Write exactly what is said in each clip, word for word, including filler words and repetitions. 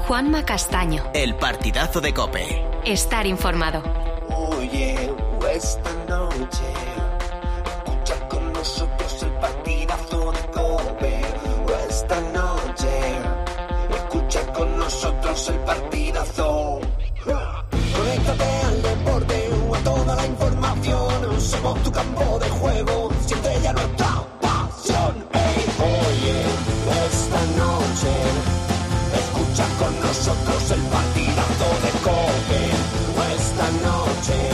Juanma Castaño. El partidazo de COPE. Estar informado. Oye, esta noche escucha con nosotros el partidazo de COPE. Esta noche escucha con nosotros el partidazo. Conéctate al deporte o a toda la información. Somos tu campo de juego. Siente ya nuestra pasión. Hey, oye, esta noche escucha con nosotros el partidazo de COPE. Esta noche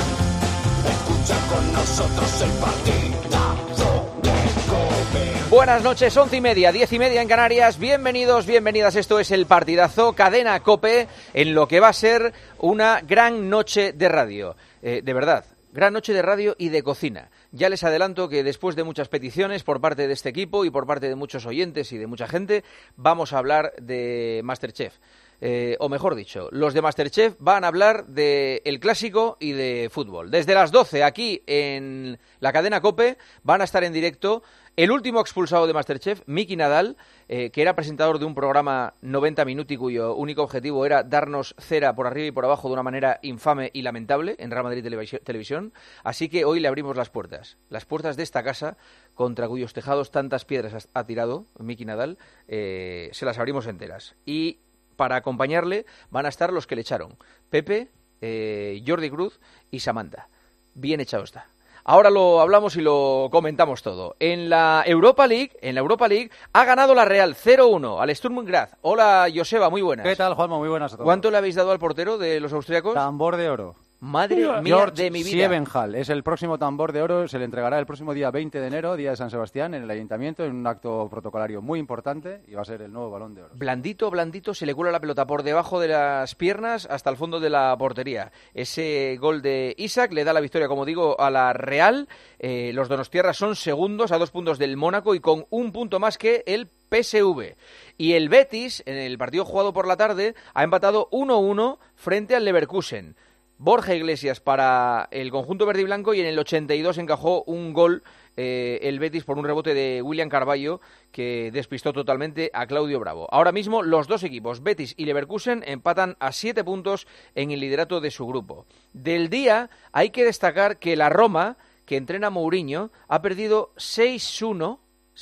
escucha con nosotros el partidazo de COPE. Buenas noches, once y media, diez y media en Canarias. Bienvenidos, bienvenidas. Esto es el partidazo Cadena COPE en lo que va a ser una gran noche de radio. Eh, de verdad, gran noche de radio y de cocina. Ya les adelanto que después de muchas peticiones por parte de este equipo y por parte de muchos oyentes y de mucha gente, vamos a hablar de MasterChef. Eh, o mejor dicho, los de MasterChef van a hablar de el clásico y de fútbol. Desde las doce, aquí en la cadena COPE, van a estar en directo el último expulsado de MasterChef, Miki Nadal, eh, que era presentador de un programa noventa minuti cuyo único objetivo era darnos cera por arriba y por abajo de una manera infame y lamentable en Real Madrid Televisión. Así que hoy le abrimos las puertas, las puertas de esta casa contra cuyos tejados tantas piedras ha tirado Miki Nadal, eh, se las abrimos enteras. Y para acompañarle van a estar los que le echaron, Pepe, eh, Jordi Cruz y Samantha. Bien echado está. Ahora lo hablamos y lo comentamos todo. En la Europa League, en la Europa League ha ganado la Real cero uno al Sturm Graz. Hola, Joseba, muy buenas. ¿Qué tal, Juanma? Muy buenas a todos. ¿Cuánto le habéis dado al portero de los austriacos? Tambor de oro. Madre mía George de mi vida. Siebenhall es el próximo tambor de oro, se le entregará el próximo día veinte de enero, día de San Sebastián, en el Ayuntamiento, en un acto protocolario muy importante, y va a ser el nuevo Balón de Oro. Blandito, blandito, se le cuela la pelota por debajo de las piernas hasta el fondo de la portería. Ese gol de Isaac le da la victoria, como digo, a la Real. Eh, los donostiarras son segundos a dos puntos del Mónaco y con un punto más que el P S V. Y el Betis, en el partido jugado por la tarde, ha empatado uno uno frente al Leverkusen. Borja Iglesias para el conjunto verde y blanco y en el ochenta y dos encajó un gol eh, el Betis por un rebote de William Carballo que despistó totalmente a Claudio Bravo. Ahora mismo los dos equipos, Betis y Leverkusen, empatan a siete puntos en el liderato de su grupo. Del día hay que destacar que la Roma, que entrena Mourinho, ha perdido seis uno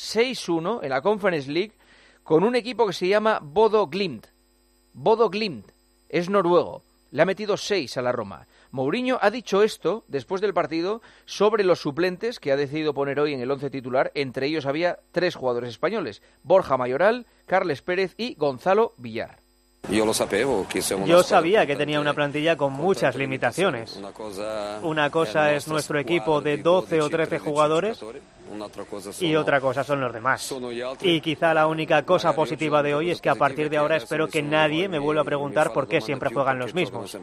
en la Conference League con un equipo que se llama Bodo Glimt. Bodo Glimt es noruego. Le ha metido seis a la Roma. Mourinho ha dicho esto después del partido sobre los suplentes que ha decidido poner hoy en el once titular. Entre ellos había tres jugadores españoles: Borja Mayoral, Carles Pérez y Gonzalo Villar. Yo lo sabía, que Yo sabía que tenía una plantilla con muchas limitaciones. Una cosa es nuestro equipo de doce o trece jugadores y otra cosa son los demás. Y quizá la única cosa positiva de hoy es que a partir de ahora espero que nadie me vuelva a preguntar por qué siempre juegan los mismos.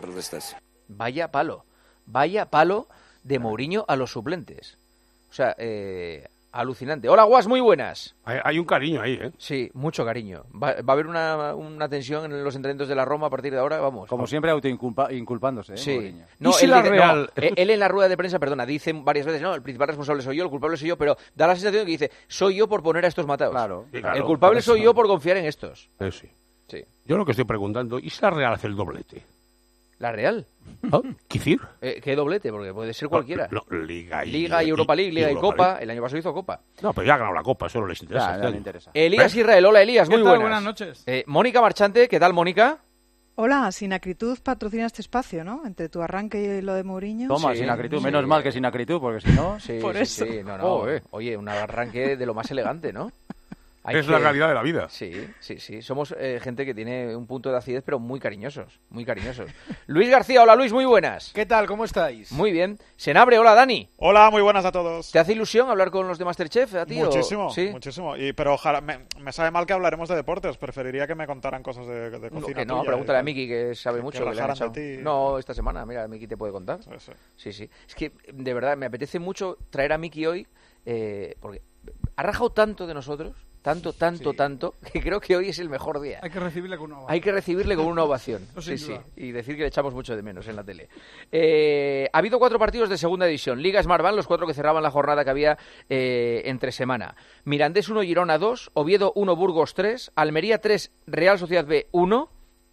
Vaya palo, vaya palo de Mourinho a los suplentes. O sea, eh... alucinante. Hola, Guas, muy buenas. Hay, hay un cariño ahí, ¿eh? Sí, mucho cariño. Va, va a haber una, una tensión en los entrenamientos de la Roma a partir de ahora, vamos. Como siempre, autoinculpándose, ¿eh? Sí. Mourinho. No, si él, la dice, Real... no, él en la rueda de prensa, perdona, dice varias veces, no, el principal responsable soy yo, el culpable soy yo, pero da la sensación que dice, soy yo por poner a estos matados. Claro. Sí, claro, el culpable por soy yo por confiar en estos. Eh, sí. Sí. Yo lo que estoy preguntando, ¿y si la Real hace el doblete? ¿La Real? ¿Oh? ¿Qué decir? Eh, ¿Qué doblete? Porque puede ser cualquiera. No, no, Liga y... Liga y Europa League, Liga y, y Europa Copa. League. El año pasado hizo Copa. No, pero ya ha ganado la Copa, eso no les interesa. Ya, ya le interesa. Elías ¿Eh? Israel, hola Elías, muy ¿Qué tal? buenas. Buenas noches. Eh, Mónica Marchante, ¿qué tal, Mónica? Hola, Sinacritud patrocina este espacio, ¿no? Entre tu arranque y lo de Mourinho. Toma, Sí, Sinacritud, sí. menos mal que Sinacritud, porque si no... Sí, Por sí, eso. sí, no, no. Oh, eh. Oye, un arranque de lo más elegante, ¿no? Hay Es que- la realidad de la vida. Sí, sí, sí. Somos eh, gente que tiene un punto de acidez, pero muy cariñosos, muy cariñosos. Luis García, hola Luis, muy buenas. ¿Qué tal? ¿Cómo estáis? Muy bien. Senabre, hola Dani. Hola, muy buenas a todos. ¿Te hace ilusión hablar con los de MasterChef a ti? Muchísimo, o... ¿Sí? muchísimo. Y, pero ojalá, me, me sabe mal que hablaremos de deportes. Preferiría que me contaran cosas de, de No, cocina. que no, tuya pregúntale y- a Miki, que sabe que mucho. Que le han rajaran echado. de ti. No, esta semana, mira, Miki te puede contar. Sí, sí. Sí, sí. Es que, de verdad, me apetece mucho traer a Miki hoy, eh, porque ha rajado tanto de nosotros, tanto, tanto, Sí. tanto, que creo que hoy es el mejor día. Hay que recibirle con una Hay que recibirle con una ovación. No, Sí, sin sí. duda. Y decir que le echamos mucho de menos en la tele. Eh, ha habido cuatro partidos de segunda división. Liga Smartbank, los cuatro que cerraban la jornada que había eh, entre semana. Mirandés uno, Girona dos, Oviedo uno, Burgos tres, Almería tres, Real Sociedad B uno y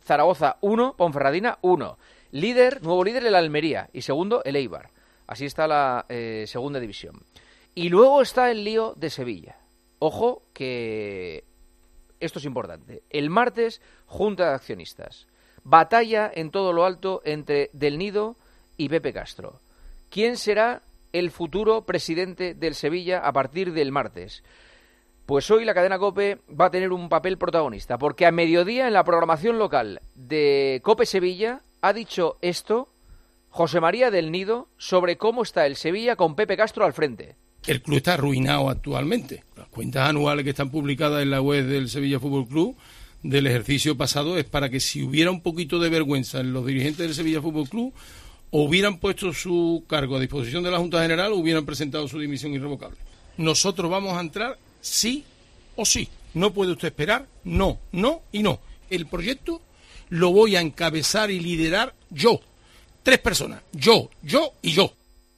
Zaragoza uno, Ponferradina uno. Líder, nuevo líder el Almería y segundo el Eibar. Así está la eh, segunda división. Y luego está el lío de Sevilla. Ojo que esto es importante. El martes, Junta de Accionistas. Batalla en todo lo alto entre Del Nido y Pepe Castro. ¿Quién será el futuro presidente del Sevilla a partir del martes? Pues hoy la cadena COPE va a tener un papel protagonista, porque a mediodía en la programación local de COPE Sevilla ha dicho esto José María Del Nido sobre cómo está el Sevilla con Pepe Castro al frente. El club está arruinado actualmente. Las cuentas anuales que están publicadas en la web del Sevilla Fútbol Club del ejercicio pasado es para que si hubiera un poquito de vergüenza en los dirigentes del Sevilla Fútbol Club, o hubieran puesto su cargo a disposición de la Junta General o hubieran presentado su dimisión irrevocable. Nosotros vamos a entrar sí o sí. No puede usted esperar, no, no y no. El proyecto lo voy a encabezar y liderar yo. Tres personas, yo, yo y yo.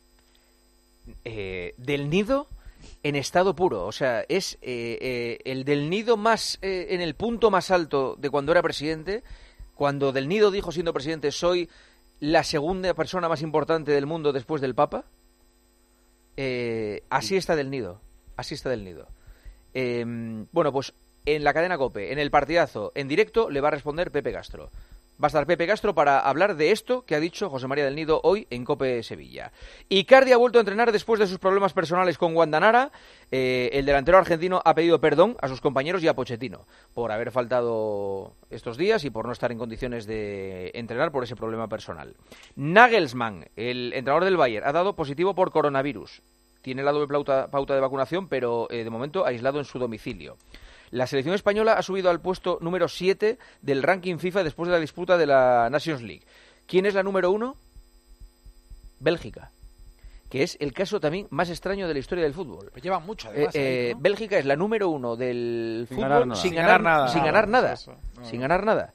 Eh, Del Nido en estado puro, o sea, es eh, eh, el Del Nido más eh, en el punto más alto de cuando era presidente, cuando Del Nido dijo siendo presidente, soy la segunda persona más importante del mundo después del Papa. Eh, así está Del Nido, así está Del Nido. Eh, bueno, pues en la cadena COPE, en el partidazo, en directo, le va a responder Pepe Castro. Va a estar Pepe Castro para hablar de esto que ha dicho José María Del Nido hoy en COPE Sevilla. Icardi ha vuelto a entrenar después de sus problemas personales con Guandanara. Eh, el delantero argentino ha pedido perdón a sus compañeros y a Pochettino por haber faltado estos días y por no estar en condiciones de entrenar por ese problema personal. Nagelsmann, el entrenador del Bayern, ha dado positivo por coronavirus. Tiene la doble pauta, pauta de vacunación, pero eh, de momento aislado en su domicilio. La selección española ha subido al puesto número siete del ranking FIFA después de la disputa de la Nations League. ¿Quién es la número uno? Bélgica, que es el caso también más extraño de la historia del fútbol. Pues llevan mucho, además. Eh, eh, ahí, ¿no? Bélgica es la número uno del Sin fútbol ganar nada. sin, Sin ganar, ganar nada. sin Ah, ganar bueno, nada. eso, eso. Sin ganar nada.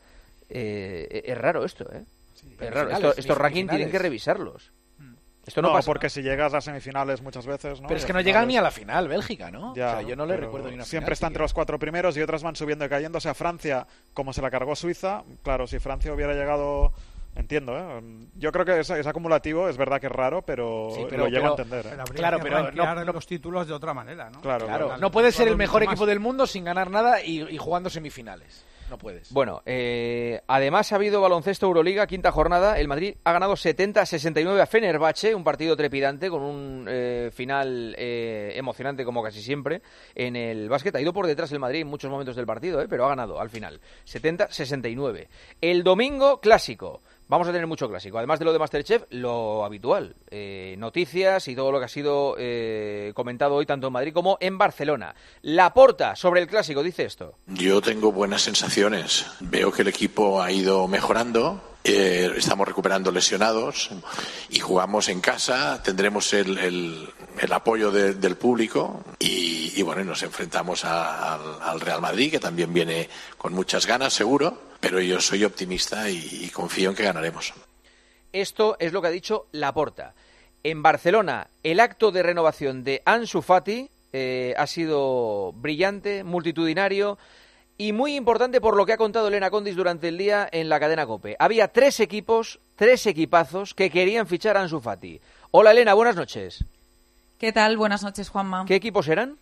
Eh, es raro esto, ¿eh? Sí, Es raro. finales, Esto, estos rankings semifinales. tienen que revisarlos. Esto no, No, pasa. porque si llegas a semifinales muchas veces, ¿no? Pero es Y que a no llegan ni a finales- la final, Bélgica, ¿no? Ya, o sea, yo no le pero recuerdo ni una siempre final, está entre los cuatro primeros y otras van subiendo y cayendo. O sea, Francia, como se la cargó Suiza, claro, si Francia hubiera llegado... Entiendo, ¿eh? Yo creo que es, es acumulativo, es verdad que es raro, pero, Sí, pero- lo llego pero- a entender. ¿eh? Pero habría Claro, que pero no- rankear no- los títulos de otra manera, ¿no? Claro, Claro, claro. no puedes ser el mejor mucho más. equipo del mundo sin ganar nada y, y jugando semifinales. No puedes. Bueno, eh, además ha habido baloncesto Euroliga, quinta jornada. El Madrid ha ganado setenta a sesenta y nueve a Fenerbahce, un partido trepidante con un eh, final eh, emocionante como casi siempre en el básquet. Ha ido por detrás el Madrid en muchos momentos del partido, eh, pero ha ganado al final, setenta a sesenta y nueve. El domingo, clásico. Vamos a tener mucho clásico. Además de lo de MasterChef, lo habitual. Eh, noticias y todo lo que ha sido eh, comentado hoy tanto en Madrid como en Barcelona. Laporta, sobre el clásico, dice esto. Yo tengo buenas sensaciones. Veo que el equipo ha ido mejorando. Eh, estamos recuperando lesionados y jugamos en casa. Tendremos el, el, el apoyo de, del público y, y bueno, nos enfrentamos a, al, al Real Madrid, que también viene con muchas ganas, seguro. Pero yo soy optimista y, y confío en que ganaremos. Esto es lo que ha dicho Laporta. En Barcelona, el acto de renovación de Ansu Fati eh, ha sido brillante, multitudinario y muy importante por lo que ha contado Elena Condis durante el día en la cadena COPE. Había tres equipos, tres equipazos que querían fichar a Ansu Fati. Hola Elena, buenas noches. ¿Qué tal? Buenas noches, Juanma. ¿Qué equipos eran?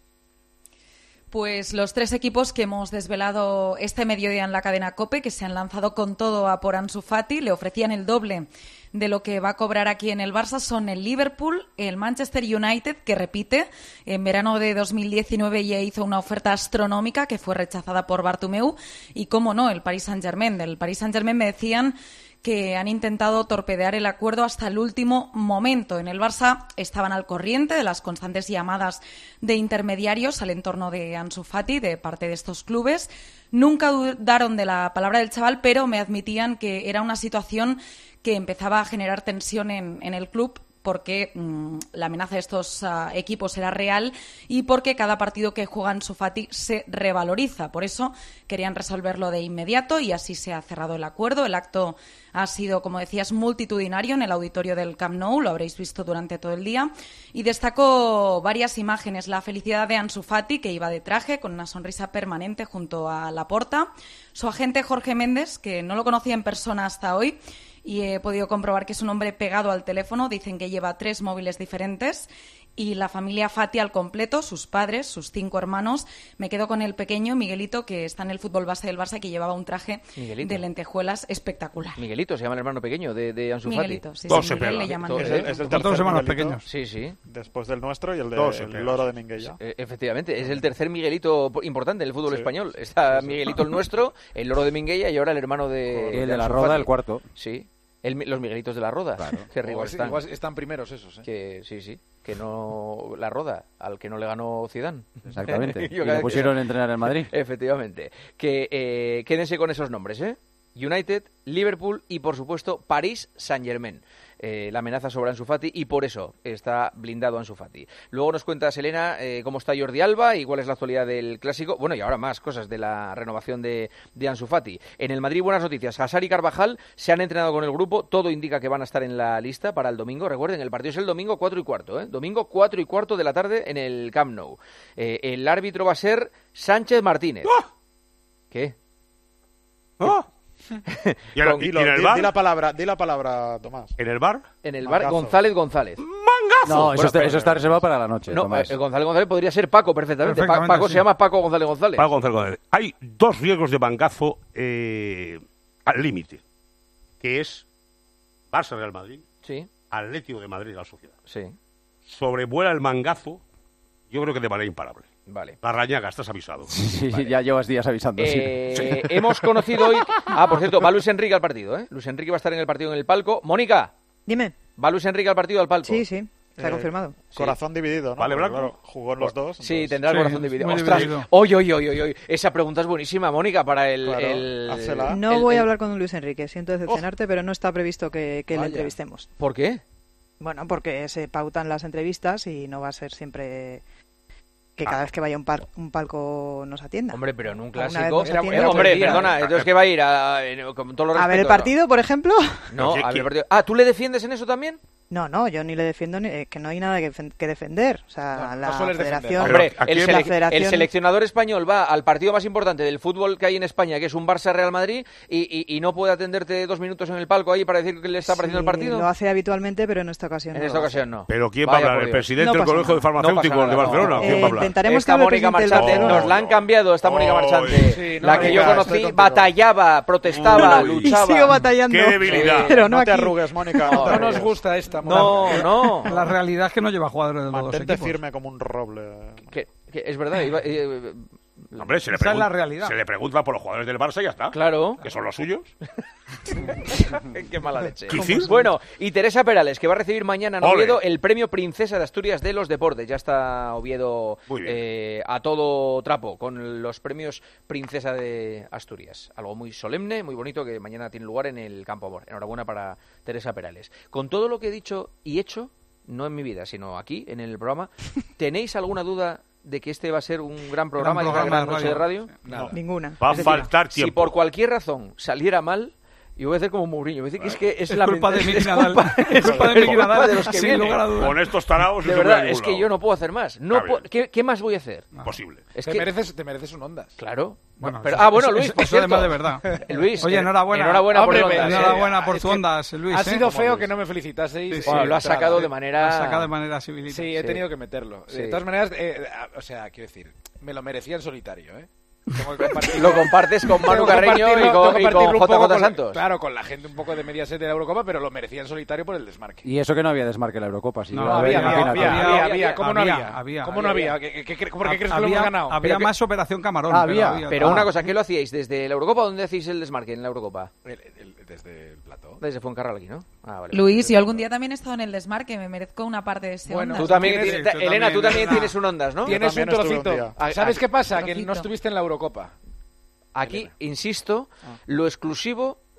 Pues los tres equipos que hemos desvelado este mediodía en la cadena COPE, que se han lanzado con todo a por Ansu Fati, le ofrecían el doble de lo que va a cobrar aquí en el Barça, son el Liverpool, el Manchester United, que repite, en verano de dos mil diecinueve ya hizo una oferta astronómica que fue rechazada por Bartomeu, y cómo no, el Paris Saint-Germain. Del Paris Saint-Germain me decían que han intentado torpedear el acuerdo hasta el último momento. En el Barça estaban al corriente de las constantes llamadas de intermediarios al entorno de Ansu Fati de parte de estos clubes. Nunca dudaron de la palabra del chaval, pero me admitían que era una situación que empezaba a generar tensión en, en el club porque mmm, la amenaza de estos uh, equipos era real y porque cada partido que juega Ansu Fati se revaloriza. Por eso querían resolverlo de inmediato y así se ha cerrado el acuerdo. El acto ha sido, como decías, multitudinario en el auditorio del Camp Nou, lo habréis visto durante todo el día, y destacó varias imágenes. La felicidad de Ansu Fati, que iba de traje, con una sonrisa permanente junto a Laporta, su agente Jorge Méndez, que no lo conocía en persona hasta hoy, y he podido comprobar que es un hombre pegado al teléfono. Dicen que lleva tres móviles diferentes. Y la familia Fati al completo, sus padres, sus cinco hermanos. Me quedo con el pequeño Miguelito, que está en el fútbol base del Barça, que llevaba un traje Miguelito. de lentejuelas espectacular. Miguelito, se llama el hermano pequeño de, de Ansu Fati. Miguelito, sí, sí, Miguel le llaman. Es el, es el tercer todos hermanos Miguelito, pequeños. Sí, sí. Después del nuestro y el, de, Dos, el loro de Minguella. Eh, efectivamente, es el tercer Miguelito importante del fútbol Sí. español. Está Sí, sí. Miguelito el nuestro, el loro de Minguella y ahora el hermano de... Y el de de la Ansu Roda, Fati. el cuarto. Sí. El, los Miguelitos de la Roda. Claro. Qué igual Oh, están. igual están primeros esos, ¿eh? Que, sí, sí. Que no... La Roda, al que no le ganó Zidane. Exactamente. Yo Y cada le que- pusieron a entrenar en Madrid. Efectivamente. Que eh, quédense con esos nombres, ¿eh? United, Liverpool y, por supuesto, París Saint-Germain. Eh, la amenaza sobre Ansu Fati y por eso está blindado Ansu Fati. Luego nos cuenta Selena eh, cómo está Jordi Alba y cuál es la actualidad del Clásico. Bueno, y ahora más cosas de la renovación de, de Ansu Fati. En el Madrid, buenas noticias. Hazard y Carvajal se han entrenado con el grupo. Todo indica que van a estar en la lista para el domingo. Recuerden, el partido es el domingo cuatro y cuarto. ¿eh? Domingo cuatro y cuarto de la tarde en el Camp Nou. Eh, el árbitro va a ser Sánchez Martínez. ¡Oh! ¿Qué? ¡Oh! ¿Y, el, Con- y- y Dilo, en el di, bar? di la palabra, di la palabra, Tomás. ¿En el bar? En el bar Mangazo. González González. ¡Mangazo! No, Bueno, eso, está, pero- eso está reservado para la noche, No, Tomás. eh, González González podría ser Paco perfectamente. Pa- Perfectamente, Paco sí. se llama Paco González González. Para Gonzalo González. Hay dos riesgos de mangazo eh, al límite, que es Barça Real Madrid, Sí, Atlético de Madrid Real Sociedad. sí, Sobrevuela el mangazo, yo creo que de manera imparable. vale. La Rañaga, estás avisado. Sí, ya llevas días avisando. sí. Eh, hemos conocido hoy... Ah, por cierto, va Luis Enrique al partido, ¿eh? Luis Enrique va a estar en el partido en el palco. Mónica, Dime. ¿va Luis Enrique al partido al palco? Sí, sí, está Eh, confirmado. Corazón dividido, ¿no? Vale, Porque, Blanco. claro, jugó en los dos. Sí, entonces- tendrá el Sí, corazón dividido. muy Ostras, dividido. oye, oye, oye, oye, esa pregunta es buenísima, Mónica, para el... Claro, el- hácela. No el- voy a el- hablar con Luis Enrique, siento decepcionarte, pero no está previsto que, que le Vaya. entrevistemos. ¿Por qué? Bueno, porque se pautan las entrevistas y no va a ser siempre que cada vez que vaya a un, par- un palco nos atienda. Hombre, pero en un Alguna vez clásico... nos Era- atiende. era- hombre, día, perdona, ¿eh? entonces que va a ir a, en- con todos los A ver el respetos, partido, por ejemplo. No, Pero a ver ¿qué- el partido. Ah, ¿tú le defiendes en eso también? No, no, yo ni le defiendo, ni, eh, que no hay nada que, defen- que defender. O sea, No, no la sueles federación... defender. Hombre, ¿a el, quién? selec- La federación- el seleccionador español va al partido más importante del fútbol que hay en España, que es un Barça-Real Madrid, y, y- y no puede atenderte dos minutos en el palco ahí para decir que le está pareciendo el Sí, partido. lo hace habitualmente, pero en esta ocasión En no esta lo hace. ocasión no. Pero ¿quién va a Vaya hablar? por ¿El Dios. presidente No del pasa Colegio de nada. Farmacéuticos No pasa de nada, Barcelona? no. ¿Quién va Eh, a hablar? intentaremos Esta que hable el Mónica presidente del Marchante, Barcelona. nos la han cambiado, esta Mónica Ay, Marchante. sí, no, la que yo Mónica, conocí estoy contigo. batallaba, protestaba, Uy. Y luchaba. sigo batallando. Qué debilidad. Pero no, No te aquí. arrugues, Mónica. No, te No nos arrugues. gusta esta. No, no. La realidad es que no lleva jugadores de los dos Mantente equipos. firme como un roble. Que- que es verdad, iba- eh, Hombre, se le, Esa es la pregun- realidad. se le pregunta por los jugadores del Barça y ya está. claro. Que son los suyos. Qué mala leche. ¿Qué Bueno, y Teresa Perales, que va a recibir mañana en Ole. Oviedo el premio Princesa de Asturias de los Deportes. Ya está Oviedo Muy bien. eh, a todo trapo con los premios Princesa de Asturias. Algo muy solemne, muy bonito, que mañana tiene lugar en el Campo Amor. Enhorabuena para Teresa Perales. Con todo lo que he dicho y hecho, no en mi vida, sino aquí, en el programa, ¿tenéis alguna duda de que este va a ser un gran programa, y una programa gran de noche de radio? Nada. Ninguna. Va a Es decir, faltar Si tiempo. por cualquier razón saliera mal, yo voy a hacer como Mourinho. Voy a decir que es que es, Es la culpa de Miki es Nadal. culpa- Es culpa de Miki Nadal, de los que sin vienen. lugar a dudas. Con estos taraos De no se verdad, va a es ningún que lado. yo no puedo hacer más. No Está puedo- bien. ¿qué, qué más voy a hacer? Imposible. Es Te, que, mereces, te mereces un Ondas. claro. Bueno, Pero- eso- ah, bueno, eso- Luis, eso por además cierto. de verdad. Eh, Luis, Oye, eh, enhorabuena. enhorabuena por Hombre, el me- Ondas, eh. Enhorabuena por Es tu que Ondas, Luis. Ha ¿eh? sido feo Luis. que no me felicitaseis. Sí, sí. Bueno, eh, lo has entrada, sacado ¿eh? de manera... Has sacado de manera civilita. Sí, he Sí. tenido que meterlo. Sí. De todas maneras, eh, a- o sea, quiero decir, me lo merecía en solitario, ¿eh? Tengo que compartirlo. Lo compartes con Manu Tengo que Carreño y compartirlo- con, tengo que y con compartirlo un J poco J con la- Santos. Claro, con la gente un poco de Mediaset de la Eurocopa, pero lo merecía en solitario por el desmarque. Y eso que no había desmarque en la Eurocopa. Si No, iba a había, haber, había, imagínate. había, había, había, había, ¿cómo no había, había? había, ¿Cómo no había. había? ¿Qué- qué- qué- ¿Por qué crees que lo había, hemos ganado? había Pero que- más Operación Camarón. Ah, pero había. Pero Ah. una cosa, ¿qué lo hacíais? ¿Desde la Eurocopa o dónde hacéis el desmarque en la Eurocopa? El- el- desde el plató. Desde Fuencarral aquí, ¿no? Ah, vale. Luis, yo algún día también he estado en el desmarque, me merezco una parte de ese Bueno, Ondas. Tú también, Tienes- tienes- tú Elena, tú también, también Elena. tienes un Ondas, ¿no? Tienes un también estuve un trocito. día. Ah, ¿Sabes ah, qué pasa? Que trocito. no estuviste en la Eurocopa. Aquí, insisto, Ah. lo exclusivo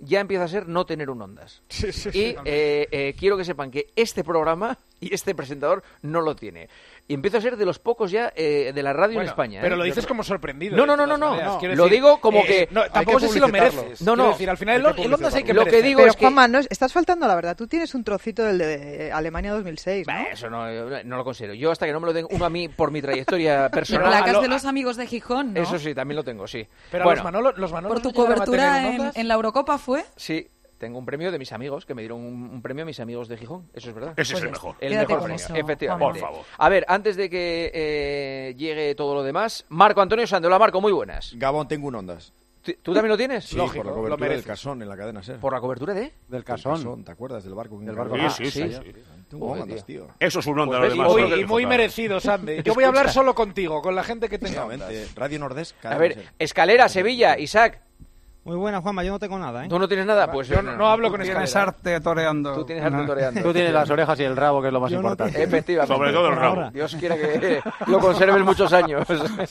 ya empieza a ser no tener un Ondas. Sí, sí, y sí. eh, eh, quiero que sepan que este programa y este presentador no lo tiene. Y empiezo a ser de los pocos ya eh, de la radio Bueno, en España. Pero ¿eh? lo dices como sorprendido. No, no, de no, no, todas no. maneras. no. Quiero Lo decir, digo como eh, que... no, hay tampoco que sé si lo publicitarlo. mereces. No, no. Quiero decir, al final Hay que el Ondas hay que Lo que merecer. digo Pero es que... Juanma, no, estás faltando la verdad. Tú tienes un trocito del de Alemania dos mil seis, ¿no? Bah, eso no, no lo considero. Yo hasta que no me lo den uno a mí por mi trayectoria Pero personal... placas lo- de los amigos de Gijón, ¿no? Eso sí, también lo tengo, sí. Pero bueno, los Manolo, los Manolo Por tu no llegaron a cobertura tener un en, Ondas. en la Eurocopa fue. sí, tengo un premio de mis amigos, que me dieron un, un premio a mis amigos de Gijón. Eso es verdad. Ese Pues es el ya mejor. está. El Quédate mejor con premio, eso, efectivamente. Por favor. A ver, antes de que eh, llegue todo lo demás, Marco Antonio Sande. Hola, Marco, muy buenas. Gabón, tengo un Ondas. ¿Tú tú también lo tienes? Sí, Lógico, por la lo cobertura del mereces. Casón en la cadena SER. ¿Por la cobertura de? Del Del Casón. ¿te acuerdas del barco? que Del encargó? barco. Sí, sí, sí. sí. sí. Tengo Joder, Ondas, tío. tío. Eso es un onda, Pues lo ves, demás. y Muy, otro que y muy disfrutar. merecido, Sandy. Yo voy a hablar solo contigo, con la gente que tenga Ondas. Efectivamente, Radio Nordés, A cadena ver, SER. Escalera, Sevilla, Isaac. Muy buena, Juanma, yo no tengo nada, ¿eh? ¿Tú no tienes nada? Pues Yo eh, no, no hablo con Tienes escalera. arte toreando. Tú tienes arte toreando. Tú tienes las orejas y el rabo, que es lo más Yo no importante. Efectivamente. Sobre todo el Por rabo. ahora. Dios quiera que lo conserven muchos años.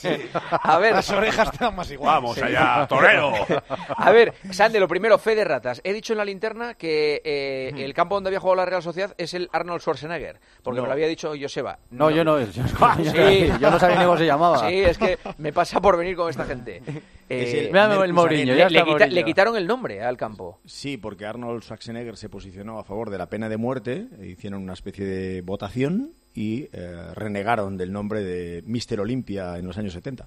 A ver, Las orejas te dan más igual. Vamos allá, torero. a ver, Sande, lo primero, fe de ratas. He dicho en la linterna que eh, el campo donde había jugado la Real Sociedad es el Arnold Schwarzenegger, porque No. me lo había dicho Joseba. No, yo no. Yo, Sí. yo no sabía ni cómo se llamaba. Sí, es que me pasa por venir con esta gente. Es Eh, el Mira el Mercus Mourinho, Arena. ya le, le está quita- Mourinho. le quitaron el nombre al campo. Sí, porque Arnold Schwarzenegger se posicionó a favor de la pena de muerte, e hicieron una especie de votación y eh, renegaron del nombre de míster Olympia en los años setenta.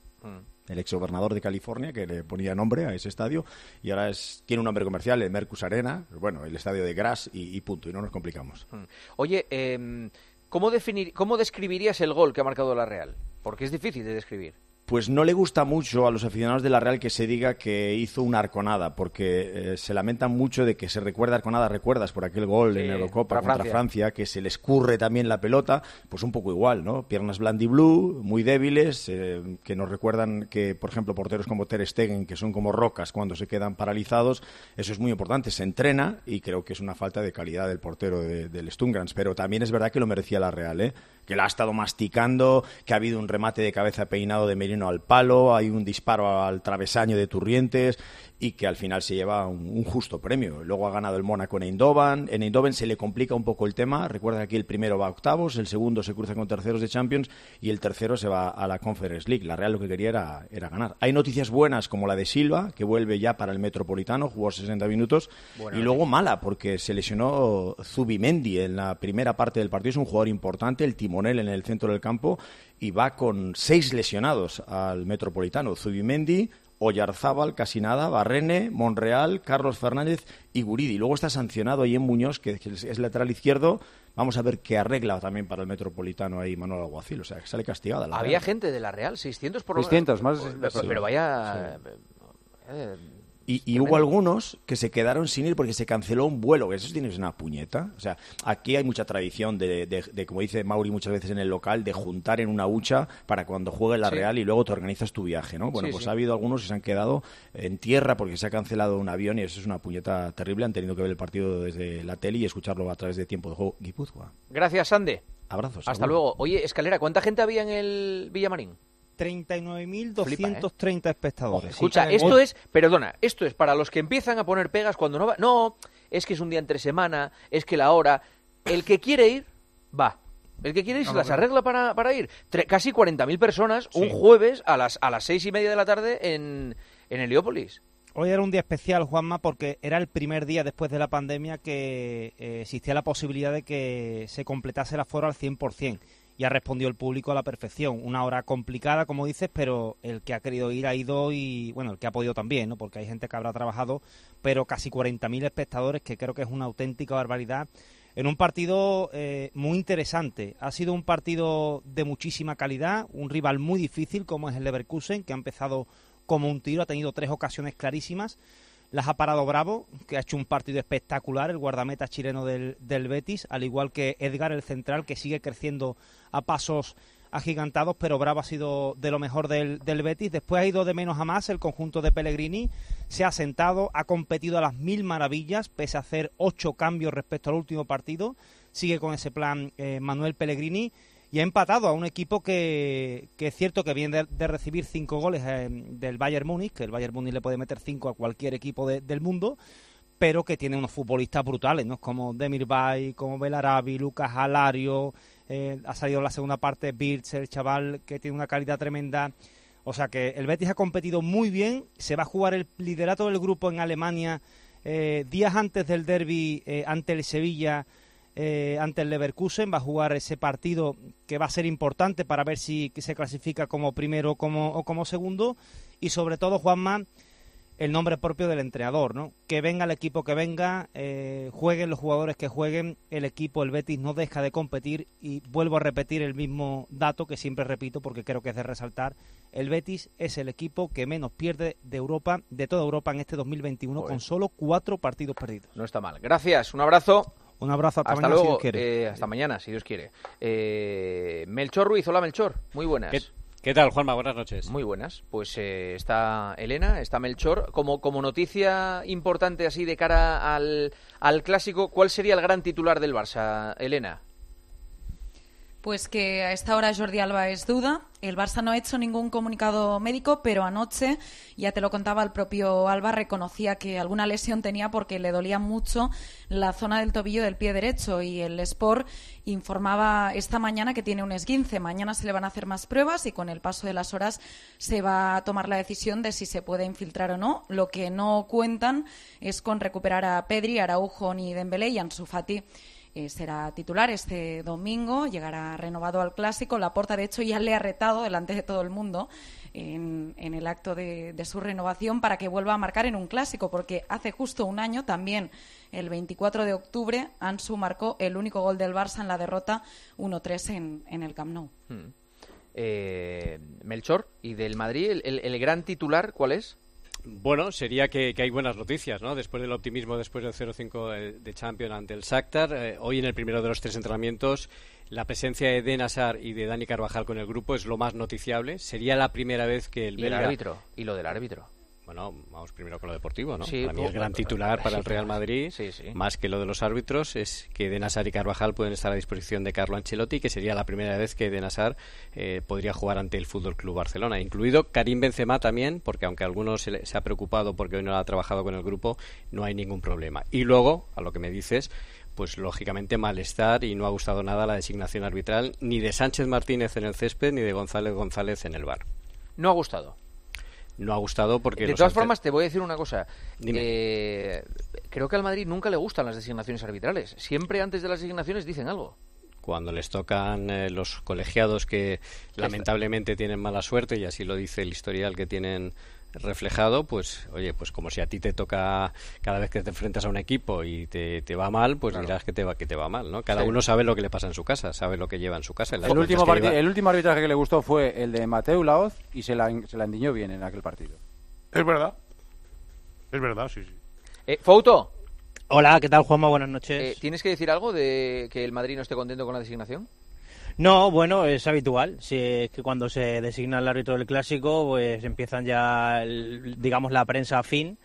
El exgobernador de California que le ponía nombre a ese estadio y ahora es tiene un nombre comercial, el Mercus Arena, bueno, el estadio de Gras y, y punto, y no nos complicamos. Oye, eh, ¿cómo, definir, ¿cómo describirías el gol que ha marcado la Real? Porque es difícil de describir. Pues no le gusta mucho a los aficionados de la Real que se diga que hizo una Arconada, porque eh, se lamentan mucho de que se recuerda Arconada, recuerdas por aquel gol Sí, en Eurocopa para contra Francia. Francia. que se le escurre también la pelota, pues un poco igual, ¿no? Piernas blandiblue, muy débiles, eh, que nos recuerdan que, por ejemplo, porteros como Ter Stegen, que son como rocas cuando se quedan paralizados, eso es muy importante, se entrena y creo que es una falta de calidad del portero de- del Sturmgrands, pero también es verdad que lo merecía la Real, ¿eh? Que la ha estado masticando, que ha habido un remate de cabeza peinado de Merino al palo, hay un disparo al travesaño de Turrientes y que al final se lleva un, un justo premio. Luego ha ganado el Mónaco en Eindhoven. En Eindhoven se le complica un poco el tema. Recuerda que aquí el primero va a octavos, el segundo se cruza con terceros de Champions y el tercero se va a la Conference League. La Real lo que quería era, era ganar. Hay noticias buenas como la de Silva, que vuelve ya para el Metropolitano, jugó sesenta minutos. Buena y luego mala, porque se lesionó Zubimendi en la primera parte del partido. Es un jugador importante, el timonel en el centro del campo, y va con seis lesionados al Metropolitano. Zubimendi, Oyarzábal, casi nada, Barrene, Monreal, Carlos Fernández y Guridi. Luego está sancionado ahí en Muñoz, que es lateral izquierdo. Vamos a ver qué arregla también para el Metropolitano ahí Manuel Alguacil. O sea, que sale castigada la Había Real. gente de la Real, seiscientos por lo seiscientos, más de Pero, seiscientos. pero vaya... eh, Y, y hubo algunos que se quedaron sin ir porque se canceló un vuelo, que eso tienes una puñeta. O sea, aquí hay mucha tradición de, de, de, como dice Mauri muchas veces en el local, de juntar en una hucha para cuando juegue la Sí. Real y luego te organizas tu viaje, ¿no? Bueno, Sí, pues sí. ha habido algunos que se han quedado en tierra porque se ha cancelado un avión y eso es una puñeta terrible. Han tenido que ver el partido desde la tele y escucharlo a través de Tiempo de Juego Guipúzcoa. Gracias, Sande. Abrazos. Hasta agur. luego. Oye, Escalera, ¿cuánta gente había en el Villamarín? treinta y nueve mil doscientos treinta espectadores. Escucha, Sí. esto es, perdona, esto es para los que empiezan a poner pegas cuando no va. No, es que es un día entre semana, es que la hora. El que quiere ir, va. El que quiere ir se No, las no, arregla para, para ir. Tre- casi cuarenta mil personas un Sí. jueves a las, a las seis y media de la tarde en, en Heliópolis. Hoy era un día especial, Juanma, porque era el primer día después de la pandemia que eh, existía la posibilidad de que se completase el aforo al cien por ciento. Y ha respondido el público a la perfección. Una hora complicada, como dices, pero el que ha querido ir ha ido y, bueno, el que ha podido también, ¿no? Porque hay gente que habrá trabajado, pero casi cuarenta mil espectadores, que creo que es una auténtica barbaridad, en un partido eh, muy interesante. Ha sido un partido de muchísima calidad, un rival muy difícil como es el Leverkusen, que ha empezado como un tiro, ha tenido tres ocasiones clarísimas. Las ha parado Bravo, que ha hecho un partido espectacular, el guardameta chileno del, del Betis, al igual que Edgar, el central, que sigue creciendo a pasos agigantados, pero Bravo ha sido de lo mejor del, del Betis. Después ha ido de menos a más el conjunto de Pellegrini, se ha sentado, ha competido a las mil maravillas, pese a hacer ocho cambios respecto al último partido. Sigue con ese plan eh, Manuel Pellegrini, y ha empatado a un equipo que, que es cierto que viene de, de recibir cinco goles eh, del Bayern Múnich, que el Bayern Múnich le puede meter cinco a cualquier equipo de, del mundo, pero que tiene unos futbolistas brutales, ¿no? Como Demirbay, como Belarabi, Lucas Alario, eh, ha salido en la segunda parte Birch, el chaval que tiene una calidad tremenda. O sea que el Betis ha competido muy bien, se va a jugar el liderato del grupo en Alemania eh, días antes del derbi eh, ante el Sevilla, eh, ante el Leverkusen, va a jugar ese partido que va a ser importante para ver si se clasifica como primero o como, o como segundo, y sobre todo, Juanma, el nombre propio del entrenador, ¿no? Que venga el equipo que venga, eh, jueguen los jugadores que jueguen, el equipo, el Betis, no deja de competir, y vuelvo a repetir el mismo dato que siempre repito porque creo que es de resaltar: el Betis es el equipo que menos pierde de Europa, de toda Europa en este dos mil veintiuno, Joder. con solo cuatro partidos perdidos. No está mal. Gracias, un abrazo. Un abrazo, hasta, hasta mañana, luego. si Dios quiere. Eh, hasta mañana, si Dios quiere. Eh, Melchor Ruiz, hola Melchor, muy buenas. ¿Qué, qué tal, Juanma? Buenas noches. Muy buenas. Pues eh, está Elena, está Melchor. Como, como noticia importante así de cara al, al clásico, ¿cuál sería el gran titular del Barça, Elena? Pues que a esta hora Jordi Alba es duda. El Barça no ha hecho ningún comunicado médico, pero anoche, ya te lo contaba, el propio Alba reconocía que alguna lesión tenía porque le dolía mucho la zona del tobillo del pie derecho, y el Sport informaba esta mañana que tiene un esguince. Mañana se le van a hacer más pruebas y con el paso de las horas se va a tomar la decisión de si se puede infiltrar o no. Lo que no cuentan es con recuperar a Pedri, Araujo ni Dembélé, y Ansu Fati Eh, será titular este domingo, llegará renovado al Clásico. Laporta, de hecho, ya le ha retado delante de todo el mundo en, en el acto de, de su renovación para que vuelva a marcar en un Clásico, porque hace justo un año, también el veinticuatro de octubre, Ansu marcó el único gol del Barça en la derrota uno tres en, en el Camp Nou. Hmm. Eh, Melchor, ¿y del Madrid el, el, el gran titular cuál es? Bueno, sería que, que hay buenas noticias, ¿no? Después del optimismo, después del cero cinco de Champions ante el Shakhtar, eh, hoy en el primero de los tres entrenamientos, la presencia de Eden Hazard y de Dani Carvajal con el grupo es lo más noticiable. Sería la primera vez que el ¿Y belga... el árbitro? ¿Y lo del árbitro? Bueno, vamos primero con lo deportivo, ¿no? Sí, para mí pues, el gran pues, titular para sí, el Real Madrid, sí, sí. más que lo de los árbitros, es que Eden Hazard y Carvajal pueden estar a disposición de Carlo Ancelotti, que sería la primera vez que Eden Hazard eh, podría jugar ante el Fútbol Club Barcelona, incluido Karim Benzema también, porque aunque a algunos se, le, se ha preocupado porque hoy no ha trabajado con el grupo, no hay ningún problema. Y luego, a lo que me dices, pues lógicamente malestar, y no ha gustado nada la designación arbitral ni de Sánchez Martínez en el césped ni de González González en el V A R. No ha gustado. No ha gustado porque... De todas ante... formas, te voy a decir una cosa. Dime. Eh, creo que al Madrid nunca le gustan las designaciones arbitrales. Siempre antes de las designaciones dicen algo. Cuando les tocan eh, los colegiados que lamentablemente tienen mala suerte, y así lo dice el historial que tienen reflejado, pues oye, pues como si a ti te toca cada vez que te enfrentas a un equipo y te, te va mal, pues claro, dirás que te va que te va mal, ¿no? Cada sí. uno sabe lo que le pasa en su casa, sabe lo que lleva en su casa. El último, partid- lleva... el último arbitraje que le gustó fue el de Mateu Laoz, y se la, se la endiñó bien en aquel partido. Es verdad. Es verdad, sí, sí. Eh, Fouto. Hola, ¿qué tal, Juanma? Buenas noches. Eh, ¿Tienes que decir algo de que el Madrid no esté contento con la designación? No, bueno, es habitual. Si es que cuando se designa el árbitro del Clásico, pues empiezan ya, el, digamos, la prensa afín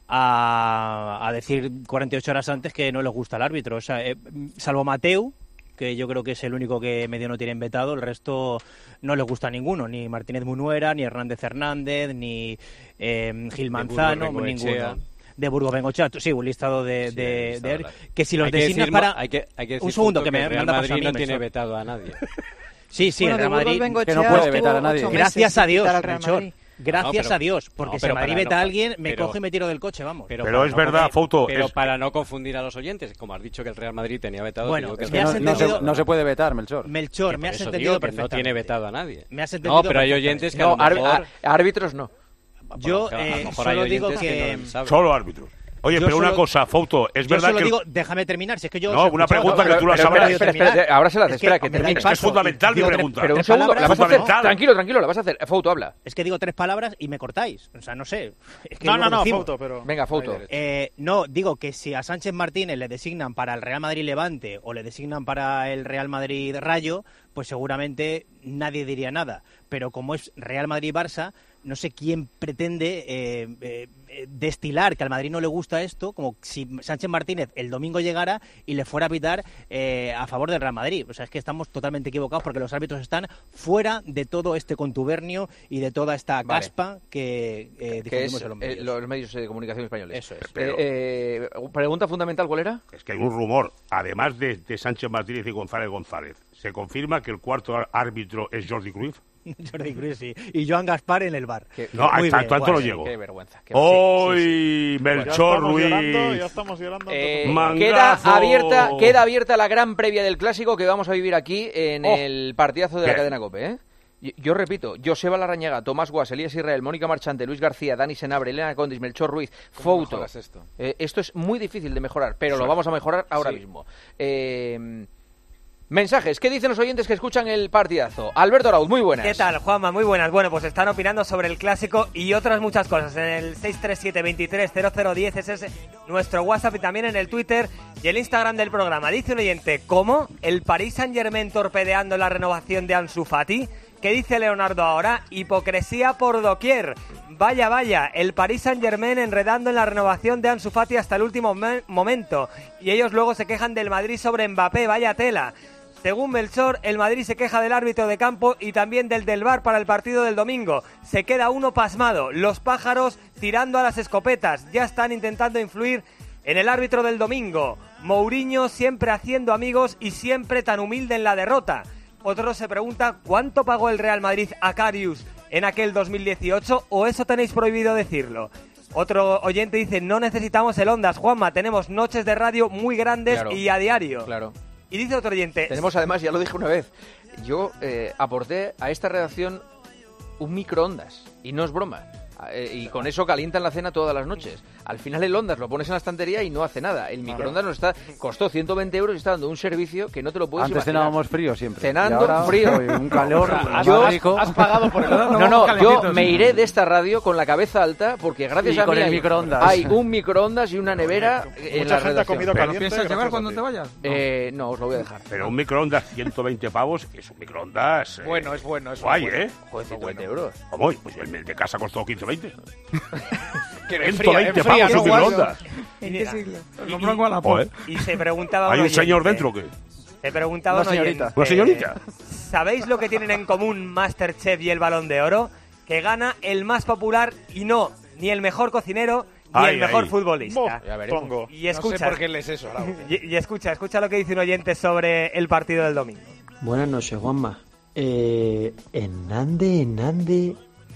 a, a decir cuarenta y ocho horas antes que no les gusta el árbitro. O sea, eh, salvo Mateu, que yo creo que es el único que medio no tienen vetado, el resto no les gusta a ninguno, ni Martínez Munuera, ni Hernández Hernández, ni eh, Gil Manzano, ninguno. De Burgos Bengochea, sí, un listado de, sí, de, listado de, de que si los hay designas decir, para hay que, hay que decir un segundo que me, me Real manda Madrid a mí, no tiene Melchor. vetado a nadie. Sí, sí, bueno, el Real Madrid que no puede vetar a nadie. Gracias a Dios, Melchor. Gracias no, pero, a Dios, porque no, si el Madrid veta no, a alguien, me pero, coge y me tiro del coche, vamos. Pero, pero es no verdad, Fouto. Pero es... para no confundir a los oyentes, como has dicho que el Real Madrid tenía vetado... Bueno, que es que no, no, se, no se puede vetar, Melchor. Melchor, me has entendido perfectamente. No tiene vetado a nadie. Me has entendido No, pero hay oyentes que no, a lo mejor... árbitros no. Yo eh, solo digo que... que no solo árbitros. Oye, yo pero solo, una cosa, Fouto, es yo verdad solo que... digo, déjame terminar, si es que yo... No, una pregunta que tú la sabrás. Espera, espera, espera, ahora se la hace, espera, que termine. Es que es fundamental mi pregunta. Pero un segundo, la vas a hacer, tranquilo, tranquilo, la vas a hacer. Fouto, habla. Es que digo tres palabras y me cortáis, o sea, no sé. Es que no, no, no, Fouto, pero... Venga, Fouto. Eh, no, digo que si a Sánchez Martínez le designan para el Real Madrid Levante o le designan para el Real Madrid Rayo, pues seguramente nadie diría nada. Pero como es Real Madrid-Barça, no sé quién pretende eh, eh, destilar que al Madrid no le gusta esto, como si Sánchez Martínez el domingo llegara y le fuera a pitar eh, a favor del Real Madrid. O sea, es que estamos totalmente equivocados porque los árbitros están fuera de todo este contubernio y de toda esta Vale. caspa que eh, que es difundimos en los medios. eh, los medios de comunicación españoles. Eso es. Pero- Eh, eh, pregunta fundamental, ¿cuál era? Es que hay un rumor, además de, de Sánchez Martínez y González González, ¿se confirma que el cuarto ar- árbitro es Jordi Cruyff? Jordi Cruyff, sí. Y Joan Gaspar en el bar. No, Muy hasta bien, tanto guay. lo llego. Qué vergüenza. qué- Hoy, sí, sí, sí. Melchor Ya estamos Ruiz. llorando, ya estamos llorando. Eh, Mangazo. queda abierta, queda abierta la gran previa del clásico que vamos a vivir aquí en Oh. el partidazo de la ¿Qué? cadena COPE, ¿eh? Yo, yo repito, Joseba Larrañaga, Tomás Guas, Elías Israel, Mónica Marchante, Luis García, Dani Senabre, Elena Condis, Melchor Ruiz, ¿Cómo Fouto. mejoras esto? Eh, esto es muy difícil de mejorar, pero lo vamos a mejorar ahora mismo. Eh, mensajes, ¿qué dicen los oyentes que escuchan el partidazo? Alberto Arauz, muy buenas. ¿Qué tal, Juanma? Muy buenas. Bueno, pues están opinando sobre el clásico y otras muchas cosas. En el seis tres siete, veintitrés, cero cero diez, ese es nuestro WhatsApp, y también en el Twitter y el Instagram del programa. Dice un oyente, ¿cómo? ¿El Paris Saint-Germain torpedeando la renovación de Ansu Fati? ¿Qué dice Leonardo ahora? Hipocresía por doquier. Vaya, vaya, el Paris Saint-Germain enredando en la renovación de Ansu Fati hasta el último me- momento. Y ellos luego se quejan del Madrid sobre Mbappé, vaya tela. Según Melchor, el Madrid se queja del árbitro de campo y también del del V A R para el partido del domingo. Se queda uno pasmado. Los pájaros tirando a las escopetas. Ya están intentando influir en el árbitro del domingo. Mourinho siempre haciendo amigos y siempre tan humilde en la derrota. Otro se pregunta ¿cuánto pagó el Real Madrid a Karius en aquel dos mil dieciocho? ¿O eso tenéis prohibido decirlo? Otro oyente dice, no necesitamos el Ondas, Juanma, tenemos noches de radio muy grandes Claro, y a diario. Claro. Y dice otro oyente... Tenemos además, ya lo dije una vez, yo eh, aporté a esta redacción un microondas, y no es broma. Eh, y con eso calientan la cena todas las noches. Al final el Ondas lo pones en la estantería y no hace nada. El microondas nos está costó ciento veinte euros y está dando un servicio que no te lo puedes Antes imaginar. cenábamos frío siempre. Cenando Y ahora, frío. hoy un calor Has- más has- rico. Has pagado por el No, no, yo me iré de esta radio con la cabeza alta porque gracias Y a con mí el hay, microondas. hay un microondas y una nevera en Mucha la gente ha redacción. comido ¿Pero caliente. piensas llevar gracias a cuando ti. te vayas? Eh, no, os lo voy a dejar. Pero un microondas ciento veinte pavos es un microondas... eh, Bueno, es bueno, es guay, bueno. ¿eh? Joder, cincuenta euros. ¿Cómo? Pues el de casa costó quince veinte. Que ciento veinte pavos un microondas. ¿En qué siglo? Lo pongo a la Joder. Y se preguntaba ¿Hay un un señor oyente, dentro o qué? Se preguntaba Una un señorita. oyente, ¿Una señorita? ¿sabéis lo que tienen en común Masterchef y el Balón de Oro? Que gana el más popular y no ni el mejor cocinero ni Ay, el mejor ay. futbolista. Ya veremos. Pongo. Y escucha, No sé por qué lees eso, Raúl. y, y escucha, escucha lo que dice un oyente sobre el partido del domingo. Buenas noches, Juanma. Eh, Hernández, Hernández,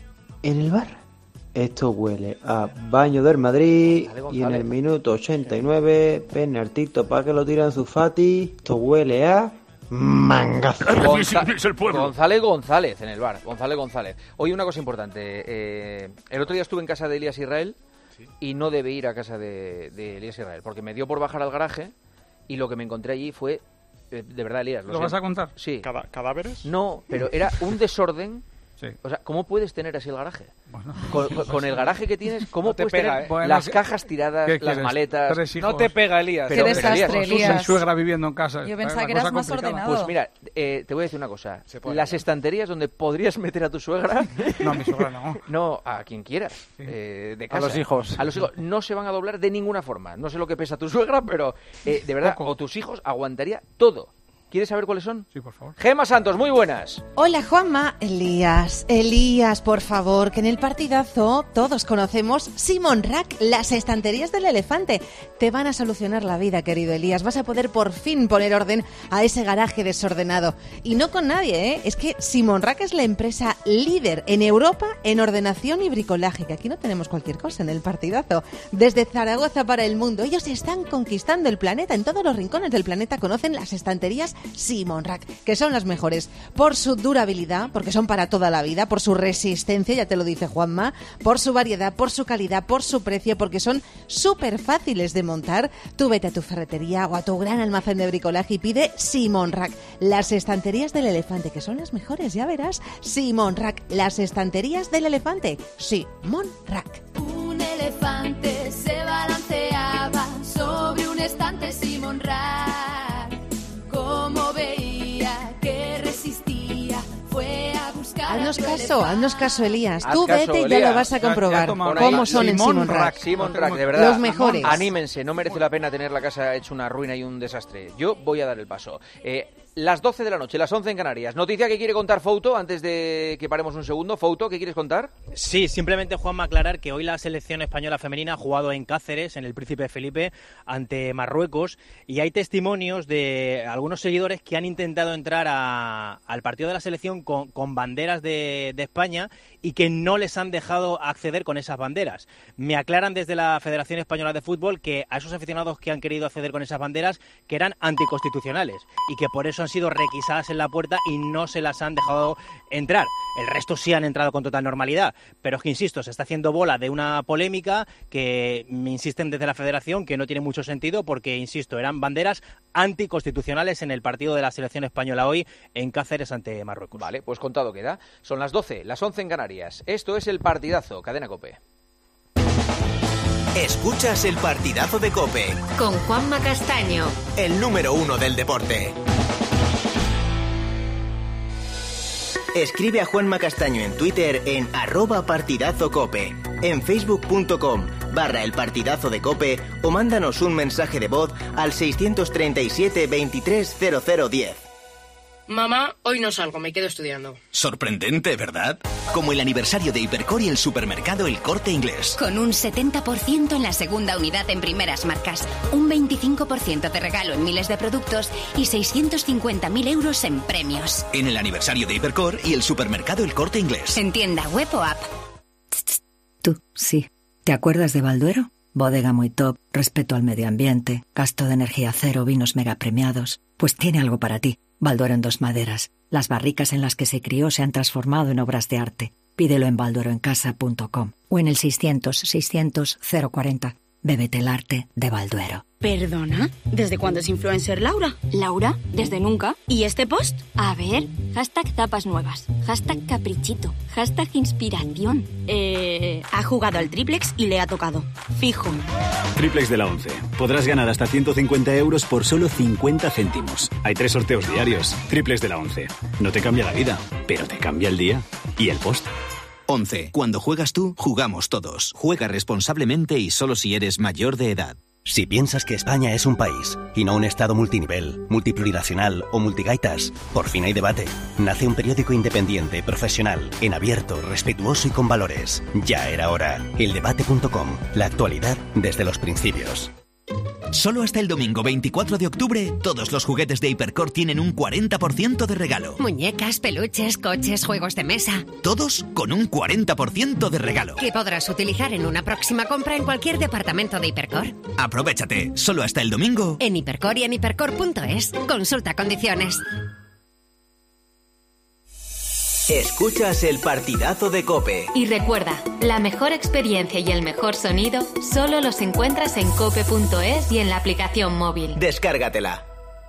en el bar. Esto huele a baño del Madrid González, y en González. el minuto ochenta y nueve, penaltito para que lo tiran su Fati. Esto huele a mangazo. Gonza- Es el pueblo. González González en el bar. González González. Oye, una cosa importante. eh, el otro día estuve en casa de Elías Israel y no debe ir a casa de, de Elías Israel porque me dio por bajar al garaje y lo que me encontré allí fue, eh, de verdad, Elías. ¿Lo vas a contar? Sí. Cada- ¿Cadáveres? No, pero era un desorden. Sí. O sea, ¿cómo puedes tener así el garaje? Bueno. Con, con- con el garaje que tienes, ¿cómo No te puedes pega, tener ¿eh? Bueno, las ¿qué- cajas tiradas, ¿qué las quieres? maletas? Tres hijos. No te pega, Elías. Pero- Qué pero, desastre, Elías, Con Elías. su suegra viviendo en casa. Yo Está pensaba la que cosa eras más complicada. ordenado. Pues mira, eh, te voy a decir una cosa. Se puede Las hablar. estanterías donde podrías meter a tu suegra, No, a mi suegra no. no, a quien quieras, eh, de A casa. los hijos. A los hijos. No se van a doblar de ninguna forma. No sé lo que pesa tu suegra, pero eh, de verdad, Poco. o tus hijos aguantaría todo. ¿Quieres saber cuáles son? Sí, por favor. Gema Santos, muy buenas. Hola Juanma, Elías, Elías, por favor, que en el partidazo todos conocemos Simon Rack, las estanterías del elefante. Te van a solucionar la vida, querido Elías. Vas a poder por fin poner orden a ese garaje desordenado. Y no con nadie, ¿eh? Es que Simon Rack es la empresa líder en Europa en ordenación y bricolaje, que aquí no tenemos cualquier cosa en el partidazo. Desde Zaragoza para el mundo, ellos están conquistando el planeta. En todos los rincones del planeta conocen las estanterías Simon Rack, que son las mejores por su durabilidad, porque son para toda la vida, por su resistencia, ya te lo dice Juanma, por su variedad, por su calidad, por su precio, porque son súper fáciles de montar. Tú vete a tu ferretería o a tu gran almacén de bricolaje y pide Simon Rack, las estanterías del elefante, que son las mejores, ya verás. Simon Rack, las estanterías del elefante. Simon Rack. Un elefante se balanceaba sobre un estante Simon Rack. Como veía que resistía haznos caso, haznos caso, Elías. Haz Tú caso, vete y ya Elías. lo vas a comprobar. Pon ahí, ¿Cómo son en Simon Simon Rack? Rack? Simon Rack, de verdad. Los mejores. Anímense, no merece la pena tener la casa hecha una ruina y un desastre. Yo voy a dar el paso. Eh, las doce de la noche, las once en Canarias. Noticia que quiere contar Fouto, antes de que paremos un segundo. Fouto, ¿qué quieres contar? Sí, simplemente, Juanma, aclarar que hoy la selección española femenina ha jugado en Cáceres, en el Príncipe Felipe, ante Marruecos, y hay testimonios de algunos seguidores que han intentado entrar a, al partido de la selección con, con banderas de, de España y que no les han dejado acceder con esas banderas. Me aclaran desde la Federación Española de Fútbol que a esos aficionados que han querido acceder con esas banderas, que eran anticonstitucionales y que por eso han sido requisadas en la puerta y no se las han dejado entrar. El resto sí han entrado con total normalidad, pero es que, insisto, se está haciendo bola de una polémica que me insisten desde la Federación que no tiene mucho sentido porque, insisto, eran banderas anticonstitucionales en el partido de la selección española hoy en Cáceres ante Marruecos. Vale, pues contado queda. Son las doce, las once en Canarias. Esto es El Partidazo, Cadena COPE. Escuchas El Partidazo de COPE. Con Juanma Castaño. El número uno del deporte. Escribe a Juanma Castaño en Twitter en arroba partidazocope, en facebook.com barra el partidazo de COPE o mándanos un mensaje de voz al seiscientos treinta y siete veintitrés cero cero diez. Mamá, hoy no salgo, me quedo estudiando. Sorprendente, ¿verdad? Como el aniversario de Hipercor y el supermercado El Corte Inglés. Con un setenta por ciento en la segunda unidad en primeras marcas, un veinticinco por ciento de regalo en miles de productos y seiscientos cincuenta mil euros en premios. En el aniversario de Hipercor y el supermercado El Corte Inglés. En tienda web o app. Tú, sí. ¿Te acuerdas de Balduero? Bodega muy top, respeto al medio ambiente, gasto de energía cero, vinos mega premiados. Pues tiene algo para ti. Balduero en dos maderas. Las barricas en las que se crió se han transformado en obras de arte. Pídelo en baldueroencasa punto com o en el seiscientos seiscientos cero cuarenta. Bébete el arte de Balduero. ¿Perdona? ¿Desde cuándo es influencer Laura? Laura, desde nunca. ¿Y este post? A ver, hashtag tapas nuevas, hashtag caprichito, hashtag inspiración. Eh, ha jugado al triplex y le ha tocado. Fijo. Triplex de la once. Podrás ganar hasta ciento cincuenta euros por solo cincuenta céntimos. Hay tres sorteos diarios. Triplex de la once. No te cambia la vida, pero te cambia el día y el post. once. Cuando juegas tú, jugamos todos. Juega responsablemente y solo si eres mayor de edad. Si piensas que España es un país y no un estado multinivel, multiplurinacional o multigaitas, por fin hay debate. Nace un periódico independiente, profesional, en abierto, respetuoso y con valores. Ya era hora. el debate punto com. La actualidad desde los principios. Solo hasta el domingo veinticuatro de octubre, todos los juguetes de Hipercor tienen un cuarenta por ciento de regalo. Muñecas, peluches, coches, juegos de mesa. Todos con un cuarenta por ciento de regalo. Que podrás utilizar en una próxima compra en cualquier departamento de Hipercor. Aprovéchate, solo hasta el domingo. En Hipercor y en hipercor punto es. Consulta condiciones. Escuchas El Partidazo de COPE. Y recuerda, la mejor experiencia y el mejor sonido solo los encuentras en cope punto es y en la aplicación móvil. Descárgatela.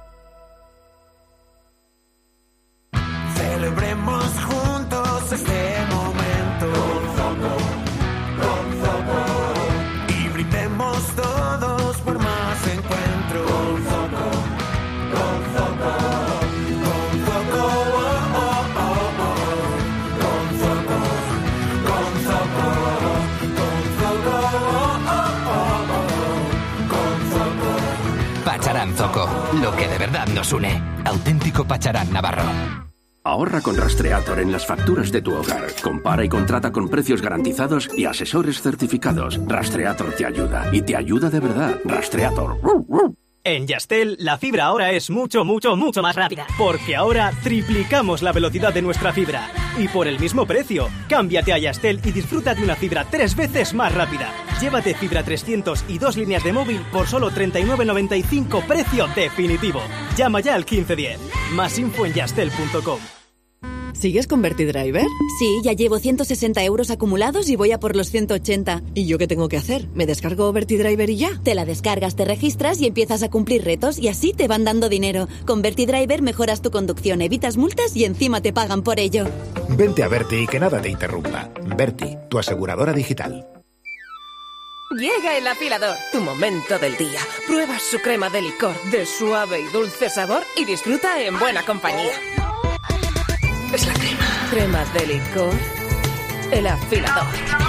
Celebremos juntos este momento con Zoco, con Zoco, y brindemos todos por más encuentros con Zoco, con Zoco, con Zoco, oh, oh, oh, oh. Con Zoco, con Zoco, con Zoco, oh, oh, oh, oh. Con Zoco. Pacharán Zoco, lo que de verdad nos une. Auténtico Pacharán Navarro. Ahorra con Rastreator en las facturas de tu hogar. Compara y contrata con precios garantizados y asesores certificados. Rastreator te ayuda, y te ayuda de verdad. Rastreator. En Yastel, la fibra ahora es mucho, mucho, mucho más rápida. Porque ahora triplicamos la velocidad de nuestra fibra. Y por el mismo precio. Cámbiate a Yastel y disfruta de una fibra tres veces más rápida. Llévate fibra trescientos y dos líneas de móvil por solo treinta y nueve noventa y cinco, precio definitivo. Llama ya al quince diez. Más info en yastel punto com. ¿Sigues con VertiDriver? Sí, ya llevo ciento sesenta euros acumulados y voy a por los ciento ochenta. ¿Y yo qué tengo que hacer? ¿Me descargo VertiDriver y ya? Te la descargas, te registras y empiezas a cumplir retos y así te van dando dinero. Con VertiDriver mejoras tu conducción, evitas multas y encima te pagan por ello. Vente a Verti y que nada te interrumpa. Verti, tu aseguradora digital. Llega el afilador, tu momento del día. Pruebas su crema de licor de suave y dulce sabor y disfruta en buena compañía. Es la crema. Crema de licor. El afilador.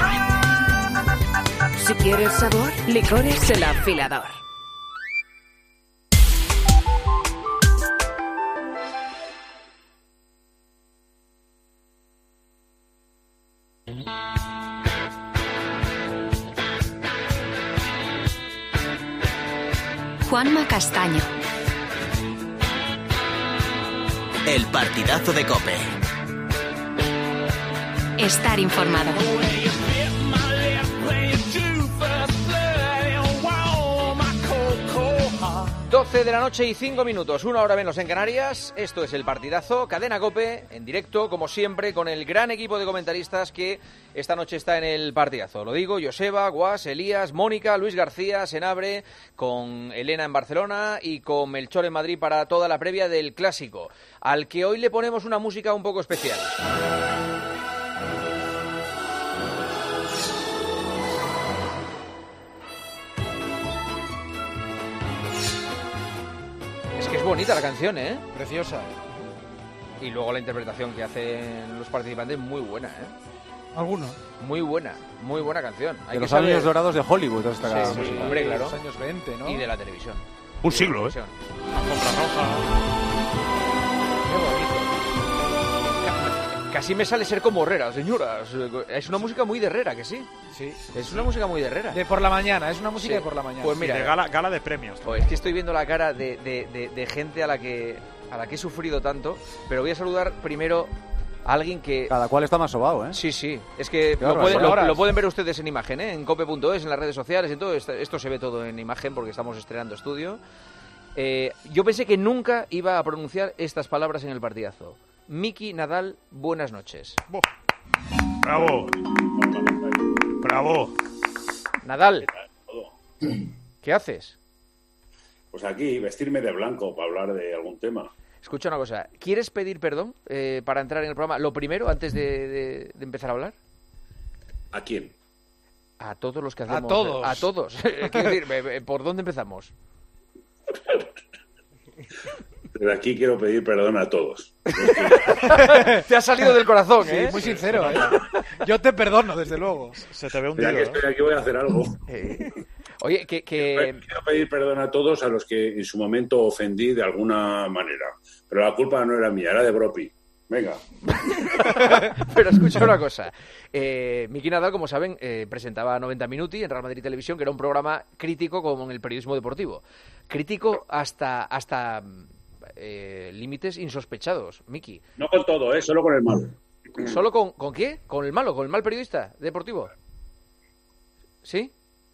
Si quieres sabor, licores El Afilador. Juanma Castaño. El partidazo de COPE. Estar informado. doce de la noche y cinco minutos, una hora menos en Canarias. Esto es el partidazo, Cadena COPE, en directo, como siempre, con el gran equipo de comentaristas que esta noche está en el partidazo. Lo digo, Joseba, Guas, Elías, Mónica, Luis García, Senabre, con Elena en Barcelona y con Melchor en Madrid para toda la previa del Clásico, al que hoy le ponemos una música un poco especial. Es que es bonita la canción, ¿eh? Preciosa. Y luego la interpretación que hacen los participantes, muy buena, ¿eh? ¿Alguno? Muy buena, muy buena canción. Hay de que los saber... años dorados de Hollywood, esta sí, sí, hombre, claro. Los años veinte, ¿no? Y de la televisión. Un siglo, ¿eh? La Alfombra Roja. Qué bonito. Casi me sale ser como Herrera, señoras. Es una música muy de Herrera, ¿que sí? Sí. Es una música muy de Herrera. De por la mañana, es una música Sí. de por la mañana. Pues mira, Sí, de gala, gala de premios. Pues es que estoy viendo la cara de, de, de, de gente a la que a la que he sufrido tanto, pero voy a saludar primero a alguien que... Cada cual está más sobao, ¿eh? Sí, sí. Es que lo Claro, pueden, son lo, horas. lo pueden ver ustedes en imagen, ¿eh? En cope punto es, en las redes sociales, en todo. Esto, esto se ve todo en imagen porque estamos estrenando estudio. Eh, yo pensé que nunca iba a pronunciar estas palabras en el partidazo. Miki Nadal, buenas noches. Bravo. Bravo. Nadal, ¿qué haces? Pues aquí, vestirme de blanco para hablar de algún tema. Escucha una cosa, ¿quieres pedir perdón eh, para entrar en el programa? Lo primero, antes de, de, de empezar a hablar. ¿A quién? A todos los que hacemos. A todos. A todos. Quiero decir, ¿por dónde empezamos? Desde aquí quiero pedir perdón a todos. Te ha salido del corazón, Sí, ¿eh? muy sincero, ¿eh? Yo te perdono, desde luego. Se te ve un Ya que tío, estoy aquí voy a hacer algo. Eh, Oye, que... que... Quiero pedir perdón a todos a los que en su momento ofendí de alguna manera. Pero la culpa no era mía, era de Bropi. Venga. Pero escucha una cosa. Eh, Miki Nadal, como saben, eh, presentaba noventa Minuti en Real Madrid Televisión, que era un programa crítico como en el periodismo deportivo. Crítico hasta hasta eh, límites insospechados, Miki. No con todo, ¿eh? Solo con el malo. ¿Solo con, con qué? ¿Con el malo? ¿Con el mal periodista deportivo? ¿Sí?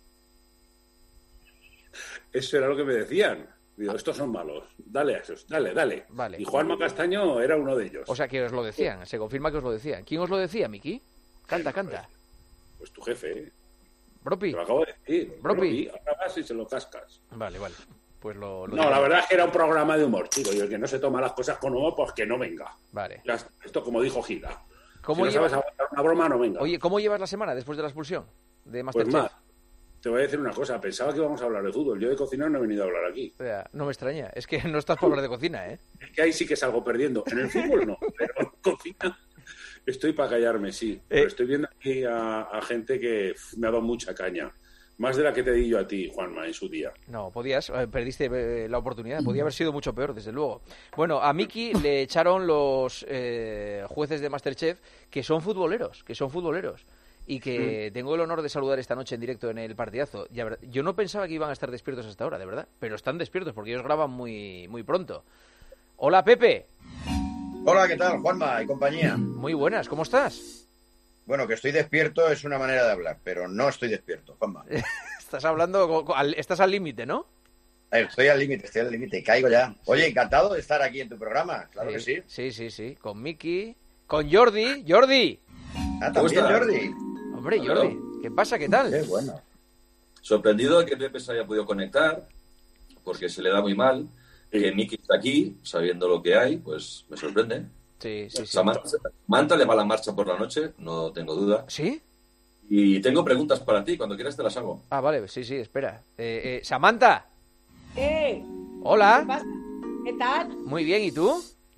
Eso era lo que me decían. Digo, estos son malos. Dale a esos, dale, dale. Vale. Y Juanma Castaño era uno de ellos. O sea, que os lo decían. Se confirma que os lo decían. ¿Quién os lo decía, Miki? Canta, canta. Pues tu jefe, ¿eh? Bropi. Te lo acabo de decir. Bropi. Ahora vas y se lo cascas. Vale, vale. Pues lo, lo No, digo. la verdad es que era un programa de humor, chico. Y el que no se toma las cosas con humor, pues que no venga. Vale. Ya está. Esto como dijo Gila. ¿Cómo si no llevas... sabes aguantar una broma, no venga. Oye, ¿cómo llevas la semana después de la expulsión de pues Masterchef? más. Te voy a decir una cosa. Pensaba que íbamos a hablar de fútbol. Yo de cocinar no he venido a hablar aquí. O sea, no me extraña. Es que no estás por hablar de cocina, ¿eh? Es que ahí sí que salgo perdiendo. En el fútbol no, pero en cocina estoy para callarme, sí. Pero estoy viendo aquí a, a gente que uf, me ha dado mucha caña. Más de la que te di yo a ti, Juanma, en su día. No, podías, eh, perdiste eh, la oportunidad. Podía haber sido mucho peor, desde luego. Bueno, a Miki le echaron los eh, jueces de Masterchef que son futboleros, que son futboleros. Y que mm. tengo el honor de saludar esta noche en directo en el partidazo. Ya, yo no pensaba que iban a estar despiertos hasta ahora, de verdad. Pero están despiertos porque ellos graban muy, muy pronto. Hola, Pepe. Hola, ¿qué tal, Juanma y compañía? Muy buenas, ¿cómo estás? Bueno, que estoy despierto es una manera de hablar, pero no estoy despierto, Juanma. Estás hablando, estás al límite, ¿no? Estoy al límite, estoy al límite, caigo ya. Oye, encantado de estar aquí en tu programa, claro sí, que sí. Sí, sí, sí, con Miki, con Jordi. Jordi. Ah, también Jordi. Hombre, Jordi, ¿qué pasa? ¿Qué tal? Qué bueno. Sorprendido de que Pepe se haya podido conectar, porque se le da muy mal. Que Miki está aquí, sabiendo lo que hay, pues me sorprende. Sí, sí, sí. Samantha, Samantha le va la marcha por la noche, no tengo duda. ¿Sí? Y tengo preguntas para ti, cuando quieras te las hago. Ah, vale, sí, sí, espera. Eh, eh, Samantha. Eh. Hola. ¿Qué pasa? ¿Qué tal? Muy bien, ¿y tú?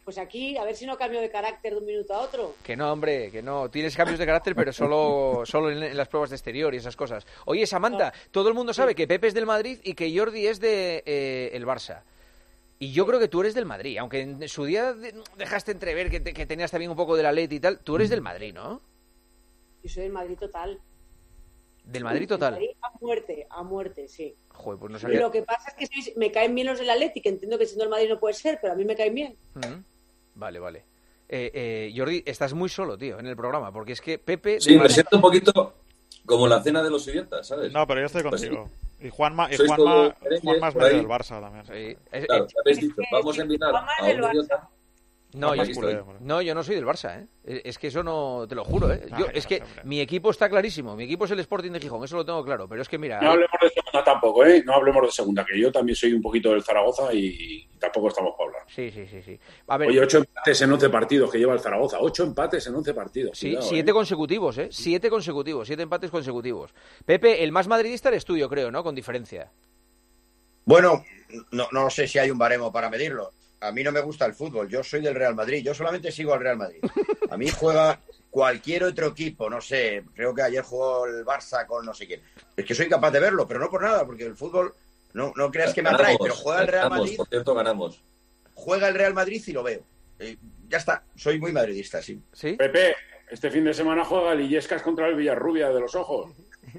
Pues aquí, a ver si no cambio de carácter de un minuto a otro. Que no, hombre, que no. Tienes cambios de carácter, pero solo, solo en, en las pruebas de exterior y esas cosas. Oye, Samantha, todo el mundo sabe que Pepe es del Madrid y que Jordi es de eh, el Barça. Y yo creo que tú eres del Madrid, aunque en su día dejaste entrever que, te, que tenías también un poco de la Atleti y tal. Tú eres del Madrid, ¿no? Yo soy del Madrid total. ¿Del Madrid total? Del Madrid a muerte, a muerte, sí. Joder, pues no sabía. Lo que pasa es que sois, me caen bien los del Atleti, que entiendo que siendo el Madrid no puede ser, pero a mí me caen bien. Mm. Vale, vale. Eh, eh, Jordi, estás muy solo, tío, en el programa, porque es que Pepe... Sí, me siento un poquito como la cena de los idiotas, ¿sabes? No, pero yo estoy contigo. Y Juanma, y Sois Juanma, todos Juanma es por medio ahí. del Barça también. Sí. Claro, habéis dicho, vamos a invitar a un idiota. No, yo, Aquí estoy. no, yo no soy del Barça, ¿eh? Es que eso no, te lo juro, ¿eh? Yo, Ay, es no que sé, hombre. mi equipo está clarísimo, mi equipo es el Sporting de Gijón, eso lo tengo claro, pero es que mira... No hablemos de segunda tampoco, ¿eh? No hablemos de segunda, que yo también soy un poquito del Zaragoza y, y tampoco estamos para hablar. Sí, sí, sí, sí. A ver, Oye, ocho empates en once partidos que lleva el Zaragoza. Ocho empates en once partidos. sí, Cuidado, siete ¿eh? consecutivos, ¿eh? Siete consecutivos, siete empates consecutivos. Pepe, el más madridista eres tú, yo creo, ¿no? Con diferencia. Bueno, no, no sé si hay un baremo para medirlo. A mí no me gusta el fútbol, yo soy del Real Madrid, yo solamente sigo al Real Madrid. A mí juega cualquier otro equipo, no sé, creo que ayer jugó el Barça con no sé quién. Es que soy capaz de verlo, pero no por nada, porque el fútbol, no, no creas que me atrae, Ganamos, pero juega el Real ganamos, Madrid, por cierto, ganamos. juega el Real Madrid y lo veo. Eh, ya está, soy muy madridista, sí. ¿Sí? Pepe, este fin de semana juega el Illescas contra el Villarrubia de los Ojos.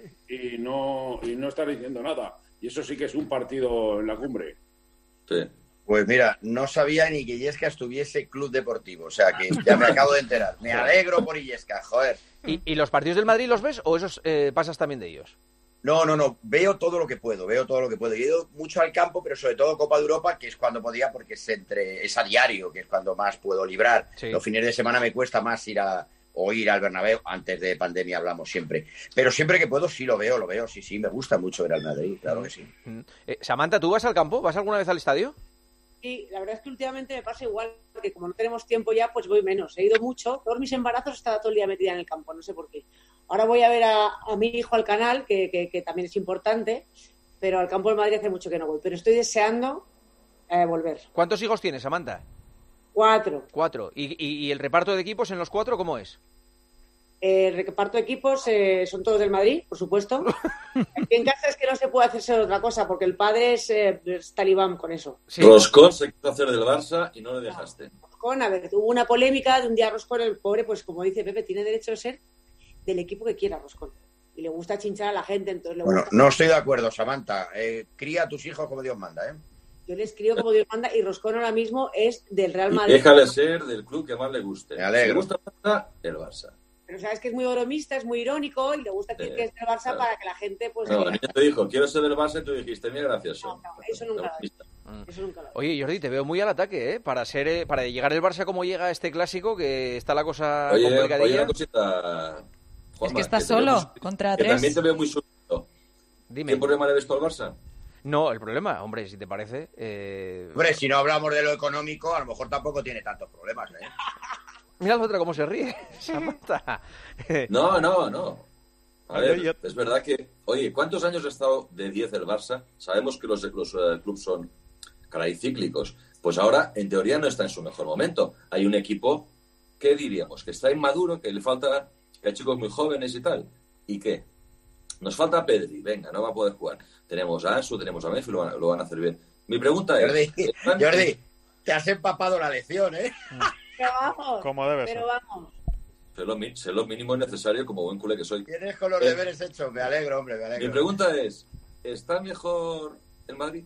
Y no, y no está diciendo nada. Y eso sí que es un partido en la cumbre. Sí. Pues mira, no sabía ni que Illescas tuviese club deportivo, o sea que ya me acabo de enterar. Me alegro por Illescas, joder. ¿Y, y los partidos del Madrid los ves o esos eh, pasas también de ellos? No, no, no, veo todo lo que puedo, veo todo lo que puedo. He ido mucho al campo, pero sobre todo Copa de Europa, que es cuando podía, porque es entre es a diario, que es cuando más puedo librar. Sí. Los fines de semana me cuesta más ir a o ir al Bernabéu, antes de pandemia hablamos siempre. Pero siempre que puedo sí lo veo, lo veo, sí, sí, me gusta mucho ver al Madrid, claro que sí. Mm. Eh, Samantha, ¿tú vas al campo? ¿Vas alguna vez al estadio? Sí, la verdad es que últimamente me pasa igual, porque como no tenemos tiempo ya, pues voy menos. He ido mucho, todos mis embarazos estaba todo el día metida en el campo, no sé por qué. Ahora voy a ver a, a mi hijo al canal, que, que, que también es importante, pero al campo del Madrid hace mucho que no voy. Pero estoy deseando eh, volver. ¿Cuántos hijos tienes, Samantha? Cuatro. Cuatro. ¿Y, y, y el reparto de equipos en los cuatro cómo es? Eh, el reparto de equipos eh, son todos del Madrid, por supuesto. Aquí en casa es que no se puede hacerse otra cosa, porque el padre es, eh, es talibán con eso. Sí. Roscón se quiso hacer del Barça y no le dejaste. Roscón, a ver, hubo una polémica de un día Roscón, el pobre, pues como dice Pepe, tiene derecho a ser del equipo que quiera Roscón. Y le gusta chinchar a la gente, entonces le Bueno, gusta... no estoy de acuerdo, Samantha. Eh, cría a tus hijos como Dios manda, ¿eh? Yo le escribo como Dios manda y Roscón ahora mismo es del Real Y Madrid. déjale ser del club que más le guste. Me alegro. Si le gusta el Barça, el Barça. Pero sabes que es muy bromista, es muy irónico y le gusta decir Sí, que es del Barça claro. para que la gente pues... No, diga, el niño te dijo, quiero ser del Barça y tú dijiste, mira, gracioso. no, no, eso nunca lo he hecho. Eso nunca lo he hecho. Oye, Jordi, te veo muy al ataque, ¿eh? Para ser, eh, para llegar el Barça como llega a este clásico, que está la cosa Oye, complicadilla. oye, una cosita, Juanma, Es que está te veo solo, muy- contra que tres. también te veo muy suelto. Dime. ¿Qué problema le ves tú al Barça? No, el problema, hombre, si te parece... Eh... Hombre, si no hablamos de lo económico, a lo mejor tampoco tiene tantos problemas, ¿eh? Mira la otra cómo se ríe, Samantha. No, no, no. A Oye, ver, yo- es verdad que... Oye, ¿cuántos años ha estado de diez el Barça? Sabemos que los, los eh, clubes son, caray, cíclicos. Pues ahora, en teoría, no está en su mejor momento. Hay un equipo, ¿qué diríamos? Que está inmaduro, que le falta... que hay chicos muy jóvenes y tal. ¿Y qué? Nos falta Pedri, venga, no va a poder jugar. Tenemos a Ansu, tenemos a Messi, lo van, lo van a hacer bien. Mi pregunta es... Jordi, ¿están- Jordi, te has empapado la lección, ¿eh? Pero vamos, Como debe pero ser. vamos. Sé lo, mi- sé lo mínimo necesario como buen culé que soy. Tienes con los Eh, deberes hechos. Me alegro, hombre, me Mi alegro. pregunta es, ¿está mejor el Madrid?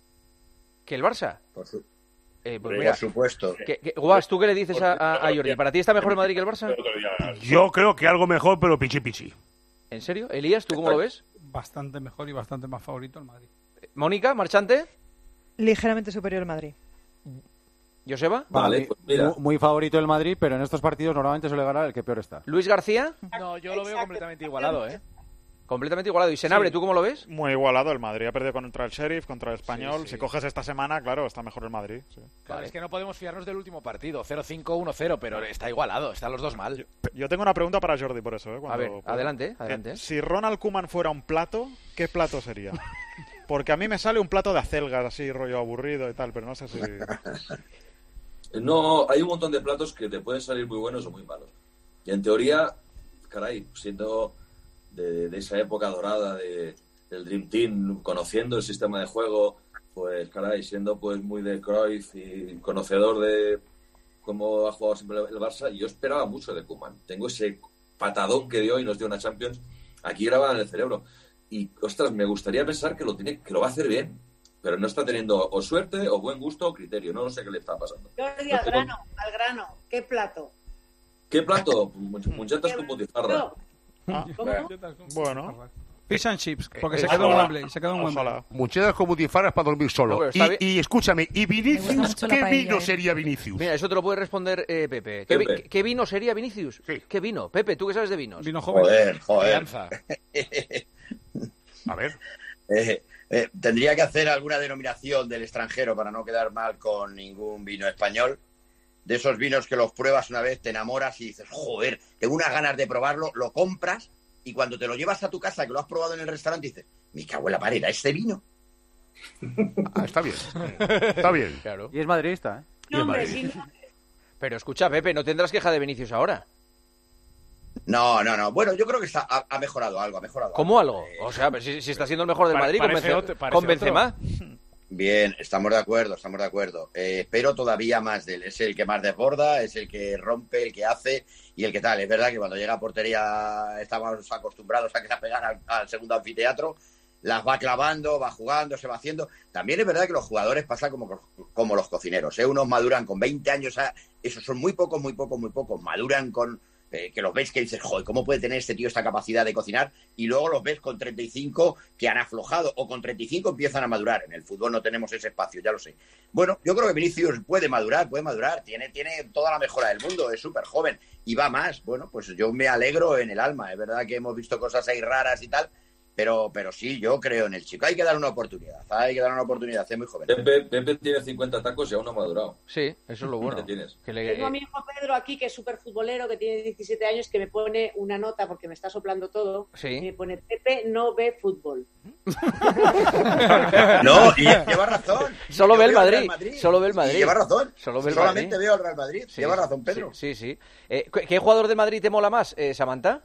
¿Que el Barça? Por, su- Eh, pues por mira, supuesto. que- que- Guas, ¿tú qué le dices a, a, a Jordi? ¿Para ti está mejor el Madrid que el Barça? El otro día- Yo creo que algo mejor, pero pichi pichi. ¿En serio? Elías, ¿tú cómo lo ves? Bastante mejor y bastante más favorito el Madrid. Mónica, Marchante, Ligeramente superior al Madrid. Joseba, Vale, Muy- pues mira. muy, muy favorito el Madrid, pero en estos partidos normalmente suele ganar el que peor está. Luis García, No, yo lo veo completamente igualado, ¿eh? completamente igualado. ¿Y Senabre, Sí. tú cómo lo ves? Muy igualado el Madrid. Ha perdido contra el Sheriff, contra el Español. Sí, sí. Si coges esta semana, claro, está mejor el Madrid. Sí. Claro, es que no podemos fiarnos del último partido. cero cinco, uno cero, pero está igualado. Están los dos mal. Yo tengo una pregunta para Jordi por eso. ¿eh? Cuando A ver, pueda. adelante, adelante. Eh, si Ronald Koeman fuera un plato, ¿qué plato sería? Porque a mí me sale un plato de acelgas, así, rollo aburrido y tal, pero no sé si... No, hay un montón de platos que te pueden salir muy buenos o muy malos. Y en teoría, caray, siendo de, de esa época dorada de, del Dream Team, conociendo el sistema de juego, pues caray, siendo pues muy de Cruyff y conocedor de cómo ha jugado siempre el Barça, yo esperaba mucho de Koeman. Tengo ese patadón que dio y nos dio una Champions aquí grabada en el cerebro. Y, ostras, me gustaría pensar que lo tiene, que lo va a hacer bien. Pero no está teniendo o suerte, o buen gusto, o criterio. No sé qué le está pasando. Jordi, al grano, al grano. ¿Qué plato? ¿Qué plato? Muchetas con butifarra. Ah, ¿cómo? Bueno. Fish and chips, porque Eh, se quedó en ojalá. Wembley. Se quedó en Wembley. Muchetas con butifarras para dormir solo. No, pero está y, y escúchame, ¿y Vinicius? mucho la ¿Qué paella, vino ¿eh? sería Vinicius? Mira, eso te lo puede responder eh, Pepe. ¿Qué, Pepe. vi- ¿Qué vino sería Vinicius? ¿Qué vino? Pepe, ¿tú qué sabes de vinos? Vino Joder, joder. A ver. Eh, eh, tendría que hacer alguna denominación del extranjero para no quedar mal con ningún vino español. De esos vinos que los pruebas una vez, te enamoras y dices, joder, tengo unas ganas de probarlo, lo compras y cuando te lo llevas a tu casa, que lo has probado en el restaurante, dices, me cago en la pared, ¿era este vino? Ah, está bien. Está bien. Claro. Y es madridista, ¿eh? No, hombre, sí, no. Pero escucha, Pepe, no tendrás queja de Vinicius ahora. No, no, no. Bueno, yo creo que está, ha, ha mejorado algo, ha mejorado ¿Cómo algo? O sea, pero si, si está siendo el mejor del Pa- Madrid, con, parece Benzema- otro- parece con otro. Benzema. Bien, estamos de acuerdo, estamos de acuerdo. Eh, espero todavía más de él. Es el que más desborda, es el que rompe, el que hace y el que tal. Es verdad que cuando llega a portería estamos acostumbrados a que se pegar al, al segundo anfiteatro. Las va clavando, va jugando, se va haciendo. También es verdad que los jugadores pasan como, como los cocineros. ¿eh? Unos maduran con veinte años, a, esos son muy pocos, muy pocos, muy pocos. Maduran con... Eh, que los ves que dices, joder, ¿cómo puede tener este tío esta capacidad de cocinar? Y luego los ves con treinta y cinco que han aflojado o con treinta y cinco empiezan a madurar. En el fútbol no tenemos ese espacio, ya lo sé. Bueno, yo creo que Vinicius puede madurar, puede madurar. Tiene, tiene toda la mejora del mundo, es súper joven y va más. Bueno, pues yo me alegro en el alma. Es verdad que hemos visto cosas ahí raras y tal, pero, pero sí, yo creo en el chico. Hay que dar una oportunidad, hay que dar una oportunidad, es muy joven. Pepe, Pepe tiene cincuenta tacos y aún no ha madurado. Sí, eso es lo bueno. ¿Qué tienes? Que le- Tengo a mi hijo Pedro aquí, que es súper futbolero, que tiene diecisiete años, que me pone una nota porque me está soplando todo. Sí. Y me pone, Pepe no ve fútbol. No, y lleva razón. Solo Yo ve el veo al Madrid. Real Madrid. Solo ve el Y Madrid. lleva razón. Solo ve el Solamente Madrid. veo al Real Madrid. Sí, Lleva razón, Pedro. Sí, sí. sí. Eh, ¿qué, qué jugador de Madrid te mola más, eh, Samantha?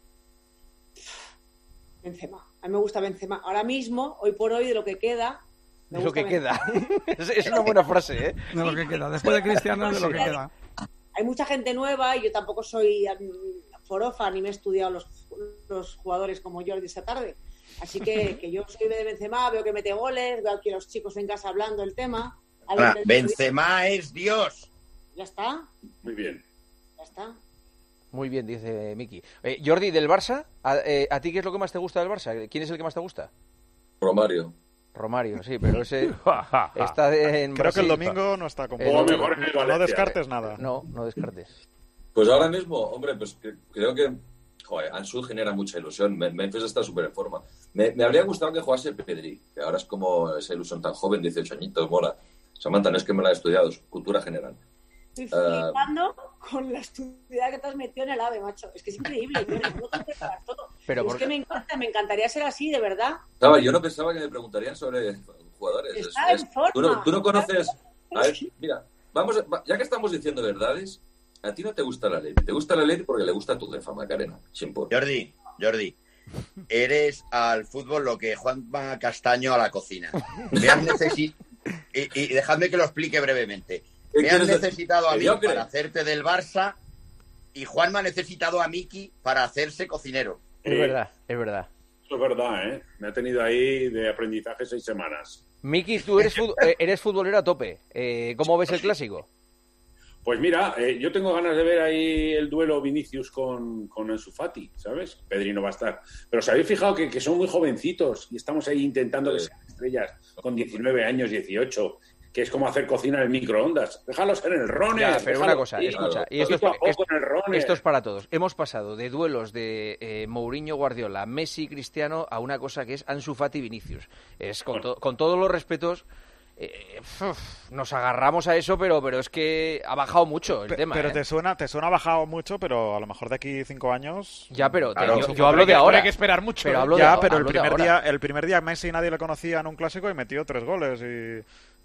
Benzema. A mí me gusta Benzema. Ahora mismo, hoy por hoy, de lo que queda... me Es lo gusta que Benzema. queda. es, es una buena frase, ¿eh? De lo que queda. Después de Cristiano, es de lo que queda. Hay mucha gente nueva y yo tampoco soy mm, forofa ni me he estudiado los, los jugadores como Jordi esta tarde. Así que, que yo soy de Benzema, veo que mete goles, veo aquí a los chicos en casa hablando del tema. A ver, Ahora, del- Benzema es Dios. Ya está, Muy bien. ya está. Muy bien, dice Miki. Eh, Jordi, ¿del Barça? ¿A, eh, ¿A ti qué es lo que más te gusta del Barça? ¿Quién es el que más te gusta? Romario. Romario, sí, pero ese está de- en Creo que el Brasil. domingo no está Eh, completo. no, mejor en el No Valencia, descartes eh. nada. No, no descartes. Pues ahora mismo, hombre, pues que- creo que joder, Ansu genera mucha ilusión. Me- Memphis está súper en forma. Me, me habría gustado que jugase Pedri, que ahora es como esa ilusión tan joven, dieciocho añitos, mola. Samantha, no es que me la he estudiado, es cultura general. Estoy Ah. flipando con la estudiada que te has metido en el AVE, macho. Es que es increíble. Yo no te preparas todo. Pero es por- que me encanta, me encantaría ser así, de verdad. Estaba, yo no pensaba que me preguntarían sobre jugadores. Es- Está es- en forma. tú, no, tú no conoces... A ver, mira, vamos, a- ya que estamos diciendo verdades, a ti no te gusta la ley. Te gusta la ley porque le gusta a tu jefa, Macarena. Simple. Jordi, Jordi, eres al fútbol lo que Juanma Castaño a la cocina. Me has necesi- y, y dejadme que lo explique brevemente. ¿Qué Me has quieres decir? necesitado a mí Mediocre. para hacerte del Barça y Juanma ha necesitado a Miki para hacerse cocinero. Es verdad, es verdad. Eso es verdad, ¿eh? Me ha tenido ahí de aprendizaje seis semanas. Miki, tú eres, fut- eh, eres futbolero a tope. Eh, ¿Cómo ves el clásico? Pues mira, eh, yo tengo ganas de ver ahí el duelo Vinicius con, con Ansu Fati, ¿sabes? Pedri no va a estar. Pero os habéis fijado que, que son muy jovencitos y estamos ahí intentando que sean estrellas con diecinueve años, dieciocho, que es como hacer cocina en microondas. Déjalos en el Rones. Ya, pero una déjalos cosa, ahí, escucha, y esto es, poquito a poco esto- en el Rones. esto es para todos. Hemos pasado de duelos de eh, Mourinho, Guardiola, Messi, Cristiano, a una cosa que es Ansu Fati, Vinicius. Es con, to- con todos los respetos, eh, uf, nos agarramos a eso, pero, pero es que ha bajado mucho el Pe- tema. pero ¿eh? te suena, te suena bajado mucho, pero a lo mejor de aquí cinco años. Ya, pero te- Claro, yo, sí, yo hablo de habrá que- ahora. habrá que esperar mucho. Pero ¿eh? hablo ya, de, pero el hablo de primer ahora. día, el primer día Messi nadie le conocía en un clásico y metió tres goles y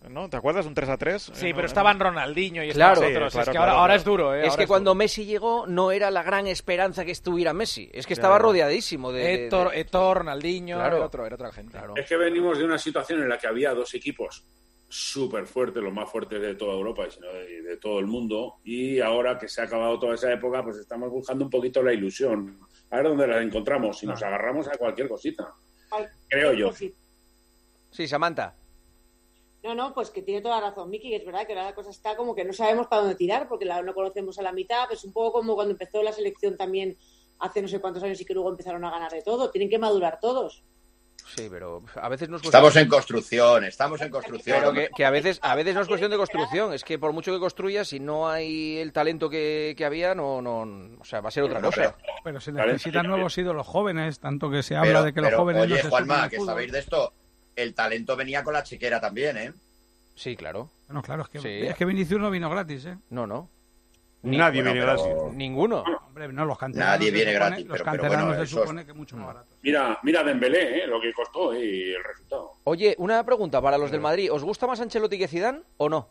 ¿no? ¿Te acuerdas? Un tres a tres. Sí, eh, pero no, estaban no. Ronaldinho y Claro, estaban otros. sí, claro, es que claro, ahora, claro. ahora es duro, ¿eh? Es Ahora que es cuando duro. Messi llegó no era la gran esperanza que estuviera Messi. Es que estaba Claro. rodeadísimo de... de- Héctor, de- Héctor, Ronaldinho, Claro. era, otro, era otra gente. Claro. Es que venimos de una situación en la que había dos equipos súper fuertes, los más fuertes de toda Europa y sino de, de todo el mundo, y ahora que se ha acabado toda esa época, pues estamos buscando un poquito la ilusión. A ver dónde la encontramos, y nos agarramos a cualquier cosita, creo yo. Sí, Samantha. No, no, pues que tiene toda la razón Miki, que es verdad que ahora la cosa está como que no sabemos para dónde tirar, porque la, no conocemos a la mitad, es un poco como cuando empezó la selección también hace no sé cuántos años y que luego empezaron a ganar de todo, tienen que madurar todos. Sí, pero a veces no es Estamos cuestión- en construcción, estamos en construcción. Pero que, que a veces a veces no es cuestión de construcción, es que por mucho que construyas, si no hay el talento que, que había, no, no, o sea, va a ser otra cosa. Pero se necesitan nuevos ídolos jóvenes, tanto que se habla Pero, de que los pero, jóvenes oye, no se Juanma, suman al que fútbol. sabéis de esto, el talento venía con la chequera también, ¿eh? Sí, claro. Bueno, claro, es que, Sí. es que Vinicius no vino gratis, ¿eh? No, no. Nadie Bueno, viene pero- gratis. Ninguno. Hombre, no, los canteranos Nadie se viene supone- gratis, Los pero- pero canteranos bueno, se eso es- supone que mucho más barato. Mira, mira Dembélé, ¿eh? Lo que costó y el resultado. Oye, una pregunta para los del Madrid. ¿Os gusta más Ancelotti que Zidane o no?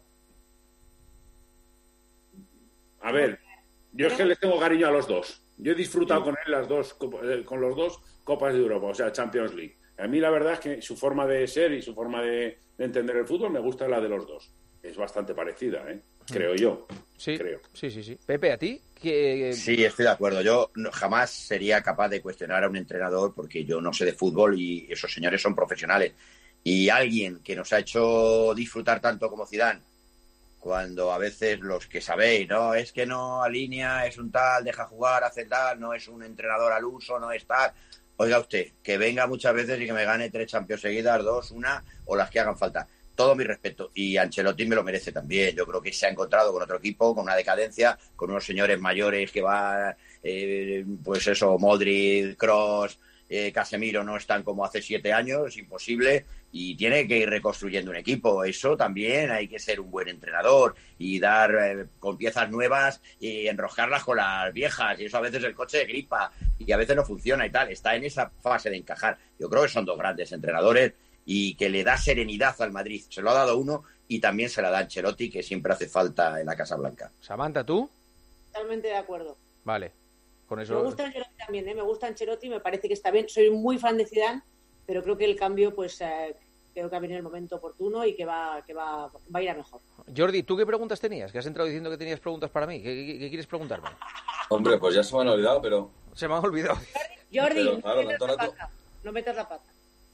A ver, yo es que les tengo cariño a los dos. Yo he disfrutado con él las dos, copa- eh, con los dos Copas de Europa, o sea, Champions League. A mí la verdad es que su forma de ser y su forma de, de entender el fútbol me gusta la de los dos. Es bastante parecida, ¿eh? Creo yo. Sí, Creo. sí, sí, sí. Pepe, ¿a ti? ¿Qué- Sí, estoy de acuerdo. Yo no- jamás sería capaz de cuestionar a un entrenador porque yo no sé de fútbol y esos señores son profesionales. Y alguien que nos ha hecho disfrutar tanto como Zidane, cuando a veces los que sabéis, no, es que no alinea, es un tal, deja jugar, hace tal, no es un entrenador al uso, no es tal. Oiga usted, que venga muchas veces y que me gane tres Champions seguidas, dos, una o las que hagan falta. Todo mi respeto. Y Ancelotti me lo merece también. Yo creo que se ha encontrado con otro equipo, con una decadencia, con unos señores mayores que va, eh, pues eso, Modric, Kroos, eh, Casemiro no están como hace siete años, imposible, y tiene que ir reconstruyendo un equipo. Eso también hay que ser un buen entrenador y dar eh, con piezas nuevas y enroscarlas con las viejas. Y eso a veces el coche gripa y a veces no funciona y tal. Está en esa fase de encajar. Yo creo que son dos grandes entrenadores y que le da serenidad al Madrid. Se lo ha dado uno y también se la da Ancelotti, que siempre hace falta en la Casa Blanca. Samantha, ¿tú? Totalmente de acuerdo. Vale. Con eso... Me gusta Ancelotti también, ¿eh? Me gusta Ancelotti, me parece que está bien. Soy muy fan de Zidane, pero creo que el cambio, pues, eh, creo que ha venido el momento oportuno y que va, que va, va a ir a mejor. Jordi, ¿tú qué preguntas tenías? Que has entrado diciendo que tenías preguntas para mí. ¿Qué, qué- qué quieres preguntarme? Hombre, pues ya se me han olvidado, pero Se me han olvidado. Jordi, Pero, no, claro, metas tanto la rato- pata, no metas la pata.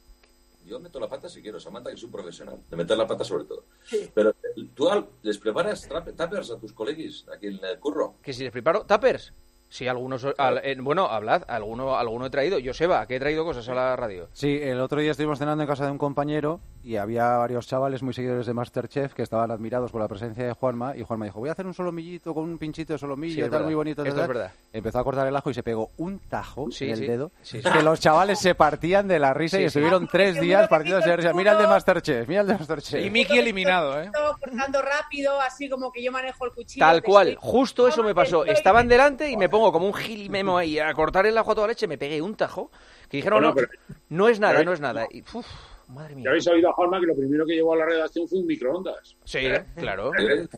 yo meto la pata si quiero, Samantha, que soy un profesional, de meter la pata sobre todo. Pero tú al- les preparas trap- tuppers a tus colegis aquí en el curro. ¿Que si les preparo? ¿Tuppers? Sí, algunos... al- eh, bueno, hablad. Alguno, alguno he traído. Joseba, que he traído cosas a la radio. Sí, el otro día estuvimos cenando en casa de un compañero y había varios chavales muy seguidores de MasterChef que estaban admirados por la presencia de Juanma y Juanma dijo, voy a hacer un solomillito con un pinchito de solomillo Sí, y es tal, verdad. muy bonito. Esto tal, es tal. verdad. Empezó a cortar el ajo y se pegó un tajo Sí, en el sí. dedo Sí, sí. que los chavales se partían de la risa Sí, y sí. estuvieron tres días partidos de risa. Mira el de MasterChef, mira el de MasterChef. Y Miki eliminado, ¿eh? Cortando rápido, así como que yo manejo el cuchillo. Tal que cual, estoy- justo eso me pasó. estoy- Estaban delante y me pongo como un gilimemo ahí a cortar el ajo a toda leche, me pegué un tajo que dijeron, Bueno, no, pero- no es nada, ¿sabéis? no es nada. Y, uf, madre Ya mía. habéis oído a Juanma que lo primero que llevó a la redacción fue un microondas. Sí, claro. ¿Eh?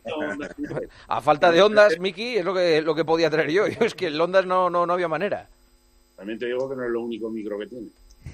A falta de ondas, Miki, es lo que, lo que podía traer yo. Es que el ondas no, no, no había manera. También te digo que no es lo único micro que tiene.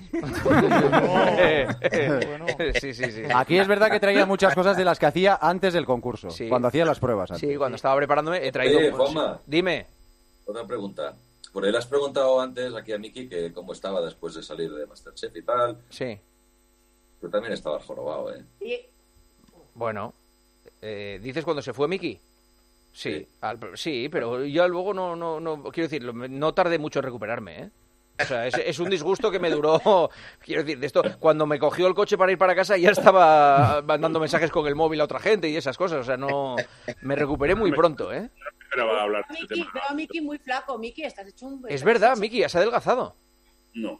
Eh, eh, sí, sí, sí. Aquí es verdad que traía muchas cosas de las que hacía antes del concurso, Sí. cuando hacía las pruebas. antes. Sí, cuando estaba preparándome he traído... Oye, Juanma. Dime. Otra pregunta. Por ahí le has preguntado antes aquí a Miki que cómo estaba después de salir de MasterChef y tal. Sí. Tú también estabas jorobado, ¿eh? Y- Bueno, eh, ¿dices cuando se fue Miki? Sí, al- sí, pero yo luego no, no, no, quiero decir, lo- no tardé mucho en recuperarme, ¿eh? O sea, es, es un disgusto que me duró, quiero decir, de esto, cuando me cogió el coche para ir para casa ya estaba mandando mensajes con el móvil a otra gente y esas cosas, o sea, no, me recuperé muy pronto, ¿eh? Pero va a hablar de este Miki, tema. veo a Miki muy flaco. Miki, estás hecho un... Es verdad, Miki, has adelgazado. No.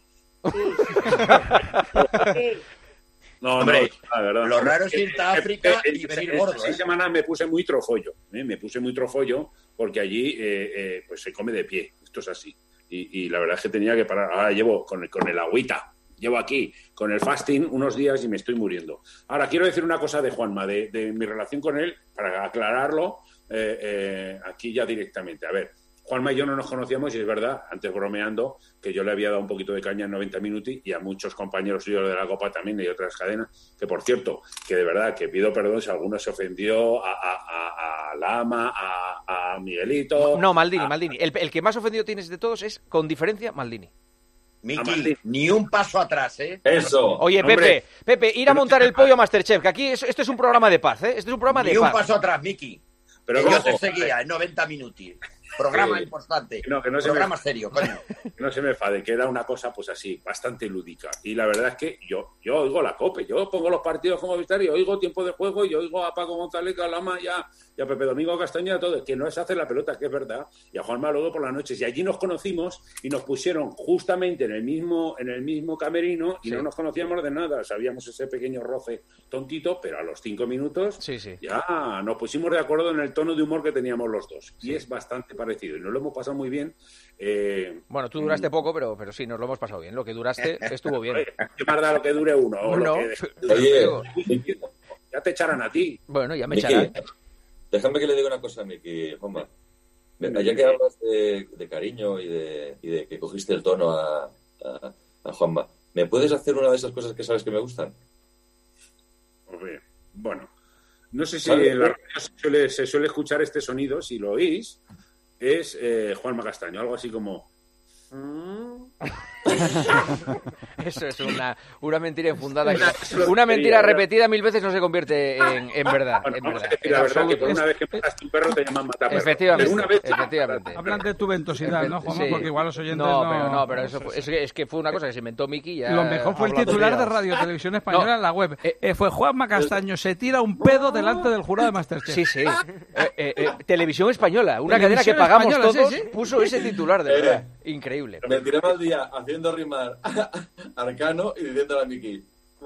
Sí. No, Hombre, no, la verdad. lo raro es irte a África Eh, eh, y eh, venir eh, gordo, Seis ¿eh? semanas me puse muy trofollo. ¿eh? Me puse muy trofollo porque allí eh, eh, pues se come de pie. Esto es así. Y, y la verdad es que tenía que parar. Ahora llevo con el, con el agüita llevo aquí con el fasting unos días y me estoy muriendo. Ahora, quiero decir una cosa de Juanma, de, de mi relación con él, para aclararlo eh, eh, aquí ya directamente. A ver, Juanma y yo no nos conocíamos y es verdad, antes bromeando, que yo le había dado un poquito de caña en noventa minutos y a muchos compañeros suyos de la Copa también y de otras cadenas, que por cierto, que de verdad, que pido perdón si alguno se ofendió a, a, a, a Lama, a, a Miguelito... No, Maldini, a... Maldini. El, el que más ofendido tienes de todos es, con diferencia, Maldini. Miki, ni un paso atrás, ¿eh? Eso. Oye, Pepe, Hombre. Pepe, ir a montar el pollo a Masterchef, que aquí es, esto es un programa de paz, ¿eh? Este es un programa de Ni paz. un paso atrás, Miki. Pero Pero yo ojo, te seguía en noventa minutos. Programa Sí. importante. No, que no se Programa me- serio, coño. Que no se me enfade, que era una cosa pues así, bastante lúdica. Y la verdad es que yo, yo oigo la COPE, yo pongo los partidos como Movistar y oigo tiempo de juego y oigo a Paco González, a Lama y a, y a Pepe Domingo Castañeda, todo, que no es hacer la pelota, que es verdad, y a Juanma luego por las noches. Y allí nos conocimos y nos pusieron justamente en el mismo, en el mismo camerino y Sí. no nos conocíamos de nada, sabíamos ese pequeño roce tontito, pero a los cinco minutos Sí, sí. ya nos pusimos de acuerdo en el tono de humor que teníamos los dos. Y es bastante parecido y nos lo hemos pasado muy bien. Eh, Bueno, tú duraste poco, pero, pero sí, nos lo hemos pasado bien. Lo que duraste estuvo bien. ¿Qué más da lo que dure uno? O No. lo que... Oye, ya te echarán a ti. Bueno, ya me Miki, echarán. déjame que le diga una cosa a Miki, Juanma. Venga, ya que hablas de, de cariño y de, y de que cogiste el tono a, a, a Juanma, ¿me puedes hacer una de esas cosas que sabes que me gustan? Hombre, bueno, no sé si Vale. en la radio se suele, se suele escuchar este sonido, si lo oís, es eh, Juanma Castaño, algo así como... Eso es una, una mentira infundada. Una- Una mentira ¿verdad? repetida mil veces no se convierte en, en verdad. Bueno, en vamos verdad. a decir la En verdad, que absoluto. por una vez que mataste un perro te llaman mataperro. Efectivamente, Pero una vez... efectivamente. Hablan de tu ventosidad, ¿no, Juanma? Sí. Porque igual los oyentes no, no... pero no, pero eso fue, es, que, es que fue una cosa que se inventó Miki. Ya Lo mejor fue el hablando titular ya. de Radio Televisión Española No. en la web. Eh, fue Juanma Castaño se tira un pedo delante del jurado de Masterchef. Sí, sí. Eh, eh, eh, Televisión Española, una cadena Televisión que pagamos Española, sí, todos, sí. puso ese titular, de verdad. Increíble. Me tiré mal día haciendo rimar Arcano y diciéndole a Miki.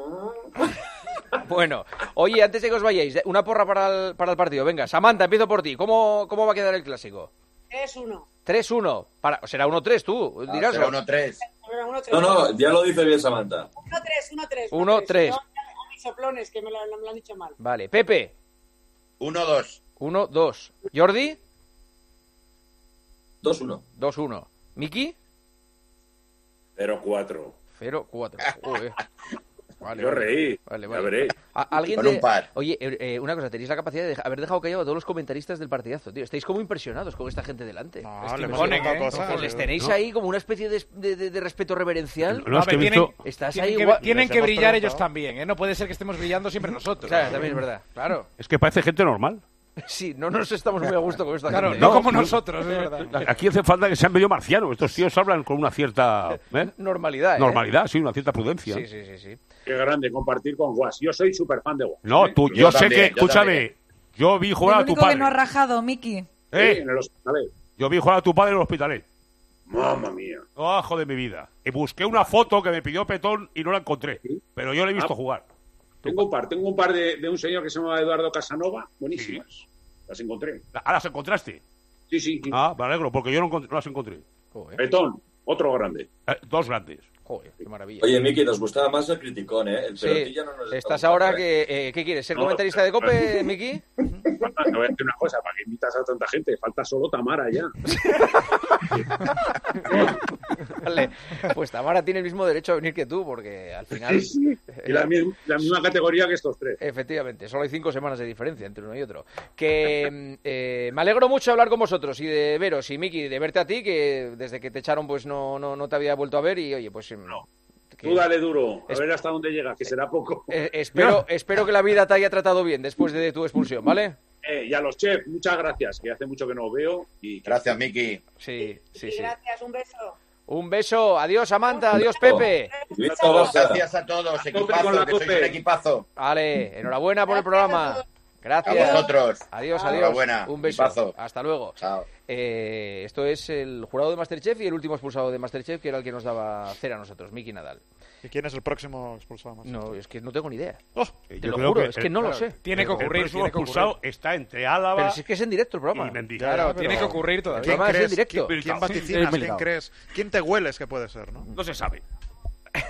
Bueno, oye, antes de que os vayáis, una porra para el, para el partido. Venga, Samantha, empiezo por ti. ¿Cómo, cómo va a quedar el clásico? tres uno. tres uno. Para, será uno tres tú, dirás. será uno tres. No, no, ya lo dice bien Samantha. uno tres, uno tres. uno tres. No, a mis soplones, que me lo, me lo han dicho mal. Vale, Pepe. uno dos. uno dos. Jordi. dos uno. dos uno. Miki. cero cuatro. cero cuatro. Joder. Vale, Yo vale. reí, Vale, ya vale. veréis. A- ¿Alguien Con de- un par. Oye, eh, eh, una cosa, tenéis la capacidad de deja- haber dejado callado a todos los comentaristas del partidazo, tío. Estáis como impresionados con esta gente delante. No, Es que le me ponen ponen, ¿eh? cosas. Les tenéis No. ahí como una especie de, de- de- de respeto reverencial. No, es que he tienen, visto- Estás tienen ahí que, igual- tienen Les que hemos brillar preguntado. ellos también, ¿eh? No puede ser que estemos brillando siempre nosotros. Claro, también es verdad. Claro. Es que parece gente normal. Sí, no nos estamos muy a gusto con esta Claro, gente. no como nosotros, es verdad. Aquí hace falta que sean medio marcianos. Estos tíos hablan con una cierta ¿eh? Normalidad, ¿eh? normalidad, sí, una cierta prudencia. Sí, sí, sí, sí. Qué grande compartir con Guas. Yo soy súper fan de Guas. No, ¿eh? tú, yo, Yo sé también, que, yo escúchame, también. yo vi jugar El a tu único que no ha padre. rajado, Miki. Sí, ¿Eh? en el hospital. Yo vi jugar a tu padre en el hospitalet. Mamma mía. Oh, de mi vida. Y busqué una foto que me pidió Petón y no la encontré. Pero yo le he visto Ah. jugar. Tengo un par, tengo un par de, de un señor que se llama Eduardo Casanova, buenísimas. Las encontré. ¿Ah, las encontraste? Sí, sí. sí. Ah, me alegro, porque yo no, encont- no las encontré. Joder, Betón, otro grande. Eh, dos grandes. joder, qué maravilla. Oye, Miki, nos gustaba más el criticón, ¿eh? El Sí, pelotilla no nos está estás gustando, ahora ¿eh? que... eh, ¿Qué quieres? ¿Ser No, comentarista de COPE, Miki? Te voy a decir una cosa, ¿para qué invitas a tanta gente? Falta solo Tamara ya. Vale, pues Tamara tiene el mismo derecho a venir que tú, porque al final... Sí, sí. Y la, mi- la misma categoría que estos tres. Efectivamente, solo hay cinco semanas de diferencia entre uno y otro. Que eh, me alegro mucho de hablar con vosotros y de veros y Miki, de verte a ti, que desde que te echaron pues no, no, no te había vuelto a ver y oye, pues... No. que- Tú dale duro, a Es- ver hasta dónde llega, que será poco. eh, espero, espero que la vida te haya tratado bien después de tu expulsión, ¿vale? Eh, y a los chefs, muchas gracias, que hace mucho que no os veo. Y que- Gracias, Miki. Sí, sí, Y sí. gracias, un beso. Un beso, adiós Samantha, adiós Pepe. Gracias a todos, equipazo, que sois un equipazo. Vale, enhorabuena por el programa. Gracias. A vosotros. Adiós, adiós. Enhorabuena, Un beso. equipazo. Hasta luego. Chao. Eh, esto es el jurado de Masterchef y el último expulsado de Masterchef, que era el que nos daba cera a nosotros, Miki Nadal. ¿Y quién es el próximo expulsado? Más? No, es que no tengo ni idea. Oh, Te Yo lo creo juro, que es que el- no lo claro, sé. Tiene que El ocurrir, próximo tiene que expulsado ocurrir. está entre Álava Pero si es que es en directo el programa. y Mendy. Claro, pero- tiene que ocurrir todavía. ¿Quién ¿Quién crees? crees? en directo. ¿Quién, quién Sí, vaticinas? es ¿Quién Militao. crees? ¿Quién te hueles que puede ser, no? No se sabe.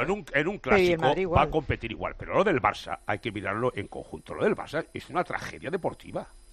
pero en un, en un clásico va a competir igual. Pero lo del Barça hay que mirarlo en conjunto. Lo del Barça es una tragedia deportiva.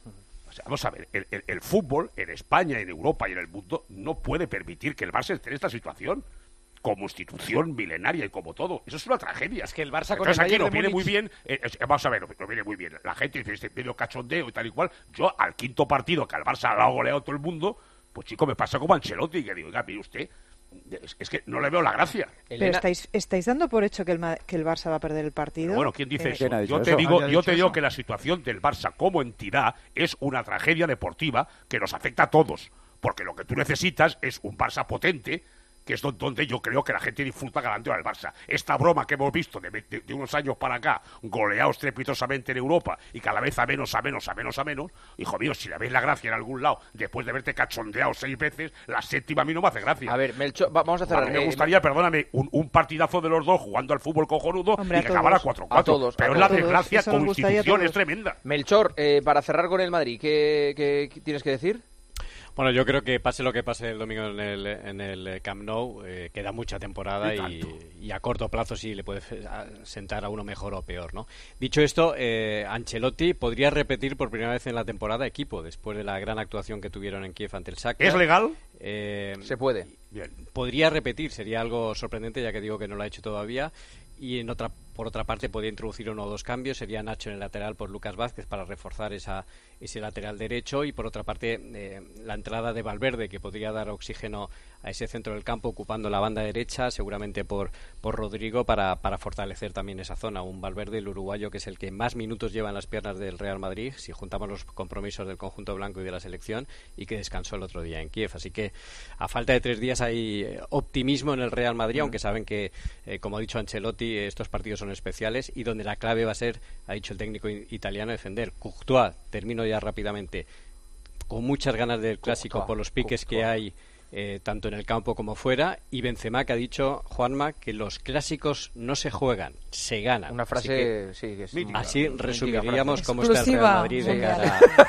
O sea, vamos a ver, el, el, el fútbol en España, en Europa y en el mundo no puede permitir que el Barça esté en esta situación. Como institución milenaria y como todo. Eso es una tragedia. Es que el Barça con Entonces el aquí Bayern nos de viene Múnich- muy bien, eh, eh, vamos a ver, nos viene muy bien. La gente dice este medio cachondeo y tal y cual. Yo al quinto partido que al Barça lo ha goleado todo el mundo, pues chico, me pasa como Ancelotti, que digo, oiga, mire usted, es, es que no le veo la gracia. Pero estáis, estáis dando por hecho que el, Ma- que el Barça va a perder el partido. Bueno, ¿quién dice Eh, eso? Yo te digo, yo te digo que la situación del Barça como entidad es una tragedia deportiva que nos afecta a todos. Porque lo que tú necesitas es un Barça potente, que es donde yo creo que la gente disfruta ganando al Barça. Esta broma que hemos visto de, de, de unos años para acá, goleados estrepitosamente en Europa y cada vez a menos, a menos, a menos, a menos, hijo mío, si le veis la gracia en algún lado, después de haberte cachondeado seis veces, la séptima a mí no me hace gracia. A ver, Melchor, va- vamos a cerrar. A mí me Eh, gustaría, perdóname, un, un partidazo de los dos jugando al fútbol cojonudo Hombre, y a que todos. acabara cuatro A cuatro. todos, Pero a es la todos. desgracia Eso nos como gustaría a institución, todos. es tremenda. Melchor, eh, para cerrar con el Madrid, ¿qué, qué- qué tienes que decir? Bueno, yo creo que pase lo que pase el domingo en el, en el Camp Nou, eh, queda mucha temporada Y y, y a corto plazo sí le puede fe- a- sentar a uno mejor o peor, ¿no? Dicho esto, eh, Ancelotti podría repetir por primera vez en la temporada equipo, después de la gran actuación que tuvieron en Kiev ante el Shakhtar. ¿Es legal? Eh, Se puede. Bien. Podría repetir, sería algo sorprendente, ya que digo que no lo ha hecho todavía. Y en otra, por otra parte, podría introducir uno o dos cambios. Sería Nacho en el lateral por Lucas Vázquez para reforzar esa, ese lateral derecho. Y por otra parte, eh, la entrada de Valverde, que podría dar oxígeno a ese centro del campo, ocupando la banda derecha, seguramente por, por Rodrigo, para, para fortalecer también esa zona. Un Valverde, el uruguayo, que es el que más minutos lleva en las piernas del Real Madrid, si juntamos los compromisos del conjunto blanco y de la selección, y que descansó el otro día en Kiev. Así que, a falta de tres días, hay eh, optimismo en el Real Madrid, aunque saben que, eh, como ha dicho Ancelotti, estos partidos son especiales y donde la clave va a ser, ha dicho el técnico i- italiano, defender. Courtois, termino ya rápidamente, con muchas ganas del clásico Courtois, por los piques que hay eh, tanto en el campo como fuera, y Benzema, que ha dicho, Juanma, que los clásicos no se juegan, se ganan. Una frase, Así que, sí, que es así mítica resumiríamos frase. cómo está el Real Exclusiva Madrid de mundial.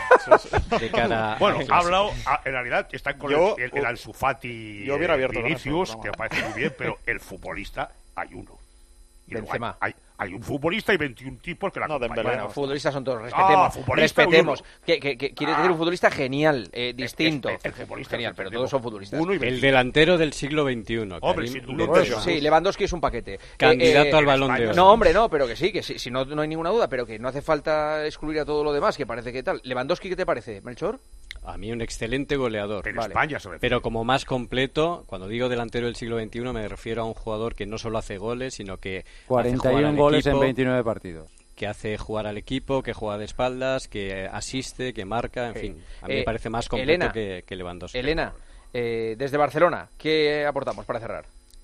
cara, de cara Bueno, al ha clásico. hablado, a- en realidad está con Yo- el, el, el Ansu Fati, yo hubiera eh, abierto con Vinicius, eso, que me parece muy bien, pero el futbolista hay uno. Y luego Benzema. Hay, hay, hay un futbolista y veintiún tipos que la acompañan. Bueno, futbolistas son todos, respetemos. Ah, futbolista respetemos. uno. Que, que, que quiere Ah. decir un futbolista genial, eh, distinto. el- el futbolista Genial, que pero tenemos. todos son futbolistas. Uno y El delantero del siglo veintiuno. Hombre, Karim sin duda. Benzema. Sí, Lewandowski es un paquete. Candidato Eh, eh, al Balón de Oro. No, hombre, no, pero que sí, que sí, si no, no hay ninguna duda, pero que no hace falta excluir a todo lo demás, que parece que tal. ¿Lewandowski qué te parece, Melchor? A mí un excelente goleador. En España, sobre todo. Pero como más completo, cuando digo delantero del siglo veintiuno me refiero a un jugador que no solo hace goles, sino que cuarenta y hace uno jugar al goles en equipo, veintinueve partidos. que hace jugar al equipo, que juega de espaldas, que asiste, que marca, en Sí. fin. A mí Eh, me parece más completo Elena, que, que Lewandowski. Elena, eh, desde Barcelona, ¿qué aportamos para cerrar?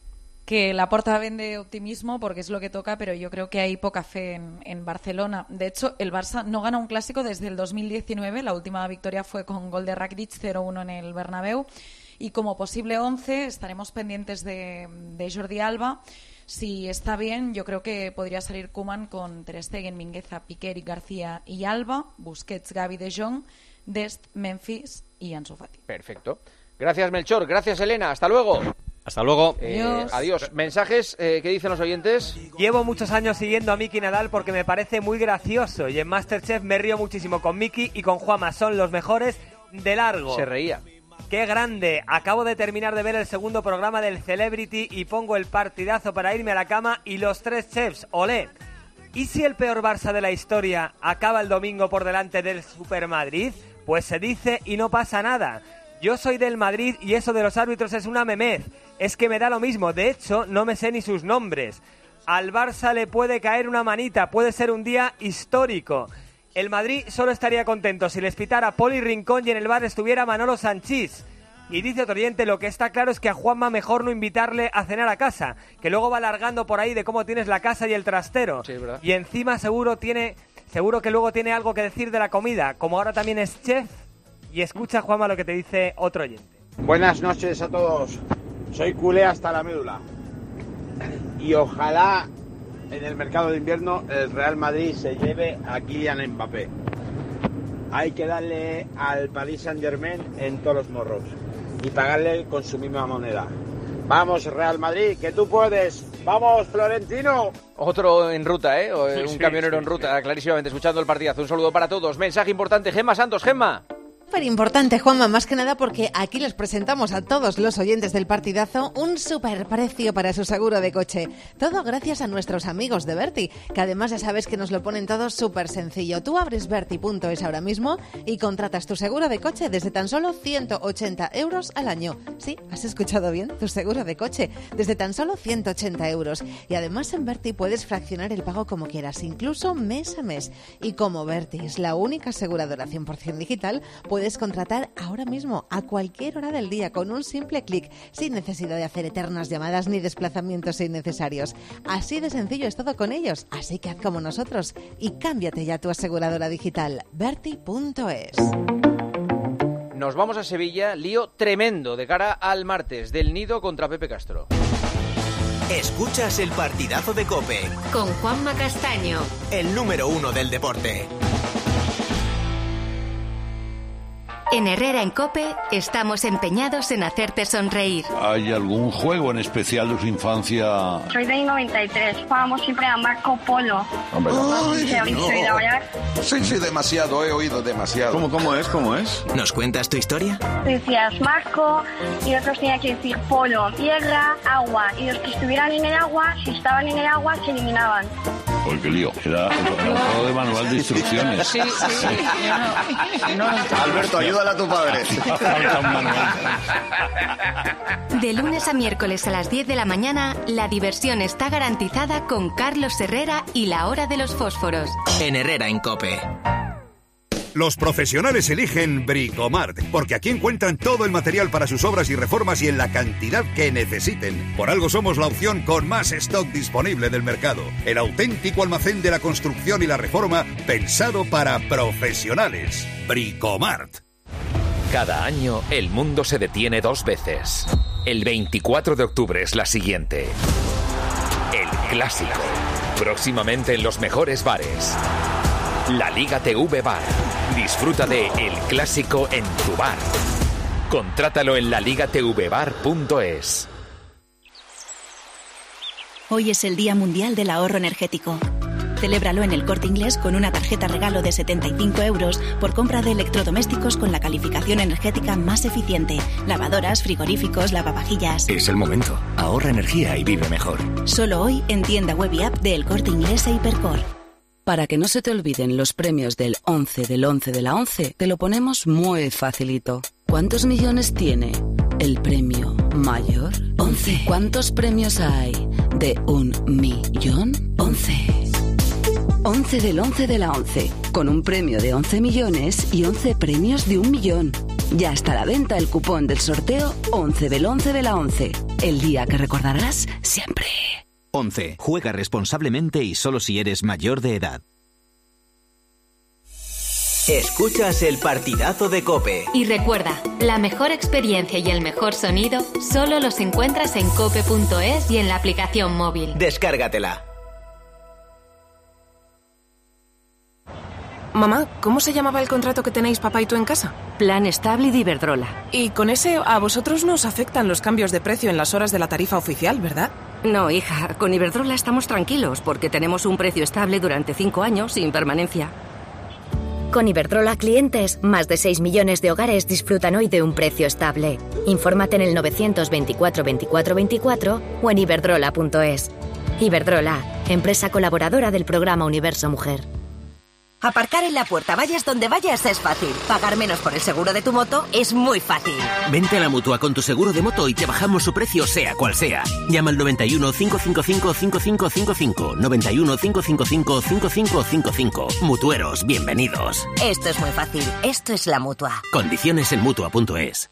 Que Laporta vende optimismo porque es lo que toca, pero yo creo que hay poca fe en, en Barcelona. De hecho, el Barça no gana un clásico desde el dos mil diecinueve. La última victoria fue con gol de Rakitic, cero uno en el Bernabéu. Y como posible once estaremos pendientes de, de Jordi Alba. Si está bien, yo creo que podría salir Koeman con Ter Stegen, Mingueza, Piqué, García y Alba, Busquets, Gavi, De Jong, Dest, Memphis y Ansu Fati. Perfecto. Gracias, Melchor. Gracias, Elena. Hasta luego. Hasta luego. Eh, Adiós. adiós. Mensajes, eh, ¿qué dicen los oyentes? Llevo muchos años siguiendo a Miki Nadal porque me parece muy gracioso y en MasterChef me río muchísimo con Miki y con Juanma, son los mejores de largo. Se reía. ¡Qué grande! Acabo de terminar de ver el segundo programa del Celebrity y pongo el partidazo para irme a la cama y los tres chefs, olé. ¿Y si el peor Barça de la historia acaba el domingo por delante del Super Madrid? Pues se dice y no pasa nada. Yo soy del Madrid y eso de los árbitros es una memez. Es que me da lo mismo, de hecho no me sé ni sus nombres. Al Barça le puede caer una manita, puede ser un día histórico. El Madrid solo estaría contento si les pitara Poli Rincón y en el bar estuviera Manolo Sanchís. Y dice otro oyente, lo que está claro es que a Juanma mejor no invitarle a cenar a casa, que luego va largando por ahí de cómo tienes la casa y el trastero. Sí, ¿verdad? Y encima seguro tiene, seguro que luego tiene algo que decir de la comida, como ahora también es chef. Y escucha, Juanma, lo que te dice otro oyente. Buenas noches a todos. Soy culé hasta la médula. Y ojalá en el mercado de invierno el Real Madrid se lleve a Kylian Mbappé. Hay que darle al Paris Saint-Germain en todos los morros y pagarle con su misma moneda. Vamos, Real Madrid, que tú puedes. Vamos, Florentino. Otro en ruta, ¿eh? O, Sí, un sí, camionero sí, en ruta, clarísimamente, escuchando el partidazo. Un saludo para todos. Mensaje importante. Gemma Santos, Gemma. Súper importante, Juanma, más que nada porque aquí les presentamos a todos los oyentes del partidazo un super precio para su seguro de coche. Todo gracias a nuestros amigos de Berti, que además ya sabes que nos lo ponen todo súper sencillo. Tú abres berti punto es ahora mismo y contratas tu seguro de coche desde tan solo ciento ochenta euros al año. Sí, has escuchado bien, tu seguro de coche, desde tan solo ciento ochenta euros. Y además en Berti puedes fraccionar el pago como quieras, incluso mes a mes. Y como Berti es la única aseguradora cien por ciento digital, puedes contratar ahora mismo, a cualquier hora del día, con un simple clic, sin necesidad de hacer eternas llamadas ni desplazamientos innecesarios. Así de sencillo es todo con ellos, así que haz como nosotros y cámbiate ya a tu aseguradora digital, berti punto es. Nos vamos a Sevilla, lío tremendo de cara al martes del Nido contra Pepe Castro. Escuchas el partidazo de COPE con Juanma Castaño, el número uno del deporte. En Herrera en COPE estamos empeñados en hacerte sonreír. ¿Hay algún juego en especial de su infancia? Soy del noventa y tres, jugábamos siempre a Marco Polo. Hombre, no. ¿Se habéis no. oído hablar? Sí, sí, demasiado, he oído demasiado. ¿Cómo, cómo es? ¿Cómo es? ¿Nos cuentas tu historia? Decías Marco y otros tenían que decir polo, tierra, agua. Y los que estuvieran en el agua, si estaban en el agua, se eliminaban. Uy, qué lío. Era un juego de manual de instrucciones. Sí, sí, sí. No, no, Alberto, ayúdale a tu padre. De lunes a miércoles a las diez de la mañana, la diversión está garantizada con Carlos Herrera y la hora de los fósforos. En Herrera en COPE. Los profesionales eligen Bricomart, porque aquí encuentran todo el material para sus obras y reformas y en la cantidad que necesiten. Por algo somos la opción con más stock disponible del mercado. El auténtico almacén de la construcción y la reforma pensado para profesionales. Bricomart. Cada año el mundo se detiene dos veces. El veinticuatro de octubre es la siguiente. El Clásico. Próximamente en los mejores bares. La Liga T V Bar. Disfruta de El Clásico en tu bar. Contrátalo en la liga t v bar punto es. Hoy es el Día Mundial del Ahorro Energético. Celébralo en el Corte Inglés con una tarjeta regalo de setenta y cinco euros por compra de electrodomésticos con la calificación energética más eficiente. Lavadoras, frigoríficos, lavavajillas. Es el momento. Ahorra energía y vive mejor. Solo hoy en tienda web y app de El Corte Inglés e Hipercor. Para que no se te olviden los premios del once del once de la once, te lo ponemos muy facilito. ¿Cuántos millones tiene el premio mayor? once. ¿Cuántos premios hay de un millón? once. once del once de la once, con un premio de once millones y once premios de un millón. Ya está a la venta el cupón del sorteo once del once de la once, el día que recordarás siempre. once. Juega responsablemente y solo si eres mayor de edad. Escuchas el partidazo de COPE. Y recuerda, la mejor experiencia y el mejor sonido solo los encuentras en cope punto es y en la aplicación móvil. Descárgatela. Mamá, ¿cómo se llamaba el contrato que tenéis papá y tú en casa? Plan estable de Iberdrola. Y con ese a vosotros no os afectan los cambios de precio en las horas de la tarifa oficial, ¿verdad? No, hija, con Iberdrola estamos tranquilos porque tenemos un precio estable durante cinco años sin permanencia. Con Iberdrola clientes, más de seis millones de hogares disfrutan hoy de un precio estable. Infórmate en el novecientos veinticuatro veinticuatro veinticuatro o en iberdrola punto es. Iberdrola, empresa colaboradora del programa Universo Mujer. Aparcar en la puerta, vayas donde vayas, es fácil. Pagar menos por el seguro de tu moto es muy fácil. Vente a la Mutua con tu seguro de moto y te bajamos su precio sea cual sea. Llama al noventa y uno, cinco cinco cinco, cinco cinco cinco cinco. noventa y uno, cinco cinco cinco, cinco cinco cinco cinco. Mutueros, bienvenidos. Esto es muy fácil. Esto es la Mutua. Condiciones en Mutua punto es.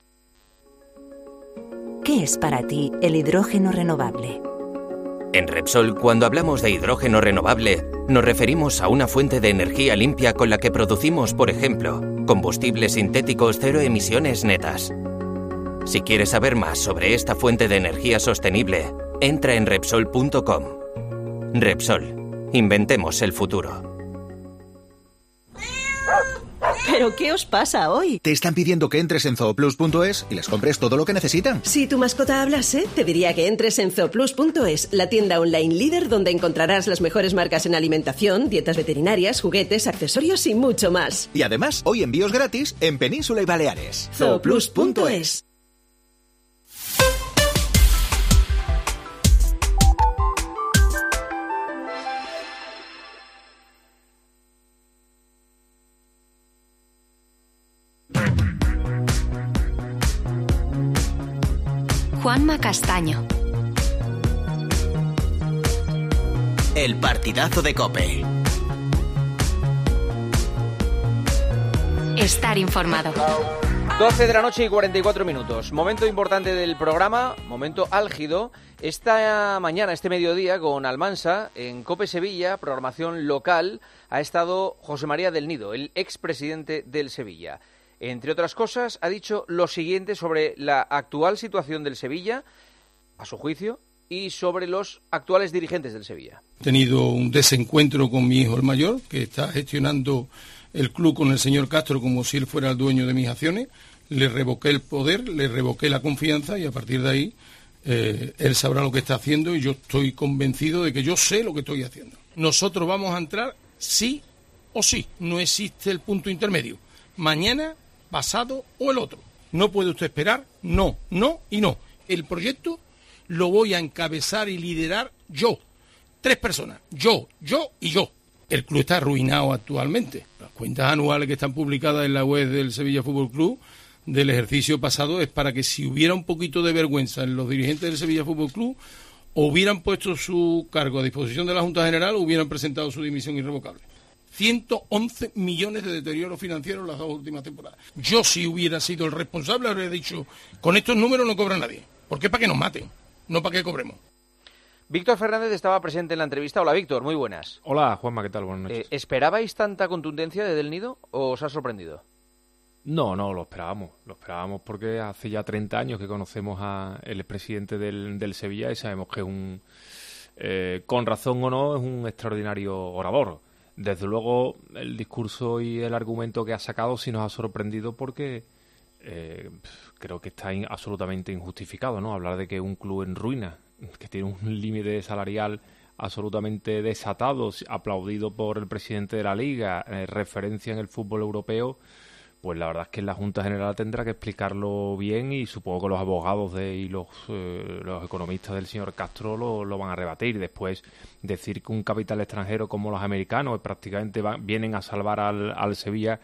¿Qué es para ti el hidrógeno renovable? En Repsol, cuando hablamos de hidrógeno renovable, nos referimos a una fuente de energía limpia con la que producimos, por ejemplo, combustibles sintéticos cero emisiones netas. Si quieres saber más sobre esta fuente de energía sostenible, entra en Repsol punto com. Repsol, inventemos el futuro. ¿Pero qué os pasa hoy? Te están pidiendo que entres en zooplus punto es y les compres todo lo que necesitan. Si tu mascota hablase, te diría que entres en zooplus punto es, la tienda online líder donde encontrarás las mejores marcas en alimentación, dietas veterinarias, juguetes, accesorios y mucho más. Y además, hoy envíos gratis en Península y Baleares. zooplus punto es. Juanma Castaño. El partidazo de COPE. Estar informado. doce de la noche y cuarenta y cuatro minutos. Momento importante del programa, momento álgido. Esta mañana, este mediodía, con Almansa, en COPE Sevilla, programación local, ha estado José María del Nido, el expresidente del Sevilla. Entre otras cosas, ha dicho lo siguiente sobre la actual situación del Sevilla, a su juicio, y sobre los actuales dirigentes del Sevilla. He tenido un desencuentro con mi hijo el mayor, que está gestionando el club con el señor Castro como si él fuera el dueño de mis acciones. Le revoqué el poder, le revoqué la confianza y a partir de ahí eh, él sabrá lo que está haciendo y yo estoy convencido de que yo sé lo que estoy haciendo. Nosotros vamos a entrar sí o sí, no existe el punto intermedio. Mañana, pasado o el otro. No puede usted esperar, no, no y no. El proyecto lo voy a encabezar y liderar yo. Tres personas, yo, yo y yo. El club está arruinado actualmente. Las cuentas anuales que están publicadas en la web del Sevilla Fútbol Club del ejercicio pasado es para que si hubiera un poquito de vergüenza en los dirigentes del Sevilla Fútbol Club, hubieran puesto su cargo a disposición de la Junta General o hubieran presentado su dimisión irrevocable. ciento once millones de deterioro financiero en las dos últimas temporadas. Yo, si hubiera sido el responsable, habría dicho, con estos números no cobra nadie. ¿Por qué? Para que nos maten, no para que cobremos. Víctor Fernández estaba presente en la entrevista. Hola, Víctor, muy buenas. Hola, Juanma, ¿qué tal? Buenas noches. Eh, ¿Esperabais tanta contundencia de Del Nido o os ha sorprendido? No, no, lo esperábamos. Lo esperábamos porque hace ya treinta años que conocemos al presidente del, del Sevilla y sabemos que es un, eh, con razón o no, es un extraordinario orador. Desde luego, el discurso y el argumento que ha sacado sí nos ha sorprendido porque eh, creo que está in, absolutamente injustificado, ¿no? Hablar de que un club en ruina, que tiene un límite salarial absolutamente desatado, aplaudido por el presidente de la Liga, eh, referencia en el fútbol europeo, pues la verdad es que la Junta General tendrá que explicarlo bien y supongo que los abogados de, y los, eh, los economistas del señor Castro lo, lo van a rebatir. Después, decir que un capital extranjero como los americanos prácticamente va, vienen a salvar al, al Sevilla,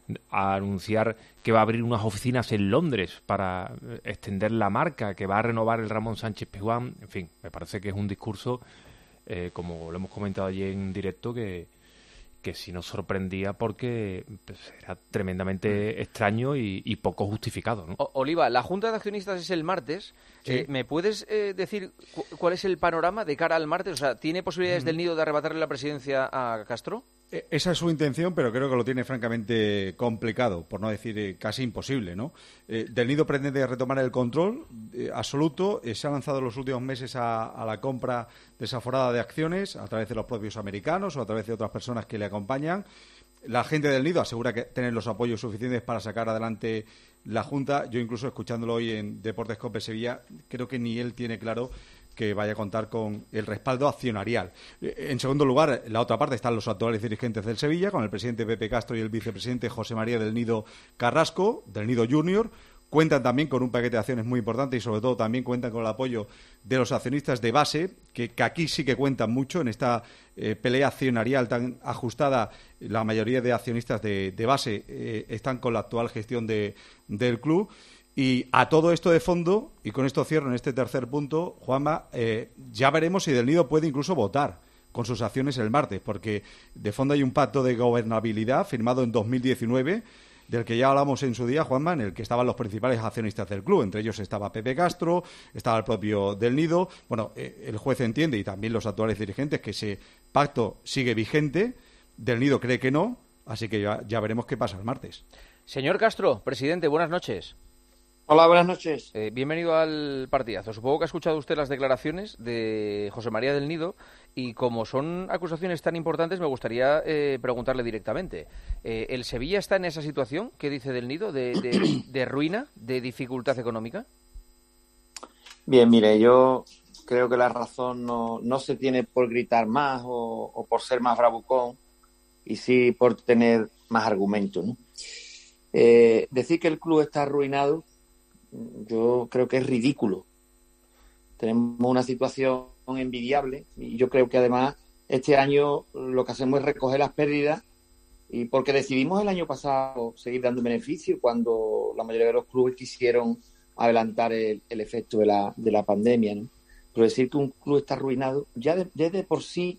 a anunciar que va a abrir unas oficinas en Londres para extender la marca, que va a renovar el Ramón Sánchez Pizjuán. En fin, me parece que es un discurso, eh, como lo hemos comentado allí en directo, que que sí nos sorprendía porque pues, era tremendamente extraño y, y poco justificado, ¿no? O, Oliva, la Junta de Accionistas es el martes. Sí. Eh, ¿Me puedes eh, decir cu cuál es el panorama de cara al martes? O sea, ¿tiene posibilidades mm. del Nido de arrebatarle la presidencia a Castro? Esa es su intención, pero creo que lo tiene francamente complicado, por no decir eh, casi imposible, ¿no? Eh, Del Nido pretende retomar el control eh, absoluto. Eh, se ha lanzado en los últimos meses a, a la compra desaforada de acciones a través de los propios americanos o a través de otras personas que le acompañan. La gente del Nido asegura que tener los apoyos suficientes para sacar adelante la Junta. Yo incluso escuchándolo hoy en Deportes COPE Sevilla, creo que ni él tiene claro que vaya a contar con el respaldo accionarial. En segundo lugar, la otra parte están los actuales dirigentes del Sevilla, con el presidente Pepe Castro y el vicepresidente José María del Nido Carrasco, del Nido Junior. Cuentan también con un paquete de acciones muy importante y, sobre todo, también cuentan con el apoyo de los accionistas de base, que, que aquí sí que cuentan mucho en esta eh, pelea accionarial tan ajustada. La mayoría de accionistas de, de base eh, están con la actual gestión de, del club. Y a todo esto de fondo, y con esto cierro en este tercer punto, Juanma, eh, ya veremos si Del Nido puede incluso votar con sus acciones el martes, porque de fondo hay un pacto de gobernabilidad firmado en dos mil diecinueve, del que ya hablamos en su día, Juanma, en el que estaban los principales accionistas del club. Entre ellos estaba Pepe Castro, estaba el propio Del Nido. Bueno, eh, el juez entiende, y también los actuales dirigentes, que ese pacto sigue vigente. Del Nido cree que no, así que ya, ya veremos qué pasa el martes. Señor Castro, presidente, buenas noches. Hola, buenas noches. Eh, bienvenido al partidazo. Supongo que ha escuchado usted las declaraciones de José María del Nido y como son acusaciones tan importantes me gustaría eh, preguntarle directamente. Eh, ¿El Sevilla está en esa situación que dice del Nido de, de, de ruina, de dificultad económica? Bien, mire, yo creo que la razón no, no se tiene por gritar más o, o por ser más bravucón y sí por tener más argumentos, ¿no? Eh, decir que el club está arruinado, yo creo que es ridículo. Tenemos una situación envidiable y yo creo que además este año lo que hacemos es recoger las pérdidas y porque decidimos el año pasado seguir dando beneficio cuando la mayoría de los clubes quisieron adelantar el, el efecto de la, de la pandemia, ¿no? Pero decir que un club está arruinado ya de, ya de por sí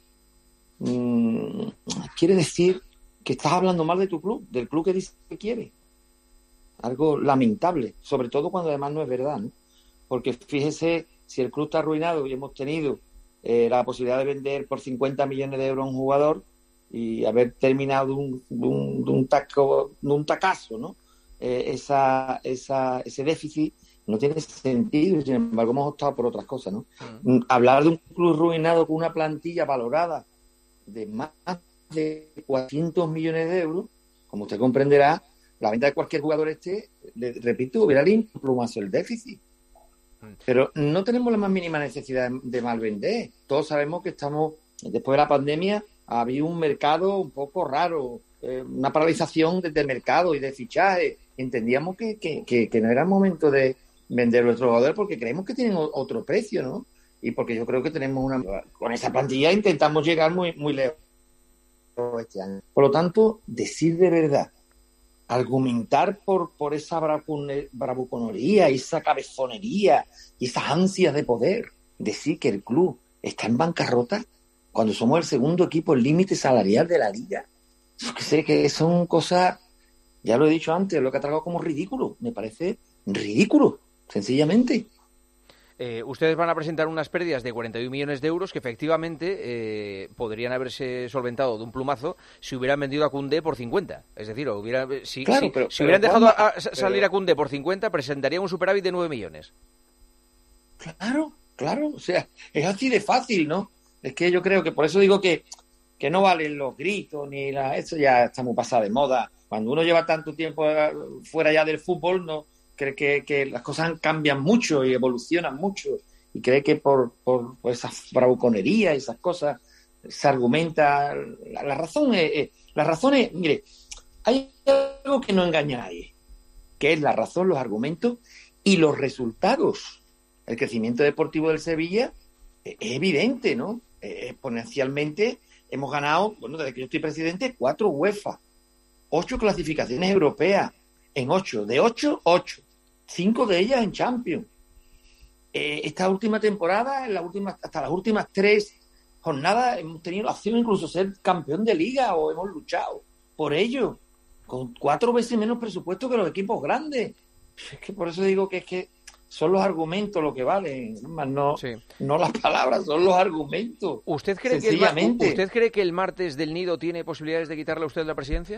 mmm, quiere decir que estás hablando mal de tu club, del club que dices que quiere. Algo lamentable, sobre todo cuando además no es verdad, ¿no? Porque fíjese, si el club está arruinado y hemos tenido eh, la posibilidad de vender por cincuenta millones de euros a un jugador y haber terminado de un, de un, de un, taco, de un tacazo, ¿no? Eh, esa, esa, ese déficit no tiene sentido, sin embargo hemos optado por otras cosas, ¿no? Uh-huh. Hablar de un club arruinado con una plantilla valorada de más de cuatrocientos millones de euros, como usted comprenderá, la venta de cualquier jugador este, le repito, hubiera limpiado un plumazo el déficit. Pero no tenemos la más mínima necesidad de, de mal vender. Todos sabemos que estamos, después de la pandemia, ha habido un mercado un poco raro, eh, una paralización desde el mercado y de fichaje. Entendíamos que, que, que, que no era el momento de vender nuestros jugadores porque creemos que tienen otro precio, ¿no? Y porque yo creo que tenemos una... Con esa plantilla intentamos llegar muy, muy lejos este año. Por lo tanto, decir de verdad, argumentar por, por esa bravuconería, esa cabezonería y esas ansias de poder, decir que el club está en bancarrota cuando somos el segundo equipo en límite salarial de la liga. Que sé que son cosas, ya lo he dicho antes, lo que ha tragado como ridículo. Me parece ridículo, sencillamente. Eh, ustedes van a presentar unas pérdidas de cuarenta y un millones de euros que efectivamente eh, podrían haberse solventado de un plumazo si hubieran vendido a Koundé por cincuenta. Es decir, o hubiera, si, claro, si, pero, si pero, hubieran dejado Juanma, a, a salir pero, a Koundé por cincuenta, presentarían un superávit de nueve millones. Claro, claro. O sea, es así de fácil, ¿no? Es que yo creo que por eso digo que, que no valen los gritos ni la... Eso ya está muy pasado de moda. Cuando uno lleva tanto tiempo fuera ya del fútbol, no cree que, que las cosas cambian mucho y evolucionan mucho. Y cree que por, por, por esa bravuconería, esas cosas, se argumenta. La, la razón es, es, la razón es, mire, hay algo que no engaña a nadie, que es la razón, los argumentos y los resultados. El crecimiento deportivo del Sevilla es, es evidente, ¿no? Eh, exponencialmente hemos ganado, bueno, desde que yo estoy presidente, cuatro UEFA, ocho clasificaciones europeas, en ocho, de ocho, ocho, cinco de ellas en Champions. Esta última temporada, en la última, hasta las últimas tres jornadas, hemos tenido la opción incluso de ser campeón de liga o hemos luchado por ello, con cuatro veces menos presupuesto que los equipos grandes. Es que por eso digo que es que son los argumentos lo que valen, más no, sí. no las palabras, son los argumentos. ¿Usted cree, que el, ¿Usted cree que el martes del Nido tiene posibilidades de quitarle a usted la presidencia?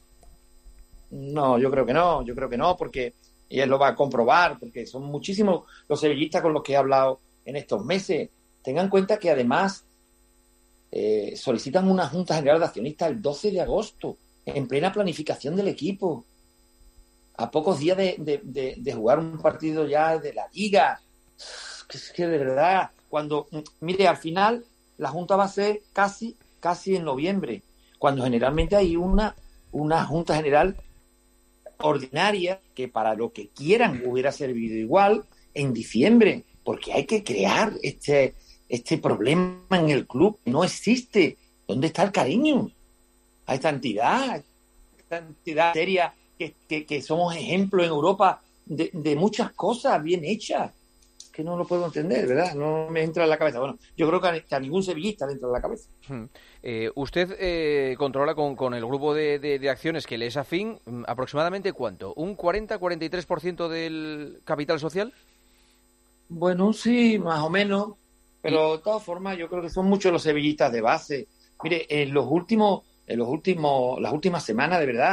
No, yo creo que no, yo creo que no, porque... y él lo va a comprobar, porque son muchísimos los sevillistas con los que he hablado en estos meses. Tengan en cuenta que además eh, solicitan una Junta General de Accionistas el doce de agosto, en plena planificación del equipo, a pocos días de, de, de, de jugar un partido ya de la Liga. Es que de verdad, cuando, mire, al final la Junta va a ser casi, casi en noviembre, cuando generalmente hay una, una Junta General ordinaria que para lo que quieran hubiera servido igual en diciembre, porque hay que crear este, este problema en el club. No existe. ¿Dónde está el cariño a esta entidad? Esta entidad seria que, que, que somos ejemplo en Europa de, de muchas cosas bien hechas. Que no lo puedo entender, ¿verdad? No me entra en la cabeza. Bueno, yo creo que a, que a ningún sevillista le entra en la cabeza. Hmm. Eh, usted eh, controla con, con el grupo de, de, de acciones que le es afín aproximadamente ¿cuánto? ¿Un cuarenta a cuarenta y tres por ciento del capital social? Bueno, sí, más o menos. Pero de todas formas yo creo que son muchos los sevillistas de base. Mire, en los últimos, en los últimos, las últimas semanas, de verdad,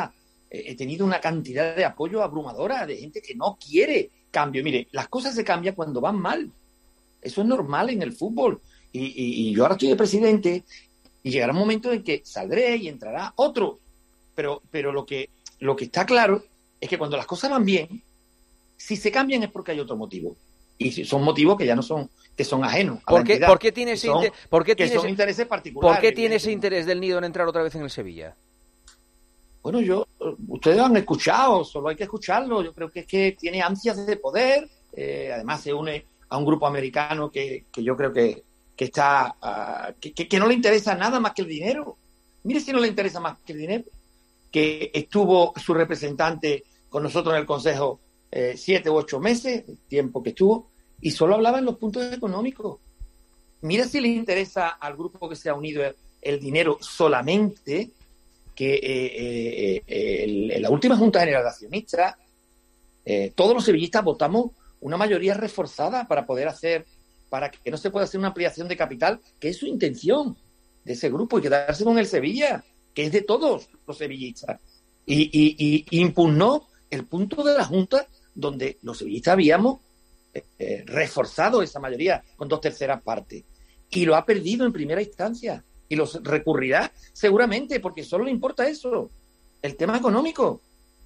he tenido una cantidad de apoyo abrumadora de gente que no quiere cambio. Mire, las cosas se cambian cuando van mal. Eso es normal en el fútbol. Y, y, y yo ahora estoy de presidente y llegará un momento en que saldré y entrará otro. Pero, pero lo que, lo que está claro es que cuando las cosas van bien, si se cambian es porque hay otro motivo. Y son motivos que ya no son, que son ajenos a ¿Por la qué, entidad, ¿por qué tiene ese, que son, inter- ¿por qué que tiene son ese- intereses particulares? ¿por qué tiene ese interés del Nido en entrar otra vez en el Sevilla? Bueno, yo, ustedes lo han escuchado, solo hay que escucharlo. Yo creo que es que tiene ansias de poder, eh, además se une a un grupo americano que, que yo creo que, que está, uh, que, que, que no le interesa nada más que el dinero. Mire si no le interesa más que el dinero, que estuvo su representante con nosotros en el Consejo eh, siete u ocho meses, el tiempo que estuvo, y solo hablaba en los puntos económicos. Mira si le interesa al grupo que se ha unido el, el dinero solamente, que eh, eh, eh, el, en la última Junta General de Accionistas, eh, todos los sevillistas votamos una mayoría reforzada para poder hacer, para que no se pueda hacer una ampliación de capital, que es su intención de ese grupo, y quedarse con el Sevilla, que es de todos los sevillistas. Y, y, y impugnó el punto de la Junta donde los sevillistas habíamos eh, eh, reforzado esa mayoría con dos terceras partes. Y lo ha perdido en primera instancia. Y los recurrirá seguramente, porque solo le importa eso, el tema económico.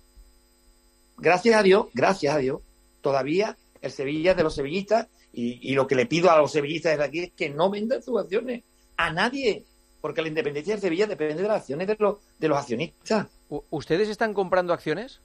Gracias a Dios, gracias a Dios, todavía el Sevilla es de los sevillistas, y, y lo que le pido a los sevillistas desde aquí es que no vendan sus acciones a nadie, porque la independencia de Sevilla depende de las acciones de los, de los accionistas. ¿Ustedes están comprando acciones?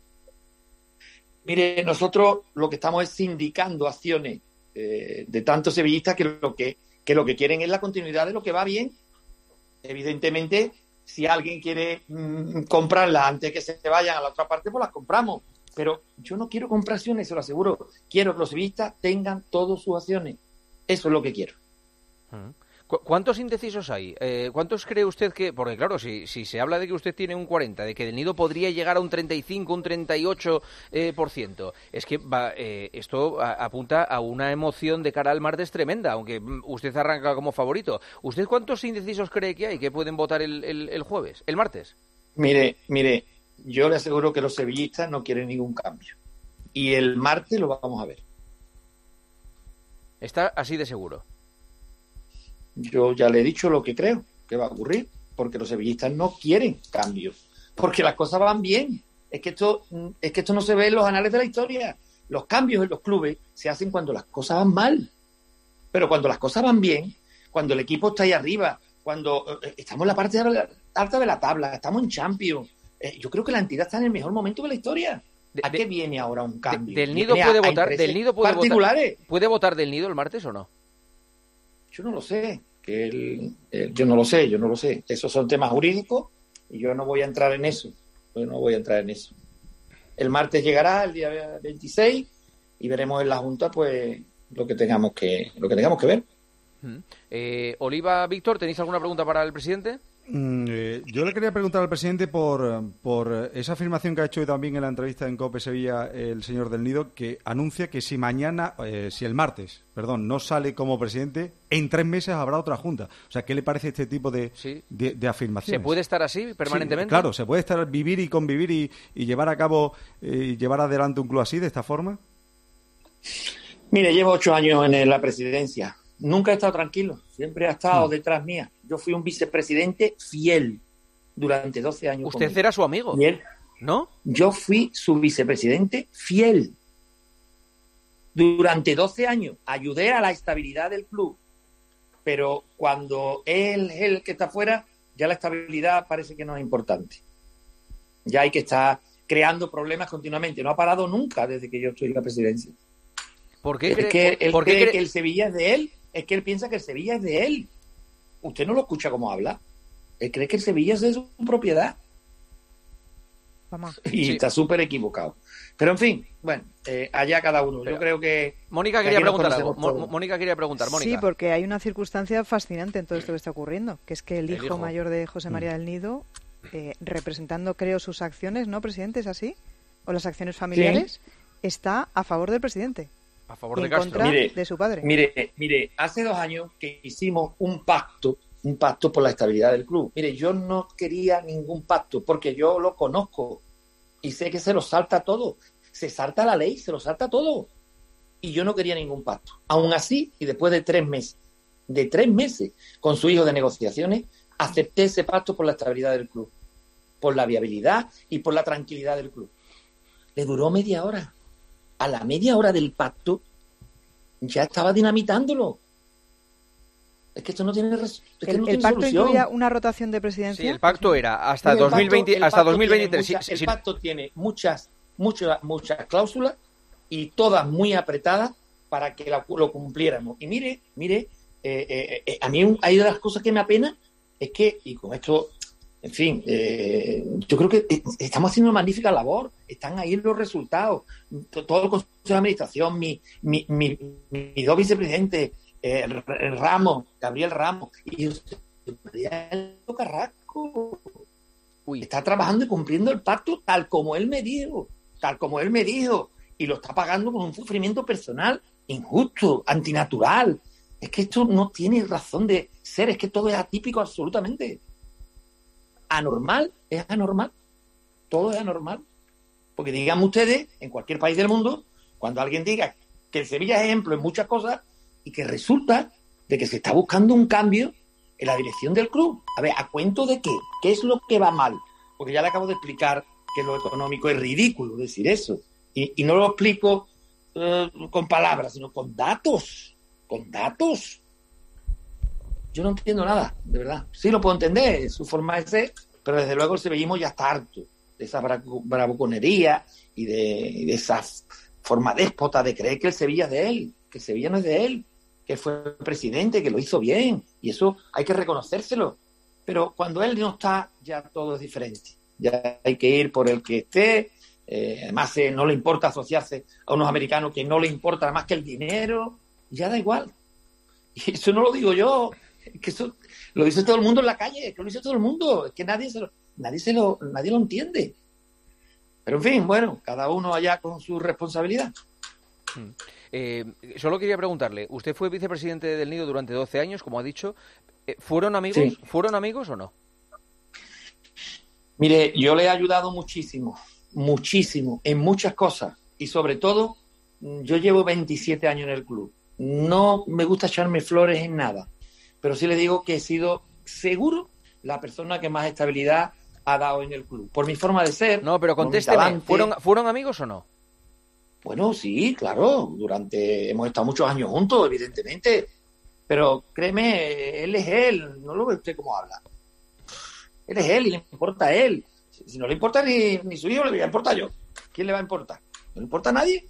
Mire, nosotros lo que estamos es sindicando acciones eh, de tantos sevillistas que lo que, que lo que quieren es la continuidad de lo que va bien. Evidentemente, si alguien quiere mmm, comprarlas antes que se vayan a la otra parte, pues las compramos. Pero yo no quiero comprar acciones, se lo aseguro. Quiero que los sevillistas tengan todas sus acciones. Eso es lo que quiero. Uh-huh. ¿Cu- ¿Cuántos indecisos hay? Eh, ¿Cuántos cree usted que...? Porque claro, si, si se habla de que usted tiene un cuarenta, de que el Nido podría llegar a un treinta y cinco, un treinta y ocho eh, por ciento, es que va, eh, esto a, apunta a una emoción de cara al martes tremenda, aunque mm, usted arranca como favorito. ¿Usted cuántos indecisos cree que hay que pueden votar el, el, el jueves, el martes? Mire, mire, yo le aseguro que los sevillistas no quieren ningún cambio. Y el martes lo vamos a ver. ¿Está así de seguro? Yo ya le he dicho lo que creo que va a ocurrir, porque los sevillistas no quieren cambios, porque las cosas van bien. Es que esto, es que esto no se ve en los anales de la historia. Los cambios en los clubes se hacen cuando las cosas van mal. Pero cuando las cosas van bien, cuando el equipo está ahí arriba, cuando eh, estamos en la parte alta de la tabla, estamos en Champions, eh, yo creo que la entidad está en el mejor momento de la historia. ¿A de, qué viene ahora un cambio? De, ¿Del Nido ¿Viene puede a, votar? a ¿Del Nido puede particulares? votar? ¿Puede votar del Nido el martes o no? Yo no lo sé. Que él, eh, yo no lo sé, yo no lo sé. Esos son temas jurídicos y yo no voy a entrar en eso. Yo no voy a entrar en eso. El martes llegará el día veintiséis y veremos en la Junta pues lo que tengamos que lo que tengamos que ver. Eh, Oliva, Víctor, ¿tenéis alguna pregunta para el presidente? Mm, eh, yo le quería preguntar al presidente por, por esa afirmación que ha hecho hoy también en la entrevista en COPE Sevilla el señor del Nido, que anuncia que si mañana, eh, si el martes, perdón, no sale como presidente, en tres meses habrá otra junta. O sea, ¿qué le parece este tipo de, sí. de, de afirmaciones? ¿Se puede estar así permanentemente? Sí, claro, ¿se puede estar vivir y convivir y, y llevar a cabo y eh, llevar adelante un club así, de esta forma? Mire, llevo ocho años en la presidencia. Nunca he estado tranquilo, siempre ha estado sí. detrás mía. Yo fui un vicepresidente fiel durante doce años. ¿Usted conmigo. era su amigo? Fiel. ¿No? Yo fui su vicepresidente fiel. Durante doce años ayudé a la estabilidad del club, pero cuando él es el que está fuera, ya la estabilidad parece que no es importante. Ya hay que estar creando problemas continuamente. No ha parado nunca desde que yo estoy en la presidencia. ¿Por qué es cree, que por, él ¿por cree qué cree? que el Sevilla es de él. Es que él piensa que el Sevilla es de él. Usted no lo escucha como habla. Él cree que el Sevilla es de su propiedad. Vamos. Y sí. Está súper equivocado. Pero en fin, bueno, eh, allá cada uno. Pero, yo creo que... Mónica quería preguntar algo. Mónica quería preguntar. Mónica. Sí, porque hay una circunstancia fascinante en todo esto que está ocurriendo, que es que el, el hijo, hijo mayor de José María del Nido, eh, representando, creo, sus acciones, ¿no, presidente? ¿Es así? ¿O las acciones familiares? Sí. Está a favor del presidente. A favor y de en Castro. contra mire, de su padre. Mire, mire, hace dos años que hicimos un pacto, un pacto por la estabilidad del club. Mire, yo no quería ningún pacto porque yo lo conozco. y sé que se lo salta todo. Se salta la ley, se lo salta todo. Y yo no quería ningún pacto. Aún así, y después de tres meses, de tres meses con su hijo de negociaciones, acepté ese pacto por la estabilidad del club, por la viabilidad y por la tranquilidad del club. Le duró media hora. A la media hora del pacto ya estaba dinamitándolo. Es que esto no tiene, res... es que ¿El, no el tiene pacto solución. incluía una rotación de presidencia? Sí, el pacto era hasta El dos mil veinte, pacto- el hasta pacto dos mil veintitrés. tiene muchas- Sí, el sí, pacto tiene muchas, muchas, muchas cláusulas y todas muy apretadas para que la- lo cumpliéramos. Y mire, mire, eh, eh, eh, a mí un- hay de las cosas que me apena es que, y con esto, en fin, eh, yo creo que eh, estamos haciendo una magnífica labor. Están ahí los resultados. T- Todo el Consejo de Administración, mi, mi, mi, mi dos vicepresidentes, eh, R- Ramos, Gabriel Ramos, y José María Carrasco. Está trabajando y cumpliendo el pacto tal como él me dijo, tal como él me dijo, y lo está pagando con un sufrimiento personal injusto, antinatural. Es que esto no tiene razón de ser, es que todo es atípico absolutamente. Anormal, es anormal. Todo es anormal. Porque díganme ustedes, en cualquier país del mundo, cuando alguien diga que el Sevilla es ejemplo en muchas cosas y que resulta de que se está buscando un cambio en la dirección del club. A ver, ¿a cuento de qué? ¿Qué es lo que va mal? Porque ya le acabo de explicar que lo económico es ridículo decir eso. Y, y no lo explico eh, con palabras, sino con datos. Con datos. Yo no entiendo nada, de verdad. Sí lo puedo entender, es su forma de ser, pero desde luego el sevillismo ya está harto de esa bravu- bravuconería y de, y de esa forma déspota de creer que el Sevilla es de él, que el Sevilla no es de él, que fue presidente, que lo hizo bien, y eso hay que reconocérselo. Pero cuando él no está, ya todo es diferente. Ya hay que ir por el que esté. Eh, además, eh, no le importa asociarse a unos americanos que no le importa más que el dinero. Ya da igual. Y eso no lo digo yo, es que eso lo dice todo el mundo en la calle, es que lo dice todo el mundo, es que nadie se lo, nadie se lo, nadie lo entiende. Pero en fin, bueno, cada uno allá con su responsabilidad. Eh, solo quería preguntarle, usted fue vicepresidente del Nido durante doce años, como ha dicho. Eh, ¿Fueron amigos? Sí. ¿Fueron amigos o no? Mire, yo le he ayudado muchísimo, muchísimo, en muchas cosas. Y sobre todo, yo llevo veintisiete años en el club. No me gusta echarme flores en nada. Pero sí le digo que he sido seguro la persona que más estabilidad ha dado en el club. Por mi forma de ser. No, pero por mi contésteme, talante. ¿fueron, ¿fueron amigos o no? Bueno, sí, claro. Durante hemos estado muchos años juntos, evidentemente. Pero créeme, él es él. No lo ve usted cómo habla. Él es él y le importa a él. Si, si no le importa ni, ni su hijo, le voy a importar yo. ¿Quién le va a importar? ¿No le importa a nadie?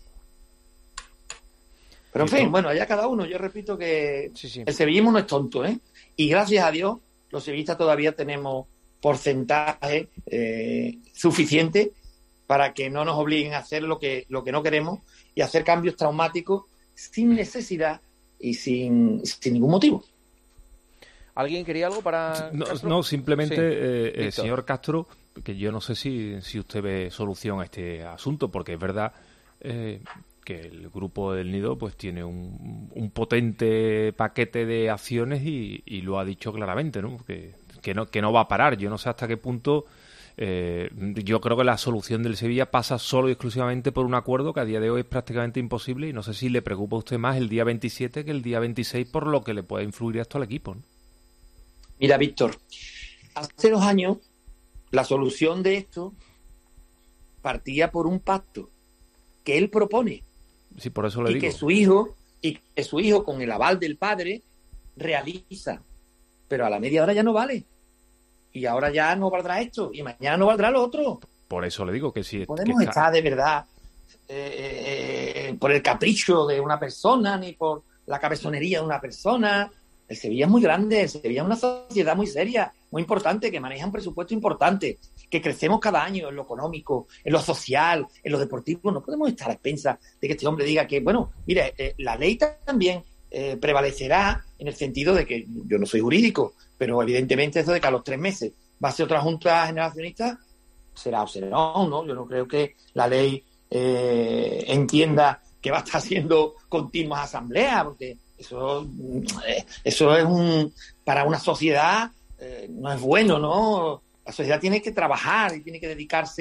Pero en fin, bueno, allá cada uno. Yo repito que sí, sí. el sevillismo no es tonto, ¿eh? Y gracias a Dios, los sevillistas todavía tenemos porcentaje eh, suficiente para que no nos obliguen a hacer lo que, lo que no queremos y hacer cambios traumáticos sin necesidad y sin, sin ningún motivo. ¿Alguien quería algo para No, Castro? no simplemente, Sí. eh, eh, Víctor. señor Castro, que yo no sé si, si usted ve solución a este asunto, porque es verdad eh, que el grupo del Nido pues tiene un, un potente paquete de acciones y, y lo ha dicho claramente, ¿no? Que, que no que no va a parar. Yo no sé hasta qué punto. Eh, yo creo que la solución del Sevilla pasa solo y exclusivamente por un acuerdo que a día de hoy es prácticamente imposible, y no sé si le preocupa a usted más el día veintisiete que el día veintiséis por lo que le puede influir esto al equipo, ¿no? Mira, Víctor, hace dos años la solución de esto partía por un pacto que él propone Sí, por eso le y digo. que su hijo y que su hijo con el aval del padre realiza, pero a la media hora ya no vale y ahora ya no valdrá esto y mañana no valdrá lo otro. Por eso le digo que si Podemos que estar de verdad eh, eh, por el capricho de una persona ni por la cabezonería de una persona. El Sevilla es muy grande, el Sevilla es una sociedad muy seria, muy importante, que maneja un presupuesto importante, que crecemos cada año en lo económico, en lo social, en lo deportivo. No podemos estar a expensas de que este hombre diga que, bueno, mire, eh, la ley también eh, prevalecerá en el sentido de que yo no soy jurídico, pero evidentemente eso de que a los tres meses va a ser otra junta generacionista, será o será no, ¿no? Yo no creo que la ley eh, entienda que va a estar haciendo continuas asambleas, porque eso, eso es un para una sociedad eh, no es bueno, ¿no? La sociedad tiene que trabajar y tiene que dedicarse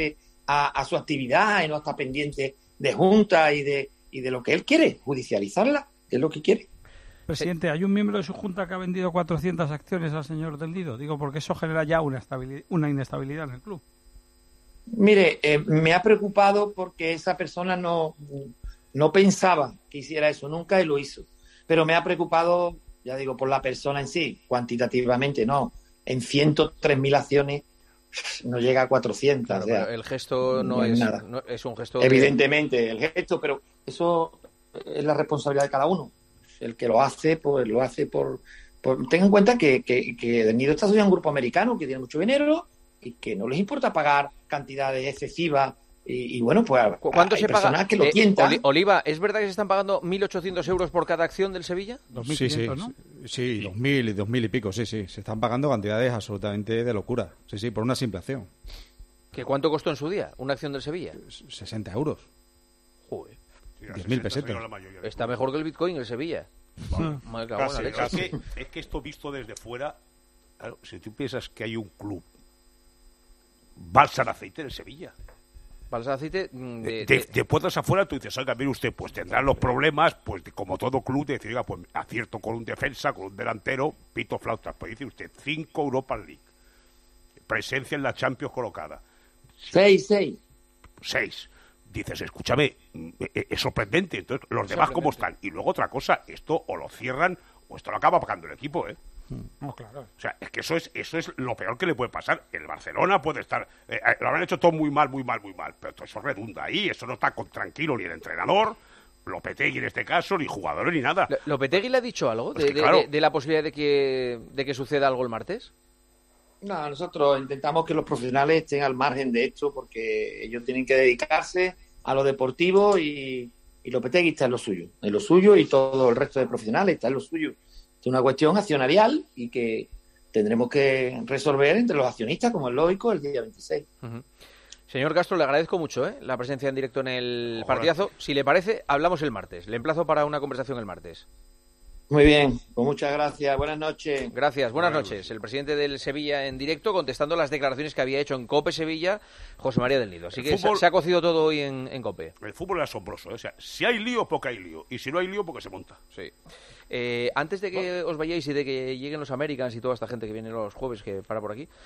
a, a su actividad y no está pendiente de junta y de, y de lo que él quiere, judicializarla, que es lo que quiere. Presidente, ¿hay un miembro de su junta que ha vendido cuatrocientas acciones al señor del Nido? Digo, porque eso genera ya una, estabilidad, una inestabilidad en el club. Mire, eh, me ha preocupado porque esa persona no, no pensaba que hiciera eso nunca y lo hizo. Pero me ha preocupado, ya digo, por la persona en sí, cuantitativamente no. En ciento tres mil acciones no llega a cuatrocientas. Claro, o sea, el gesto no, no es, es nada. No, es un gesto. Evidentemente, de... el gesto, pero eso es la responsabilidad de cada uno. El que lo hace, pues lo hace por... por... Ten en cuenta que, que, que Del Nido está asociado a un grupo americano que tiene mucho dinero y que no les importa pagar cantidades excesivas. Y, y bueno, pues ¿cuánto hay se paga? Que lo tientan. Eh, Oliva, ¿es verdad que se están pagando mil ochocientos euros por cada acción del Sevilla? dos mil quinientos, sí, sí, ¿no? Sí, dos mil y dos mil y pico, sí, sí. Se están pagando cantidades absolutamente de locura. Sí, sí, por una simple acción. ¿Qué cuánto costó en su día una acción del Sevilla? sesenta euros. Joder. diez mil pesetas. Está mejor que el Bitcoin el Sevilla. Bueno, Casi, es, que, es que esto visto desde fuera, claro, si tú piensas que hay un club balsa de aceite en el Sevilla. Balsa de aceite de, de, de, de puertas afuera tú dices, oiga, mire usted, pues tendrán los problemas, pues de, como todo club, de decir, oiga, pues acierto con un defensa, con un delantero, pito flautas. Pues dice usted, cinco Europa League, presencia en la Champions colocada. Seis, seis. Seis. Dices, escúchame, es sorprendente. Entonces, los demás, ¿cómo están? Y luego otra cosa, esto o lo cierran o esto lo acaba pagando el equipo, ¿eh? No, claro. O sea, es que eso es eso es lo peor que le puede pasar. El Barcelona puede estar... Eh, lo habrán hecho todo muy mal, muy mal, muy mal. Pero todo eso redunda ahí. Eso no está con, tranquilo ni el entrenador, Lopetegui en este caso, ni jugadores, ni nada. ¿Lopetegui le ha dicho algo pues de, que, claro, de, de la posibilidad de que, de que suceda algo el martes? No, nosotros intentamos que los profesionales estén al margen de esto porque ellos tienen que dedicarse a lo deportivo y, y Lopetegui está en lo suyo, en lo suyo y todo el resto de profesionales está en lo suyo. Es una cuestión accionarial y que tendremos que resolver entre los accionistas, como es lógico, el día veintiséis. Uh-huh. Señor Castro, le agradezco mucho ¿eh? la presencia en directo en el Ojalá. partidazo. Si le parece, hablamos el martes. Le emplazo para una conversación el martes. Muy bien, pues muchas gracias. Buenas noches. Gracias, buenas noches. El presidente del Sevilla en directo contestando las declaraciones que había hecho en COPE Sevilla José María del Nido. Así que fútbol, se ha cocido todo hoy en, en COPE. El fútbol es asombroso, ¿eh? O sea, si hay lío, porque hay lío. Y si no hay lío, porque se monta. Sí. Eh, antes de que os vayáis y de que lleguen los Americans y toda esta gente que viene los jueves, que para por aquí,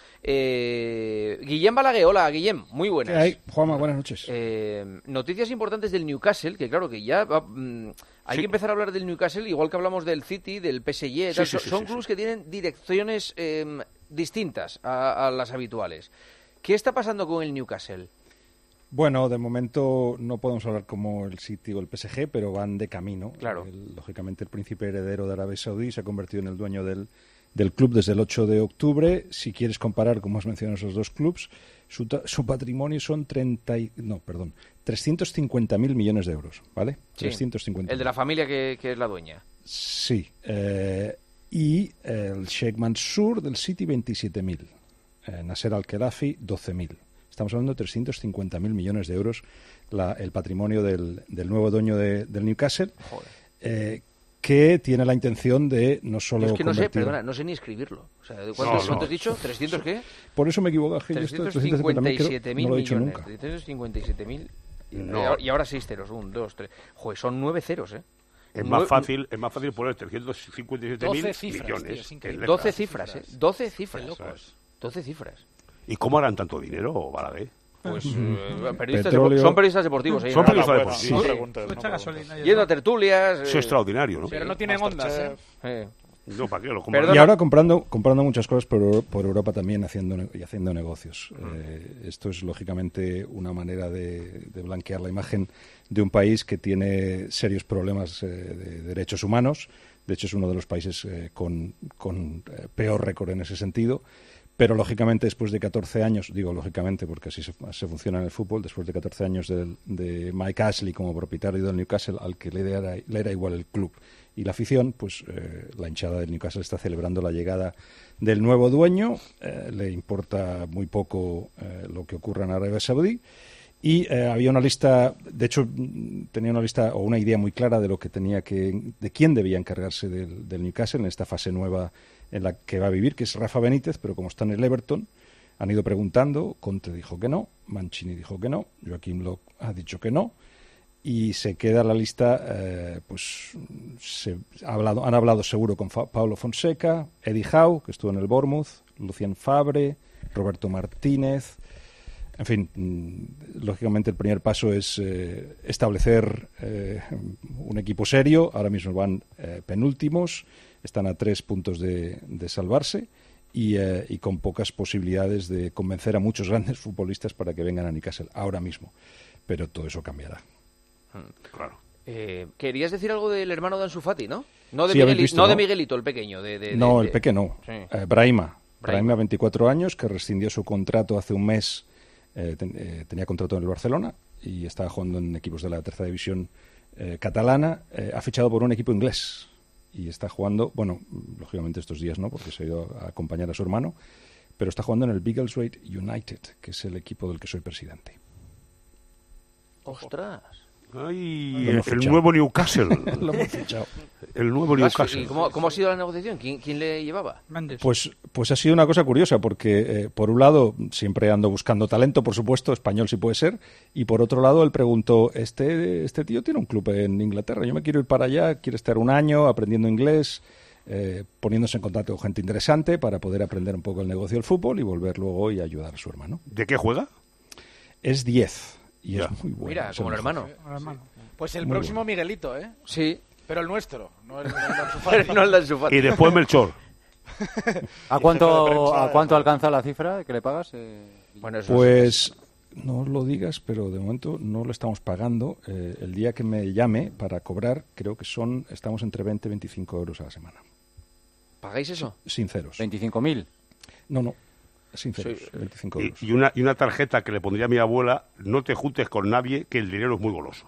eh, Guillem Balaguer, hola Guillem, muy buenas. ¿Qué hay? Juanma, buenas noches. Eh, noticias importantes del Newcastle, que claro que ya va, mm, hay sí. que empezar a hablar del Newcastle, igual que hablamos del City, del P S G, sí, sí, son, sí, son sí, clubes sí. que tienen direcciones eh, distintas a, a las habituales. ¿Qué está pasando con el Newcastle? Bueno, de momento no podemos hablar como el City o el P S G, pero van de camino. Claro. El, lógicamente el príncipe heredero de Arabia Saudí se ha convertido en el dueño del, del club desde el ocho de octubre. Si quieres comparar, como has mencionado, esos dos clubs, su, su patrimonio son treinta y, no, perdón, trescientos cincuenta mil millones de euros, ¿vale? Sí, trescientos cincuenta. El de la familia que, que es la dueña. Sí. Eh, y el Sheikh Mansour del City, veintisiete mil. Eh, Nasser Al-Khelafi, doce mil. Estamos hablando de trescientos cincuenta mil millones de euros la, el patrimonio del, del nuevo dueño de, del Newcastle, eh, que tiene la intención de no solo Yo es que no convertir... sé, perdona, no sé ni escribirlo. O sea, ¿cuánto, no, no. ¿cuánto has dicho? ¿trescientos qué? Por eso me equivoco. trescientos cincuenta y siete mil no lo he dicho millones. nunca. trescientos cincuenta y siete mil no. Y ahora seis ceros. Un, dos, tres. Joder, son nueve ceros, ¿eh? Es más fácil, es más fácil poner trescientos cincuenta y siete mil millones. Tío, doce cifras, ¿eh? doce cifras. doce cifras. ¿Y cómo harán tanto dinero, Balaguer? Pues eh, periodistas de, son periodistas deportivos. ¿eh? Son periodistas deportivos. Sí. No preguntes, no Yendo a tertulias. Es eh, extraordinario, ¿no? Pero no tienen ondas, ¿eh? eh. No, ¿para qué lo y ahora comprando comprando muchas cosas por, por Europa también haciendo y haciendo negocios. Uh-huh. Eh, esto es lógicamente una manera de, de blanquear la imagen de un país que tiene serios problemas eh, de derechos humanos. De hecho, es uno de los países eh, con, con eh, peor récord en ese sentido. Pero, lógicamente, después de catorce años, digo lógicamente porque así se, se funciona en el fútbol, después de catorce años de, de Mike Ashley como propietario del Newcastle, al que le era, le era igual el club y la afición, pues eh, la hinchada del Newcastle está celebrando la llegada del nuevo dueño, eh, le importa muy poco eh, lo que ocurra en Arabia Saudí. Y eh, había una lista, de hecho tenía una lista o una idea muy clara de lo que tenía que, de quién debía encargarse del, del Newcastle en esta fase nueva en la que va a vivir, que es Rafa Benítez, pero como está en el Everton, Han ido preguntando, Conte dijo que no, Mancini dijo que no, Joachim Löw ha dicho que no, y se queda la lista, eh, pues se ha hablado, han hablado seguro con Fa- Paulo Fonseca, Eddie Howe, que estuvo en el Bournemouth, Lucien Favre, Roberto Martínez. En fin, mmm, lógicamente el primer paso es eh, establecer eh, un equipo serio. Ahora mismo van eh, penúltimos, están a tres puntos de, de salvarse y, eh, y con pocas posibilidades de convencer a muchos grandes futbolistas para que vengan a Newcastle ahora mismo. Pero todo eso cambiará. Claro. Eh, querías decir algo del hermano de Ansu Fati, ¿no? No de, Sí, habéis Migueli- visto, no ¿no? de Miguelito, el pequeño. De, de- No, de- el peque no. Sí. Eh, Brahima. Brahima. Brahima, veinticuatro años, que rescindió su contrato hace un mes. Eh, ten- eh, tenía contrato en el Barcelona y estaba jugando en equipos de la tercera división eh, catalana. Eh, ha fichado por un equipo inglés y está jugando, bueno, lógicamente estos días no, porque se ha ido a acompañar a su hermano, pero está jugando en el Biggleswade United, que es el equipo del que soy presidente. Ostras. Ay, Lo el, hemos el fichado. nuevo Newcastle. Lo hemos fichado. El nuevo ¿Y Newcastle. cómo, cómo ha sido la negociación? ¿Quién, quién le llevaba? Pues, pues ha sido una cosa curiosa, porque eh, por un lado siempre ando buscando talento, por supuesto, español si puede ser, y por otro lado él preguntó, este, este tío tiene un club en Inglaterra, yo me quiero ir para allá, quiere estar un año aprendiendo inglés, eh, poniéndose en contacto con gente interesante para poder aprender un poco el negocio del fútbol y volver luego y ayudar a su hermano. ¿De qué juega? Es diez y Ya. es muy bueno. Mira, es como el mejor. hermano. Pues el Muy próximo Miguelito, ¿eh? Sí. Pero el nuestro, no el, el de Ansu Fati. No el de Ansu Fati. Y después Melchor. ¿A cuánto, ¿A cuánto alcanza la cifra que le pagas? Eh, Bueno, eso Pues no lo digas, pero de momento no lo estamos pagando. Eh, el día que me llame para cobrar, creo que son, estamos entre veinte y veinticinco euros a la semana. ¿Pagáis eso? Sinceros. ¿veinticinco mil? No, no. Sinceros, Sí. veinticinco Y, euros. y una, y una tarjeta que le pondría a mi abuela, no te juntes con nadie, que el dinero es muy goloso.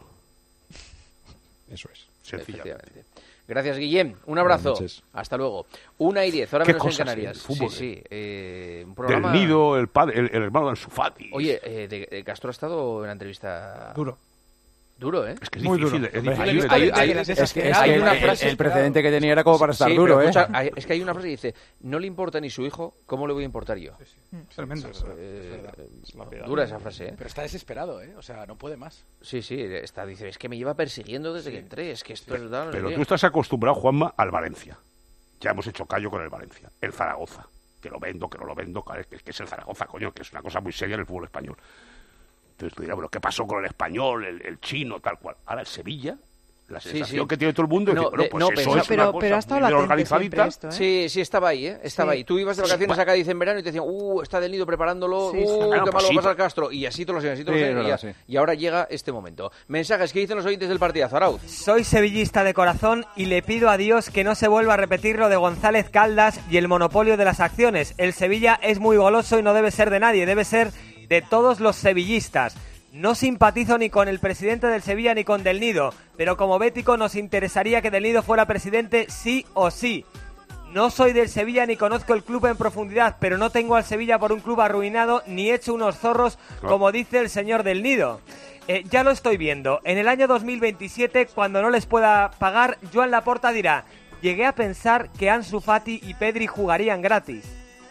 Eso es. Sencillamente. Efectivamente. Gracias, Guillem. Un abrazo. Buenas noches. Hasta luego. Una y diez, ahora Qué menos en cosas, Canarias. ¿eh? El fútbol, sí, sí. Eh, un Del programa... Nido, el padre, el, el hermano de Ansu Fati. Oye, eh, de, de Castro ha estado en la entrevista... Duro. Duro, ¿eh? Es que es Muy difícil, duro. es Hombre, difícil. hay- hay- hay- Es que, es que hay el, una el- frase- el precedente que tenía era como para estar Sí, duro, pero ¿eh? escucha, hay- es que hay una frase que dice, no le importa ni su hijo, ¿cómo le voy a importar yo? Tremendo. Eh, dura esa frase, ¿eh? Pero está desesperado, ¿eh? O sea, no puede más. Sí, sí, está, dice, es que me lleva persiguiendo desde que entré, es que esto es... no sé Pero qué". tú estás acostumbrado, Juanma, al Valencia. Ya hemos hecho callo con el Valencia. El Zaragoza. Que lo vendo, que no lo vendo. claro, Es que es el Zaragoza, coño, que es una cosa muy seria en el fútbol español. Entonces tú dirás, bueno, ¿qué pasó con el español, el, el chino, tal cual? Ahora el Sevilla, la Sí, sensación sí. que tiene todo el mundo es No, decir, bueno, de- pues no, eso pensaba- es pero, una cosa pero ha estado muy bien latente organizadita. siempre esto, ¿eh? Sí, sí, estaba ahí, ¿eh? Estaba Sí. ahí. Tú ibas de vacaciones a Cádiz en verano y te decían, uh, está del Nido preparándolo, Sí, uh, sí. qué Bueno, malo pues va sí, a pasar pues- Castro. Y así todos los años, así todos Sí, los es años, y, verdad, ya- sí. y ahora llega este momento. Mensajes, ¿qué dicen los oyentes del partidazo, Arauz? Soy sevillista de corazón y le pido a Dios que no se vuelva a repetir lo de González Caldas y el monopolio de las acciones. El Sevilla es muy goloso y no debe ser de nadie, debe ser de todos los sevillistas. No simpatizo ni con el presidente del Sevilla ni con Del Nido, pero como bético nos interesaría que Del Nido fuera presidente sí o sí. No soy del Sevilla ni conozco el club en profundidad, pero no tengo al Sevilla por un club arruinado ni hecho unos zorros, como dice el señor Del Nido. Eh, ya lo estoy viendo. En el año dos mil veintisiete, cuando no les pueda pagar, Joan Laporta dirá: llegué a pensar que Ansu Fati y Pedri jugarían gratis.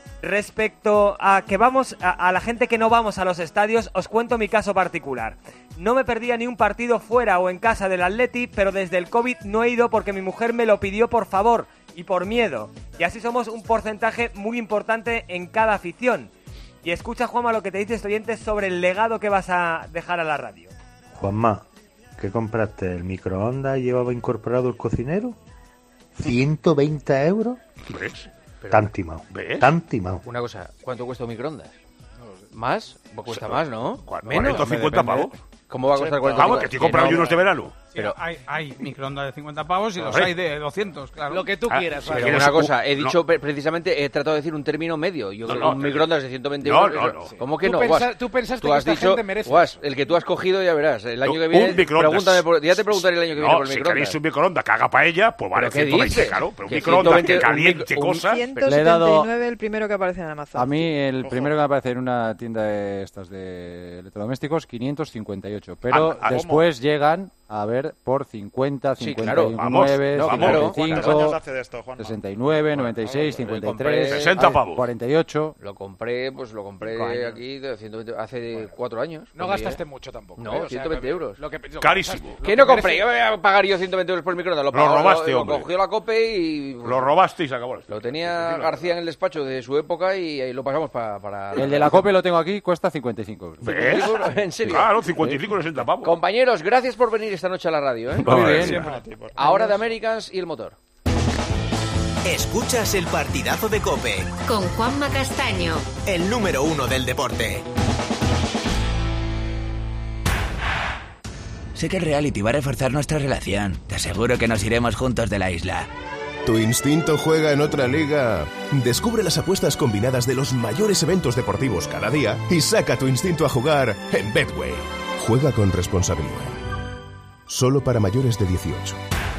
Respecto a que vamos a, a la gente que no vamos a los estadios, os cuento mi caso particular. No me perdía ni un partido fuera o en casa del Atleti, pero desde el COVID no he ido porque mi mujer me lo pidió por favor y por miedo. Y así somos un porcentaje muy importante en cada afición. Y escucha, Juanma, lo que te dice este oyente sobre el legado que vas a dejar a la radio. Juanma, ¿qué compraste? ¿El microondas y llevaba incorporado el cocinero? ¿ciento veinte euros? ¿Ves? Pero- Tan timado, ¿Ves? tan timado. Una cosa, ¿cuánto cuesta un microondas? ¿Más? Pues cuesta Sí. más, ¿no? Cua- ¿Menos? cuarenta o cincuenta pavos. ¿Cómo va a costar cuarenta? Vamos, que estoy comprando yo unos de verano. Pero, hay, hay microondas de cincuenta pavos y los Hombre. hay de doscientos, claro. Lo que tú Ah, quieras. si vale. pero quieres una cosa, un- he no. dicho pre- precisamente, he tratado de decir un término medio. Yo No, creo no, que un microondas de ciento veinte no, euros. no, eso- no. ¿Cómo que Tú no? pensa- Guas? tú pensaste Tú que has esta dicho, gente merece. Guas, el que tú has cogido ya verás. El año No, que viene, un microondas. pregúntame por- ya te preguntaré el año que viene No, por el si microondas. queréis un microondas que haga paella, pues vale ¿Pero qué ciento veinte, dices? claro. Pero un Que microondas que ciento veinte, un caliente mic- un cosas... ciento Le he setenta y dado- nueve el primero que aparece en Amazon. A mí el Ojo. primero que me aparece en una tienda de estas de electrodomésticos, quinientos cincuenta y ocho. Pero Ah, ah, después llegan A ver, por cincuenta, Sí, cincuenta claro. y nueve, Vamos, cincuenta y vamos. cinco, ¿Cuántos años hace de esto, Juanma? sesenta y nueve, noventa y seis, cincuenta y tres, sesenta pavos. cuarenta y ocho. Lo compré, pues lo compré aquí de ciento veinte, hace cuatro años. No Compré, gastaste ¿eh? mucho tampoco. No, ¿eh? O sea, ciento veinte euros. lo que- lo que Carísimo. gastaste, ¿Qué lo no que compré? merece- Yo voy a pagar yo ciento veinte euros por el microondas. Lo, Lo pagó, robaste, lo, hombre. lo cogió la COPE y... Lo robaste y se acabó. Lo tenía García en el despacho de su época y ahí lo pasamos pa- para... El de la COPE lo tengo aquí, cuesta cincuenta y cinco euros. ¿Ves? ¿En serio? Claro, cincuenta y cinco, sesenta pavos. Compañeros, gracias por venir esta noche a la radio. ¿eh? Muy bien. Siempre a ti, por- Ahora de Americans y el motor. Escuchas el partidazo de COPE, Con Juanma Castaño. el número uno del deporte. Sé que el reality va a reforzar nuestra relación. Te aseguro que nos iremos juntos de la isla. ¿Tu instinto juega en otra liga? Descubre las apuestas combinadas de los mayores eventos deportivos cada día y saca tu instinto a jugar en Betway. Juega con responsabilidad. Solo para mayores de dieciocho.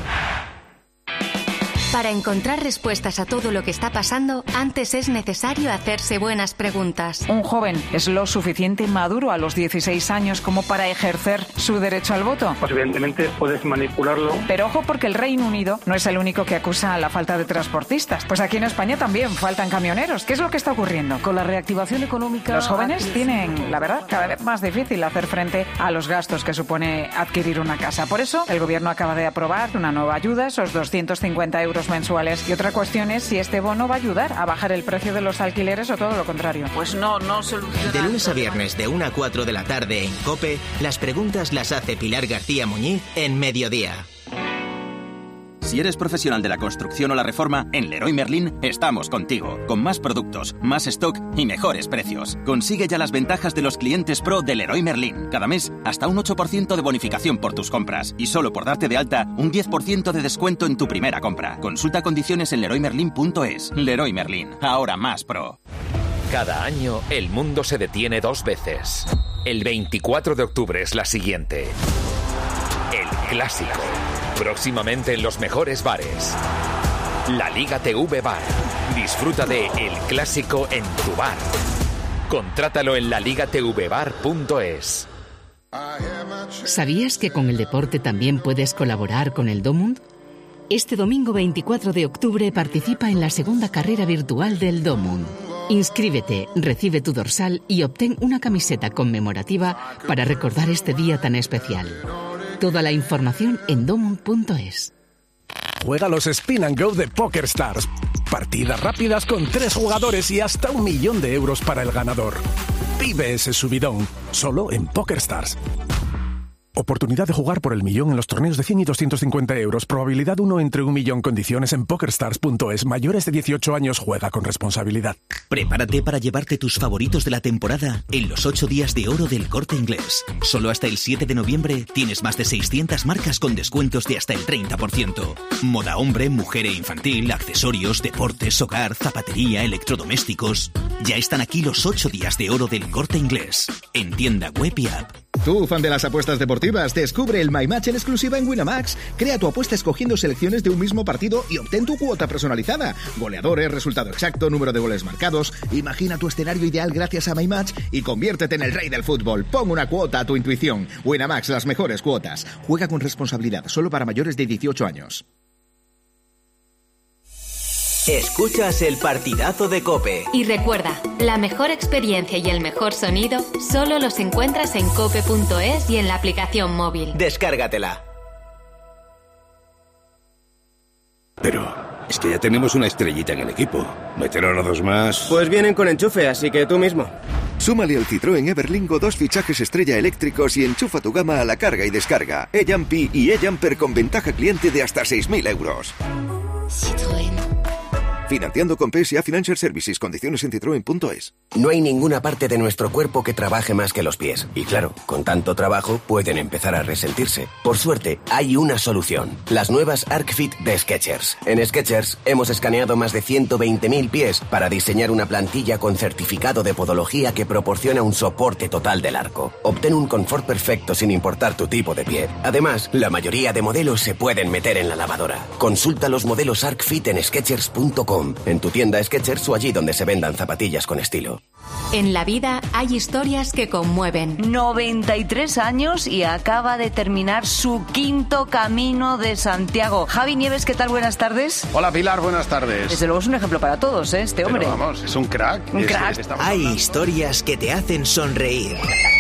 Para encontrar respuestas a todo lo que está pasando, antes es necesario hacerse buenas preguntas. ¿Un joven es lo suficiente maduro a los dieciséis años como para ejercer su derecho al voto? Pues evidentemente puedes manipularlo. Pero ojo, porque el Reino Unido no es el único que acusa la falta de transportistas. Pues aquí en España también faltan camioneros. ¿Qué es lo que está ocurriendo? Con la reactivación económica... Los jóvenes tienen, la verdad, cada vez más difícil hacer frente a los gastos que supone adquirir una casa. Por eso, el Gobierno acaba de aprobar una nueva ayuda, esos doscientos cincuenta euros mensuales. Y otra cuestión es si este bono va a ayudar a bajar el precio de los alquileres o todo lo contrario. Pues no, no soluciona... De lunes a viernes de una a cuatro de la tarde en COPE, las preguntas las hace Pilar García Muñiz en Mediodía. Si eres profesional de la construcción o la reforma, en Leroy Merlin estamos contigo, con más productos, más stock y mejores precios. Consigue ya las ventajas de los clientes pro de Leroy Merlin. Cada mes, hasta un ocho por ciento de bonificación por tus compras. Y solo por darte de alta, un diez por ciento de descuento en tu primera compra. Consulta condiciones en leroy merlin punto es. Leroy Merlin, ahora más pro. Cada año, el mundo se detiene dos veces. El veinticuatro de octubre es la siguiente. El Clásico. Próximamente en los mejores bares. La Liga T V Bar. Disfruta de El Clásico en tu bar. Contrátalo en la liga t v bar punto es. ¿Sabías que con el deporte también puedes colaborar con el Domund? Este domingo veinticuatro de octubre participa en la segunda carrera virtual del Domund. Inscríbete, recibe tu dorsal y obtén una camiseta conmemorativa para recordar este día tan especial. Toda la información en domund punto es. Juega los Spin and Go de PokerStars. Partidas rápidas con tres jugadores y hasta un millón de euros para el ganador. Vive ese subidón, solo en PokerStars. Oportunidad de jugar por el millón en los torneos de cien y doscientos cincuenta euros. Probabilidad uno entre un millón. Condiciones en pokerstars punto es. Mayores de dieciocho años, juega con responsabilidad. Prepárate para llevarte tus favoritos de la temporada en los ocho días de oro del Corte Inglés. Solo hasta el siete de noviembre tienes más de seiscientas marcas con descuentos de hasta el treinta por ciento. Moda hombre, mujer e infantil, accesorios, deportes, hogar, zapatería, electrodomésticos. Ya están aquí los ocho días de oro del Corte Inglés. En tienda web y app. Tú, fan de las apuestas deportivas, descubre el My Match en exclusiva en Winamax. Crea tu apuesta escogiendo selecciones de un mismo partido y obtén tu cuota personalizada. Goleadores, resultado exacto, número de goles marcados. Imagina tu escenario ideal gracias a My Match y conviértete en el rey del fútbol. Pon una cuota a tu intuición. Winamax, las mejores cuotas. Juega con responsabilidad, solo para mayores de dieciocho años. Escuchas el partidazo de COPE. Y recuerda, la mejor experiencia y el mejor sonido solo los encuentras en cope punto es y en la aplicación móvil. Descárgatela. Pero es que ya tenemos una estrellita en el equipo. Meter a dos más... Pues vienen con enchufe, así que tú mismo. Súmale al Citroën Everlingo dos fichajes estrella eléctricos y enchufa tu gama a la carga y descarga. E-Jumpy y E-Jumper con ventaja cliente de hasta seis mil euros. Citroën. Financiando con P S A Financial Services. Condiciones en citroen punto es. No hay ninguna parte de nuestro cuerpo que trabaje más que los pies. Y claro, con tanto trabajo pueden empezar a resentirse. Por suerte, hay una solución. Las nuevas ArcFit de Skechers. En Skechers hemos escaneado más de ciento veinte mil pies para diseñar una plantilla con certificado de podología que proporciona un soporte total del arco. Obtén un confort perfecto sin importar tu tipo de pie. Además, la mayoría de modelos se pueden meter en la lavadora. Consulta los modelos ArcFit en skechers punto com, en tu tienda Skechers o allí donde se vendan zapatillas con estilo. En la vida hay historias que conmueven. noventa y tres años y acaba de terminar su quinto Camino de Santiago. Javi Nieves, ¿qué tal? Buenas tardes. Hola Pilar, buenas tardes. Desde luego es un ejemplo para todos, ¿eh? Este hombre. Pero vamos, es un crack. Un Es- crack. estamos Hay hablando- historias que te hacen sonreír.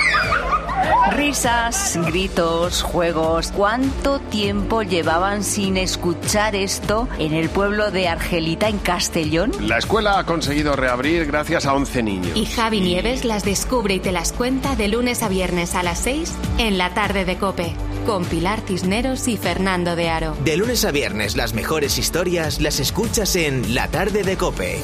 Risas, gritos, juegos. ¿Cuánto tiempo llevaban sin escuchar esto en el pueblo de Argelita, en Castellón? La escuela ha conseguido reabrir gracias a once niños. Y Javi Nieves las descubre y te las cuenta de lunes a viernes a las seis en la tarde de COPE, con Pilar Cisneros y Fernando de Aro. De lunes a viernes las mejores historias las escuchas en La Tarde de COPE.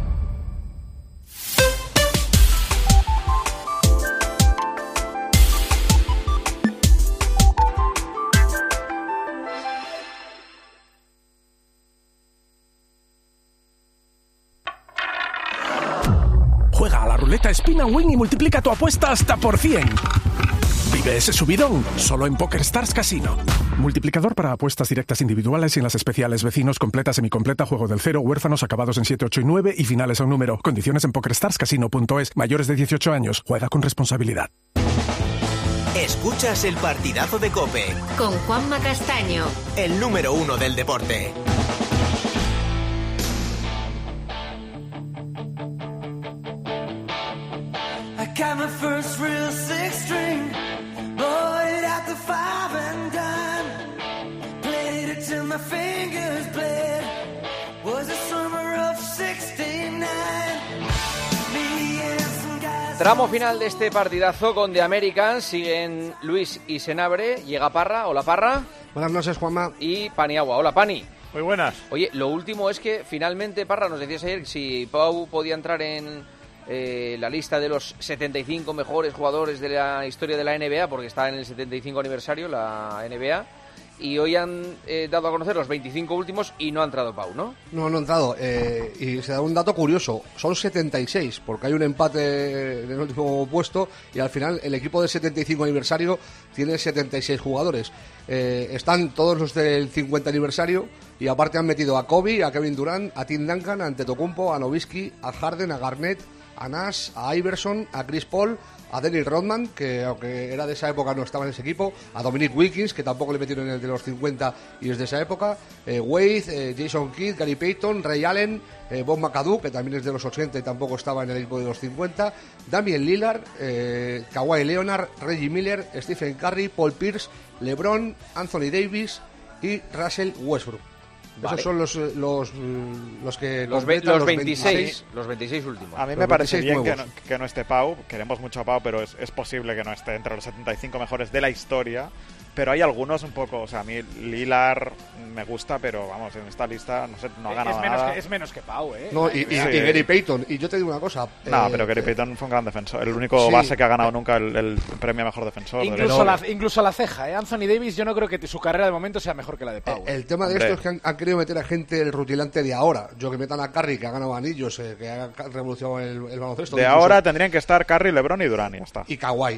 Juega a la ruleta Spin and Win y multiplica tu apuesta hasta por cien. Vive ese subidón solo en PokerStars Casino. Multiplicador para apuestas directas individuales y en las especiales vecinos, completa, semicompleta, juego del cero, huérfanos acabados en siete, ocho y nueve y finales a un número. Condiciones en pokerstars casino punto es. Mayores de dieciocho años. Juega con responsabilidad. Escuchas el partidazo de COPE, Con Juanma Castaño. el número uno del deporte. I got my first real six string, bought it at the five and dime, played it till my fingers bled, was the summer of sixty-nine, me and some guys. Tramo final de este partidazo con The Americans. Siguen Luis y Senabre. Llega Parra. Hola, Parra. Buenas noches, Juanma. Y Paniagua. Hola, Pani. Muy buenas. Oye, lo último es que finalmente, Parra, nos decías ayer si Pau podía entrar en eh, la lista de los setenta y cinco mejores jugadores de la historia de la N B A, porque está en el setenta y cinco aniversario la N B A. Y hoy han eh, dado a conocer los veinticinco últimos y no ha entrado Pau, ¿no? No, no ha entrado. Eh, y se da un dato curioso. Son setenta y seis, porque hay un empate en el último puesto y al final el equipo del setenta y cinco aniversario tiene setenta y seis jugadores. Eh, están todos los del cincuenta aniversario y aparte han metido a Kobe, a Kevin Durant, a Tim Duncan, a Antetokounmpo, a Nowitzki, a Harden, a Garnett, a Nash, a Iverson, a Chris Paul, a Dennis Rodman, que aunque era de esa época no estaba en ese equipo, a Dominic Wilkins, que tampoco le metieron en el de los cincuenta y es de esa época, eh, Wade, eh, Jason Kidd, Gary Payton, Ray Allen, eh, Bob McAdoo, que también es de los ochenta y tampoco estaba en el equipo de los cincuenta, Damian Lillard, eh, Kawhi Leonard, Reggie Miller, Stephen Curry, Paul Pierce, LeBron, Anthony Davis y Russell Westbrook. Vale. Esos son los, eh, los, los que Los, ve- completan los veintiséis, los veintiséis últimos. A mí Los me parece bien veintiséis que no, nuevos. que no esté Pau. Queremos mucho a Pau, pero es, es posible que no esté entre los setenta y cinco mejores de la historia. Pero hay algunos un poco, o sea, a mí Lillard me gusta, pero vamos, en esta lista no sé, no ha Es ganado menos, nada. que, es menos que Pau, ¿eh? No, y, y- Sí. y Gary Payton. Y yo te digo una cosa. No, eh, pero Gary eh, Payton fue un gran defensor. El único sí. base que ha ganado nunca el, el premio a mejor defensor. de Incluso la la, incluso la ceja, ¿eh? Anthony Davis, yo no creo que su carrera de momento sea mejor que la de Pau. ¿eh? El tema de Hombre. esto es que han, han querido meter a gente el rutilante de ahora. Yo que metan a Curry, que ha ganado anillos, eh, que ha revolucionado el, el baloncesto. De incluso- ahora tendrían que estar Curry, LeBron y Durant y ya está. Y Kawhi.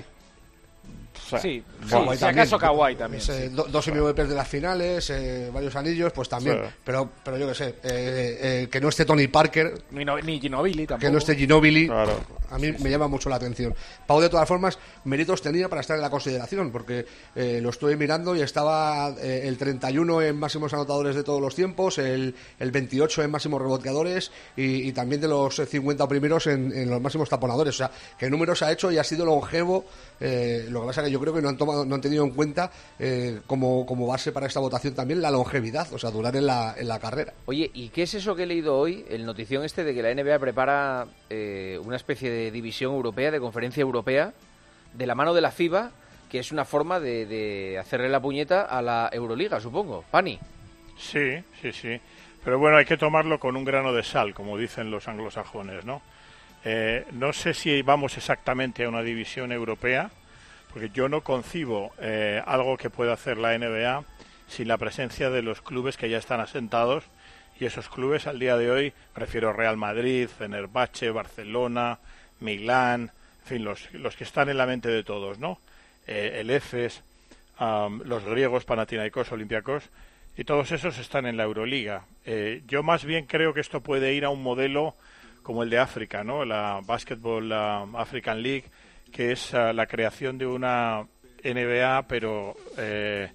O sea, Sí, Kawhi si también. acaso Kawhi también. Es, eh, sí. do- dos M V Ps de las finales, eh, varios anillos, pues también. Sí. Pero, pero yo que sé, eh, eh, que no esté Tony Parker, Ni, no- ni Ginobili tampoco. que no esté Ginobili, Claro. a mí me llama mucho la atención. Pau, de todas formas, méritos tenía para estar en la consideración, porque eh, lo estuve mirando y estaba eh, el treinta y uno en máximos anotadores de todos los tiempos, el, el veintiocho en máximos reboteadores y, y también de los cincuenta primeros en, en los máximos taponadores. O sea, que números ha hecho y ha sido longevo. Eh, lo que pasa es que yo creo que no han tomado, no han tenido en cuenta eh, como, como base para esta votación también la longevidad, o sea, durar en la, en la carrera. Oye, ¿y qué es eso que he leído hoy? El notición este de que la N B A prepara eh, una especie de división europea, de conferencia europea, de la mano de la FIBA, que es una forma de, de hacerle la puñeta a la Euroliga, supongo. Pani. Sí, sí, sí. Pero bueno, hay que tomarlo con un grano de sal, como dicen los anglosajones, ¿no? Eh, no sé si vamos exactamente a una división europea, porque yo no concibo eh, algo que pueda hacer la N B A sin la presencia de los clubes que ya están asentados, y esos clubes al día de hoy, prefiero Real Madrid, Fenerbahce, Barcelona, Milán, en fin, los, los que están en la mente de todos, ¿no? Eh, el Efes, um, los griegos, Panathinaikos, Olympiacos, y todos esos están en la Euroliga. Eh, yo más bien creo que esto puede ir a un modelo como el de África, ¿no? La Basketball uh, African League, que es uh, la creación de una N B A, pero eh,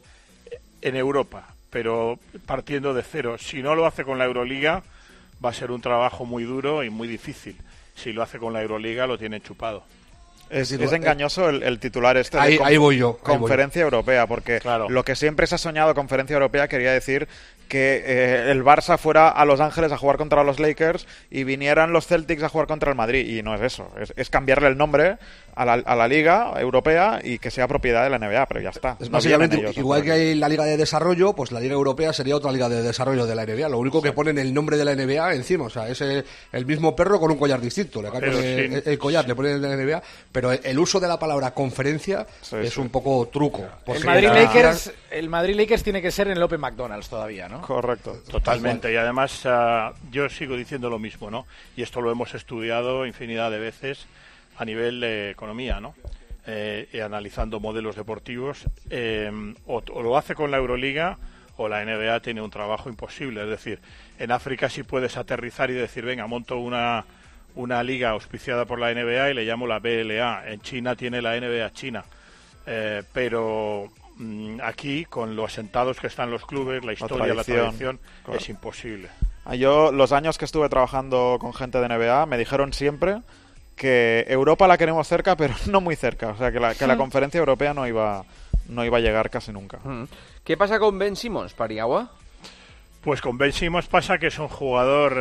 en Europa, pero partiendo de cero. Si no lo hace con la Euroliga, va a ser un trabajo muy duro y muy difícil. Si lo hace con la Euroliga, lo tiene chupado. Es, es engañoso el, el titular este ahí, de ahí voy yo, ahí Conferencia voy yo. Europea, porque claro. lo que siempre se ha soñado Conferencia Europea quería decir que eh, el Barça fuera a Los Ángeles a jugar contra los Lakers y vinieran los Celtics a jugar contra el Madrid, y no es eso, es, es cambiarle el nombre a la, a la Liga Europea y que sea propiedad de la N B A, pero ya está. Es No básicamente ellos, igual que hay la Liga de Desarrollo, pues la Liga Europea sería otra Liga de Desarrollo de la N B A, lo único que ponen el nombre de la N B A encima, o sea, es el, el mismo perro con un collar distinto, le cambian el, el, el collar, le ponen el de la N B A, pero el, el uso de la palabra conferencia sí, es sí. un poco truco. El Madrid, Lakers, el Madrid Lakers tiene que ser en el Open McDonald's todavía, ¿no? Correcto. Totalmente, y además uh, yo sigo diciendo lo mismo, ¿no? Y esto lo hemos estudiado infinidad de veces a nivel de economía, ¿no? Eh, y analizando modelos deportivos, eh, o, o lo hace con la Euroliga o la N B A tiene un trabajo imposible. Es decir, en África sí puedes aterrizar y decir, venga, monto una, una liga auspiciada por la N B A y le llamo la B L A. En China tiene la N B A China. Eh, pero mmm, aquí, con lo asentados que están los clubes, la historia, la tradición, la tradición claro. es imposible. Yo, los años que estuve trabajando con gente de N B A, me dijeron siempre que Europa la queremos cerca, pero no muy cerca. O sea, que la, que la conferencia europea no iba, no iba a llegar casi nunca. ¿Qué pasa con Ben Simmons, Paniagua? Pues con Ben Simmons pasa que es un jugador,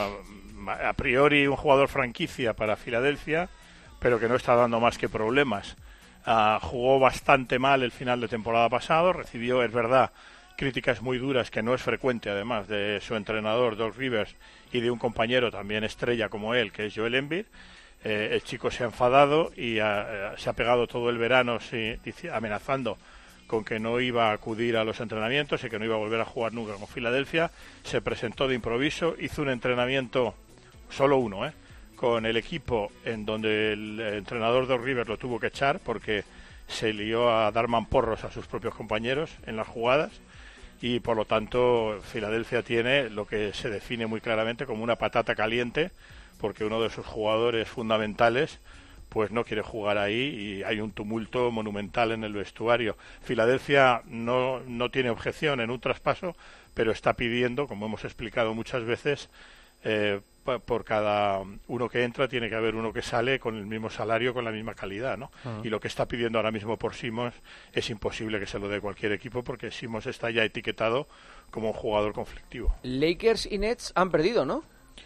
uh, a priori un jugador franquicia para Filadelfia, pero que no está dando más que problemas. Uh, jugó bastante mal el final de temporada pasado, recibió, es verdad, críticas muy duras, que no es frecuente además, de su entrenador Doc Rivers y de un compañero también estrella como él, que es Joel Embiid. Eh, el chico se ha enfadado y ha, se ha pegado todo el verano sí, amenazando con que no iba a acudir a los entrenamientos y que no iba a volver a jugar nunca con Filadelfia. Se presentó de improviso, hizo un entrenamiento, solo uno, ¿eh? con el equipo, en donde el entrenador Doc Rivers lo tuvo que echar porque se lió a dar mamporros a sus propios compañeros en las jugadas, y por lo tanto Filadelfia tiene lo que se define muy claramente como una patata caliente, porque uno de sus jugadores fundamentales pues no quiere jugar ahí y hay un tumulto monumental en el vestuario. Filadelfia no, no tiene objeción en un traspaso, pero está pidiendo, como hemos explicado muchas veces, eh, por cada uno que entra tiene que haber uno que sale con el mismo salario, con la misma calidad, ¿no? Uh-huh. Y lo que está pidiendo ahora mismo por Simmons es imposible que se lo dé cualquier equipo, porque Simmons está ya etiquetado como un jugador conflictivo. Lakers y Nets han perdido, ¿no?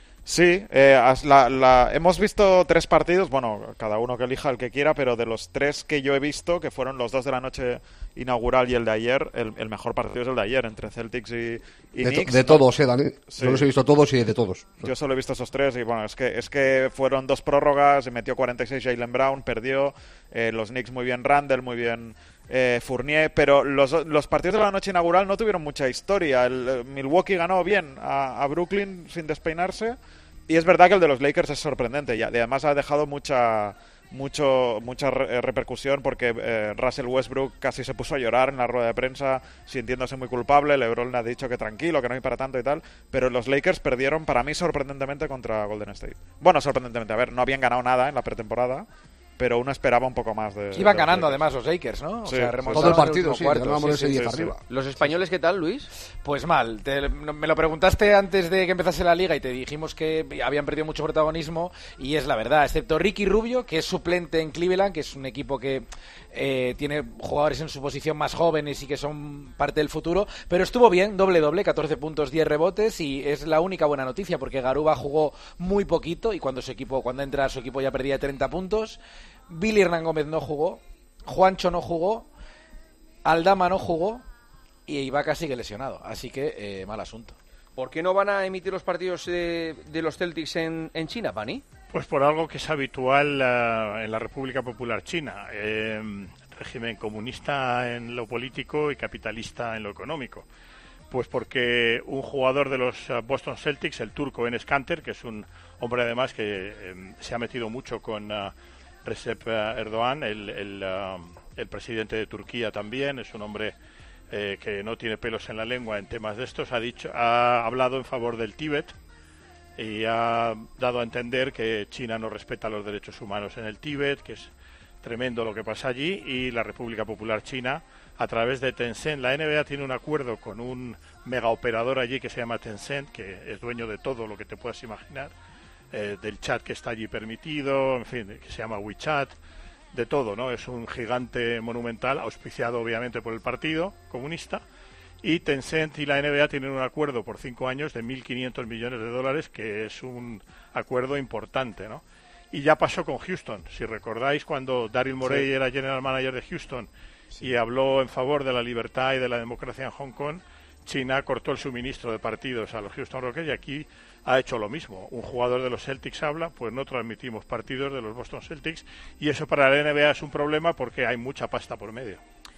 Sí, eh, la, la, hemos visto tres partidos, bueno, cada uno que elija el que quiera, pero de los tres que yo he visto, que fueron los dos de la noche inaugural y el de ayer, el, el mejor partido es el de ayer, entre Celtics y, y de Knicks. To, de todos, eh, Dani. Sí. Yo los he visto todos y de todos. Yo solo he visto esos tres y bueno, es que es que fueron dos prórrogas, metió cuarenta y seis Jaylen Brown, perdió, eh, los Knicks muy bien Randle, muy bien eh, Fournier, pero los, los partidos de la noche inaugural no tuvieron mucha historia. El, el Milwaukee ganó bien a, a Brooklyn sin despeinarse. Y es verdad que el de los Lakers es sorprendente y además ha dejado mucha mucho mucha re- repercusión porque eh, Russell Westbrook casi se puso a llorar en la rueda de prensa sintiéndose muy culpable. LeBron le ha dicho que tranquilo, que no hay para tanto y tal, pero los Lakers perdieron para mí sorprendentemente contra Golden State. Bueno, sorprendentemente, a ver, no habían ganado nada en la pretemporada, pero uno esperaba un poco más de... Iban de ganando Lakers. Además los Lakers, ¿no? O sí, sea, sí, todo el partido, sí, cuarto. ganábamos sí, ese sí, diez sí, arriba. sí. ¿Los españoles qué tal, Luis? Pues mal. Te, me lo preguntaste antes de que empezase la liga y te dijimos que habían perdido mucho protagonismo y es la verdad, excepto Ricky Rubio, que es suplente en Cleveland, que es un equipo que eh, tiene jugadores en su posición más jóvenes y que son parte del futuro, pero estuvo bien, doble-doble, catorce puntos, diez rebotes, y es la única buena noticia porque Garuba jugó muy poquito y cuando su equipo cuando entra su equipo ya perdía treinta puntos. Billy Hernán Gómez no jugó, Juancho no jugó, Aldama no jugó y Ibaka sigue lesionado, así que eh, mal asunto. ¿Por qué no van a emitir los partidos de, de los Celtics en, en China, Pani? Pues por algo que es habitual uh, en la República Popular China, eh, régimen comunista en lo político y capitalista en lo económico. Pues porque un jugador de los uh, Boston Celtics, el turco Enes Kanter, que es un hombre además que eh, se ha metido mucho con uh, Recep Erdogan, el, el, uh, el presidente de Turquía también, es un hombre eh, que no tiene pelos en la lengua en temas de estos, ha dicho, ha hablado en favor del Tíbet y ha dado a entender que China no respeta los derechos humanos en el Tíbet, que es tremendo lo que pasa allí, y la República Popular China, a través de Tencent. La N B A tiene un acuerdo con un megaoperador allí que se llama Tencent, que es dueño de todo lo que te puedas imaginar, eh, del chat que está allí permitido, en fin, que se llama WeChat, de todo, ¿no? Es un gigante monumental, auspiciado obviamente por el Partido Comunista, y Tencent y la N B A tienen un acuerdo por cinco años de mil quinientos millones de dólares, que es un acuerdo importante, ¿no? Y ya pasó con Houston. Si recordáis, cuando Daryl Morey sí. era general manager de Houston sí. y habló en favor de la libertad y de la democracia en Hong Kong, China cortó el suministro de partidos a los Houston Rockets, y aquí ha hecho lo mismo. Un jugador de los Celtics habla, pues no transmitimos partidos de los Boston Celtics, y eso para la N B A es un problema porque hay mucha pasta por medio.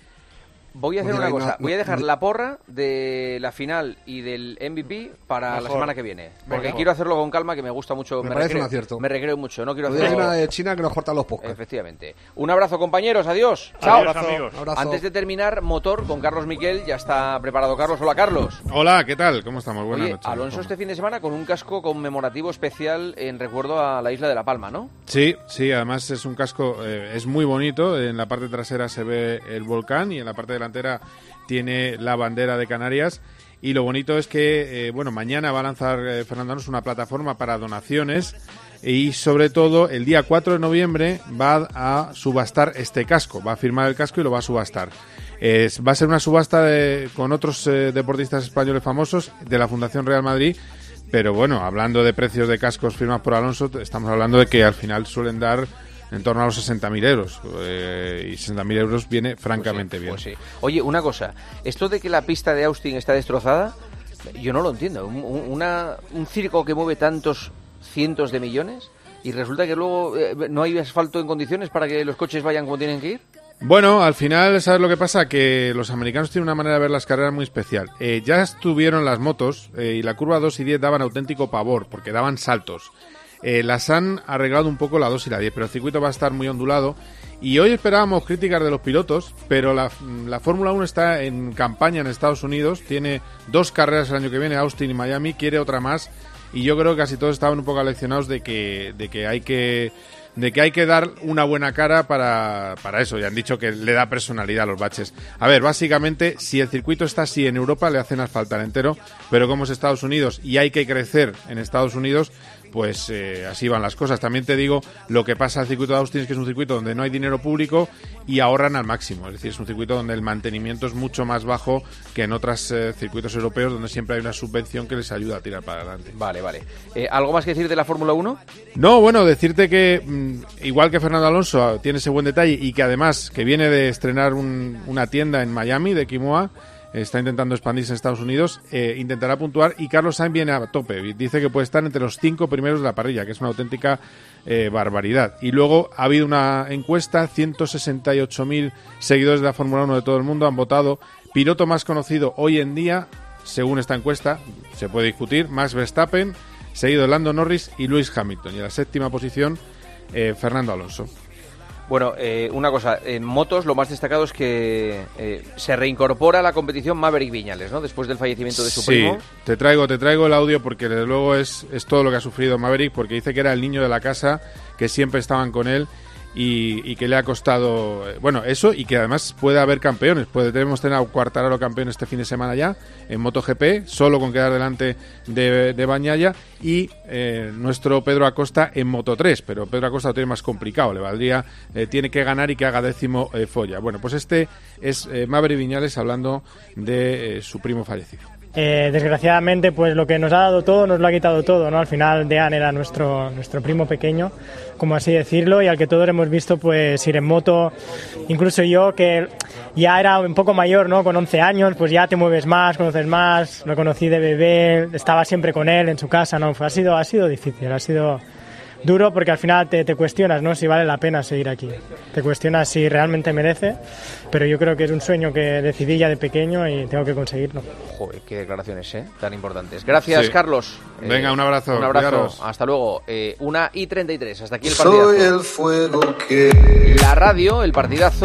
Voy a hacer una cosa, voy a dejar la porra de la final y del M V P para mejor. la semana que viene, porque mejor. quiero hacerlo con calma, que me gusta mucho, me, me parece recreo, un acierto. Me recreo mucho, no quiero hacer hacerlo... una de China que nos cortan los podcasts. Efectivamente. Un abrazo, compañeros, adiós. Chao. Adiós, amigos. Abrazo. Antes de terminar, motor con Carlos Miquel, ya está preparado Carlos. Hola, Carlos. Hola, ¿qué tal? ¿Cómo estamos? Buenas Oye, noches. Alonso este fin de semana con un casco conmemorativo especial en recuerdo a la isla de La Palma, ¿no? Sí, sí, además es un casco, eh, es muy bonito, en la parte trasera se ve el volcán y en la parte delantera tiene la bandera de Canarias, y lo bonito es que, eh, bueno, mañana va a lanzar eh, Fernando Alonso una plataforma para donaciones, y sobre todo el día cuatro de noviembre va a subastar este casco, va a firmar el casco y lo va a subastar. Eh, va a ser una subasta de, con otros eh, deportistas españoles famosos de la Fundación Real Madrid, pero bueno, hablando de precios de cascos firmados por Alonso, estamos hablando de que al final suelen dar en torno a los sesenta mil euros, eh, y sesenta mil euros viene francamente pues sí, bien. Pues sí. Oye, una cosa, esto de que la pista de Austin está destrozada, yo no lo entiendo. Un, una, un circo que mueve tantos cientos de millones y resulta que luego eh, no hay asfalto en condiciones para que los coches vayan como tienen que ir. Bueno, al final, ¿sabes lo que pasa? Que los americanos tienen una manera de ver las carreras muy especial. Eh, ya estuvieron las motos eh, y la curva dos y diez daban auténtico pavor porque daban saltos. Eh, las han arreglado un poco la dos y la diez, pero el circuito va a estar muy ondulado. Y hoy esperábamos críticas de los pilotos, pero la, la Fórmula uno está en campaña en Estados Unidos, tiene dos carreras el año que viene, Austin y Miami, quiere otra más, y yo creo que casi todos estaban un poco aleccionados de que, de que hay que... de que hay que dar una buena cara para, para eso, y han dicho que le da personalidad a los baches. A ver, básicamente, si el circuito está así en Europa, le hacen asfaltar entero, pero como es Estados Unidos y hay que crecer en Estados Unidos, pues eh, así van las cosas. También te digo, lo que pasa al circuito de Austin es que es un circuito donde no hay dinero público y ahorran al máximo, es decir, es un circuito donde el mantenimiento es mucho más bajo que en otros eh, circuitos europeos donde siempre hay una subvención que les ayuda a tirar para adelante. Vale, vale. Eh, ¿Algo más que decir de la Fórmula uno? No, bueno, decirte que mmm, igual que Fernando Alonso tiene ese buen detalle y que además que viene de estrenar un, una tienda en Miami de Quimoa, está intentando expandirse en Estados Unidos, eh, intentará puntuar, y Carlos Sainz viene a tope, dice que puede estar entre los cinco primeros de la parrilla, que es una auténtica eh, barbaridad. Y luego ha habido una encuesta, ciento sesenta y ocho mil seguidores de la Fórmula uno de todo el mundo han votado, piloto más conocido hoy en día, según esta encuesta, se puede discutir, Max Verstappen, seguido de Lando Norris y Lewis Hamilton, y en la séptima posición eh, Fernando Alonso. Bueno, eh, una cosa, en motos lo más destacado es que eh, se reincorpora a la competición Maverick Viñales, ¿no? Después del fallecimiento de su sí, primo. Sí, te traigo, te traigo el audio porque desde luego es, es todo lo que ha sufrido Maverick, porque dice que era el niño de la casa, que siempre estaban con él y, y que le ha costado, eh, bueno, eso, y que además puede haber campeones, podemos tener a Quartararo campeón este fin de semana ya en MotoGP, solo con quedar delante de, de Bagnaia, y eh, nuestro Pedro Acosta en Moto tres, pero Pedro Acosta lo tiene más complicado, le valdría, eh, tiene que ganar y que haga décimo eh, Folla. Bueno, pues este es eh, Maverick Viñales hablando de eh, su primo fallecido. Eh, desgraciadamente, pues lo que nos ha dado todo nos lo ha quitado todo, ¿no? Al final Dean era nuestro nuestro primo pequeño, como así decirlo, y al que todos hemos visto pues ir en moto. Incluso yo, que ya era un poco mayor, ¿no? Con once años, pues ya te mueves más, conoces más. Lo conocí de bebé, estaba siempre con él en su casa, ¿no? Fue, ha sido ha sido difícil, ha sido duro, porque al final te, te cuestionas, ¿no? Si vale la pena seguir aquí. Te cuestionas si realmente merece, pero yo creo que es un sueño que decidí ya de pequeño y tengo que conseguirlo. Joder, qué declaraciones, ¿eh? Tan importantes. Gracias, sí. Carlos. Venga, eh, un abrazo. Un abrazo. Cuidaros. Hasta luego. Eh, una y treinta y tres. Hasta aquí el partidazo. Soy el fuego que... La radio, el partidazo,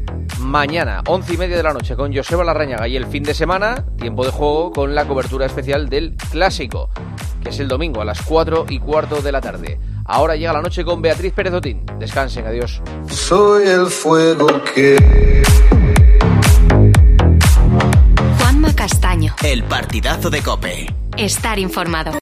mañana, once y media de la noche, con Joseba Larrañaga. Y el fin de semana, tiempo de juego con la cobertura especial del Clásico, que es el domingo a las cuatro y cuarto de la tarde. Ahora llega la noche con Beatriz Pérez Otín. Descansen, adiós. Soy el fuego que... Juanma Castaño. El partidazo de COPE. Estar informado.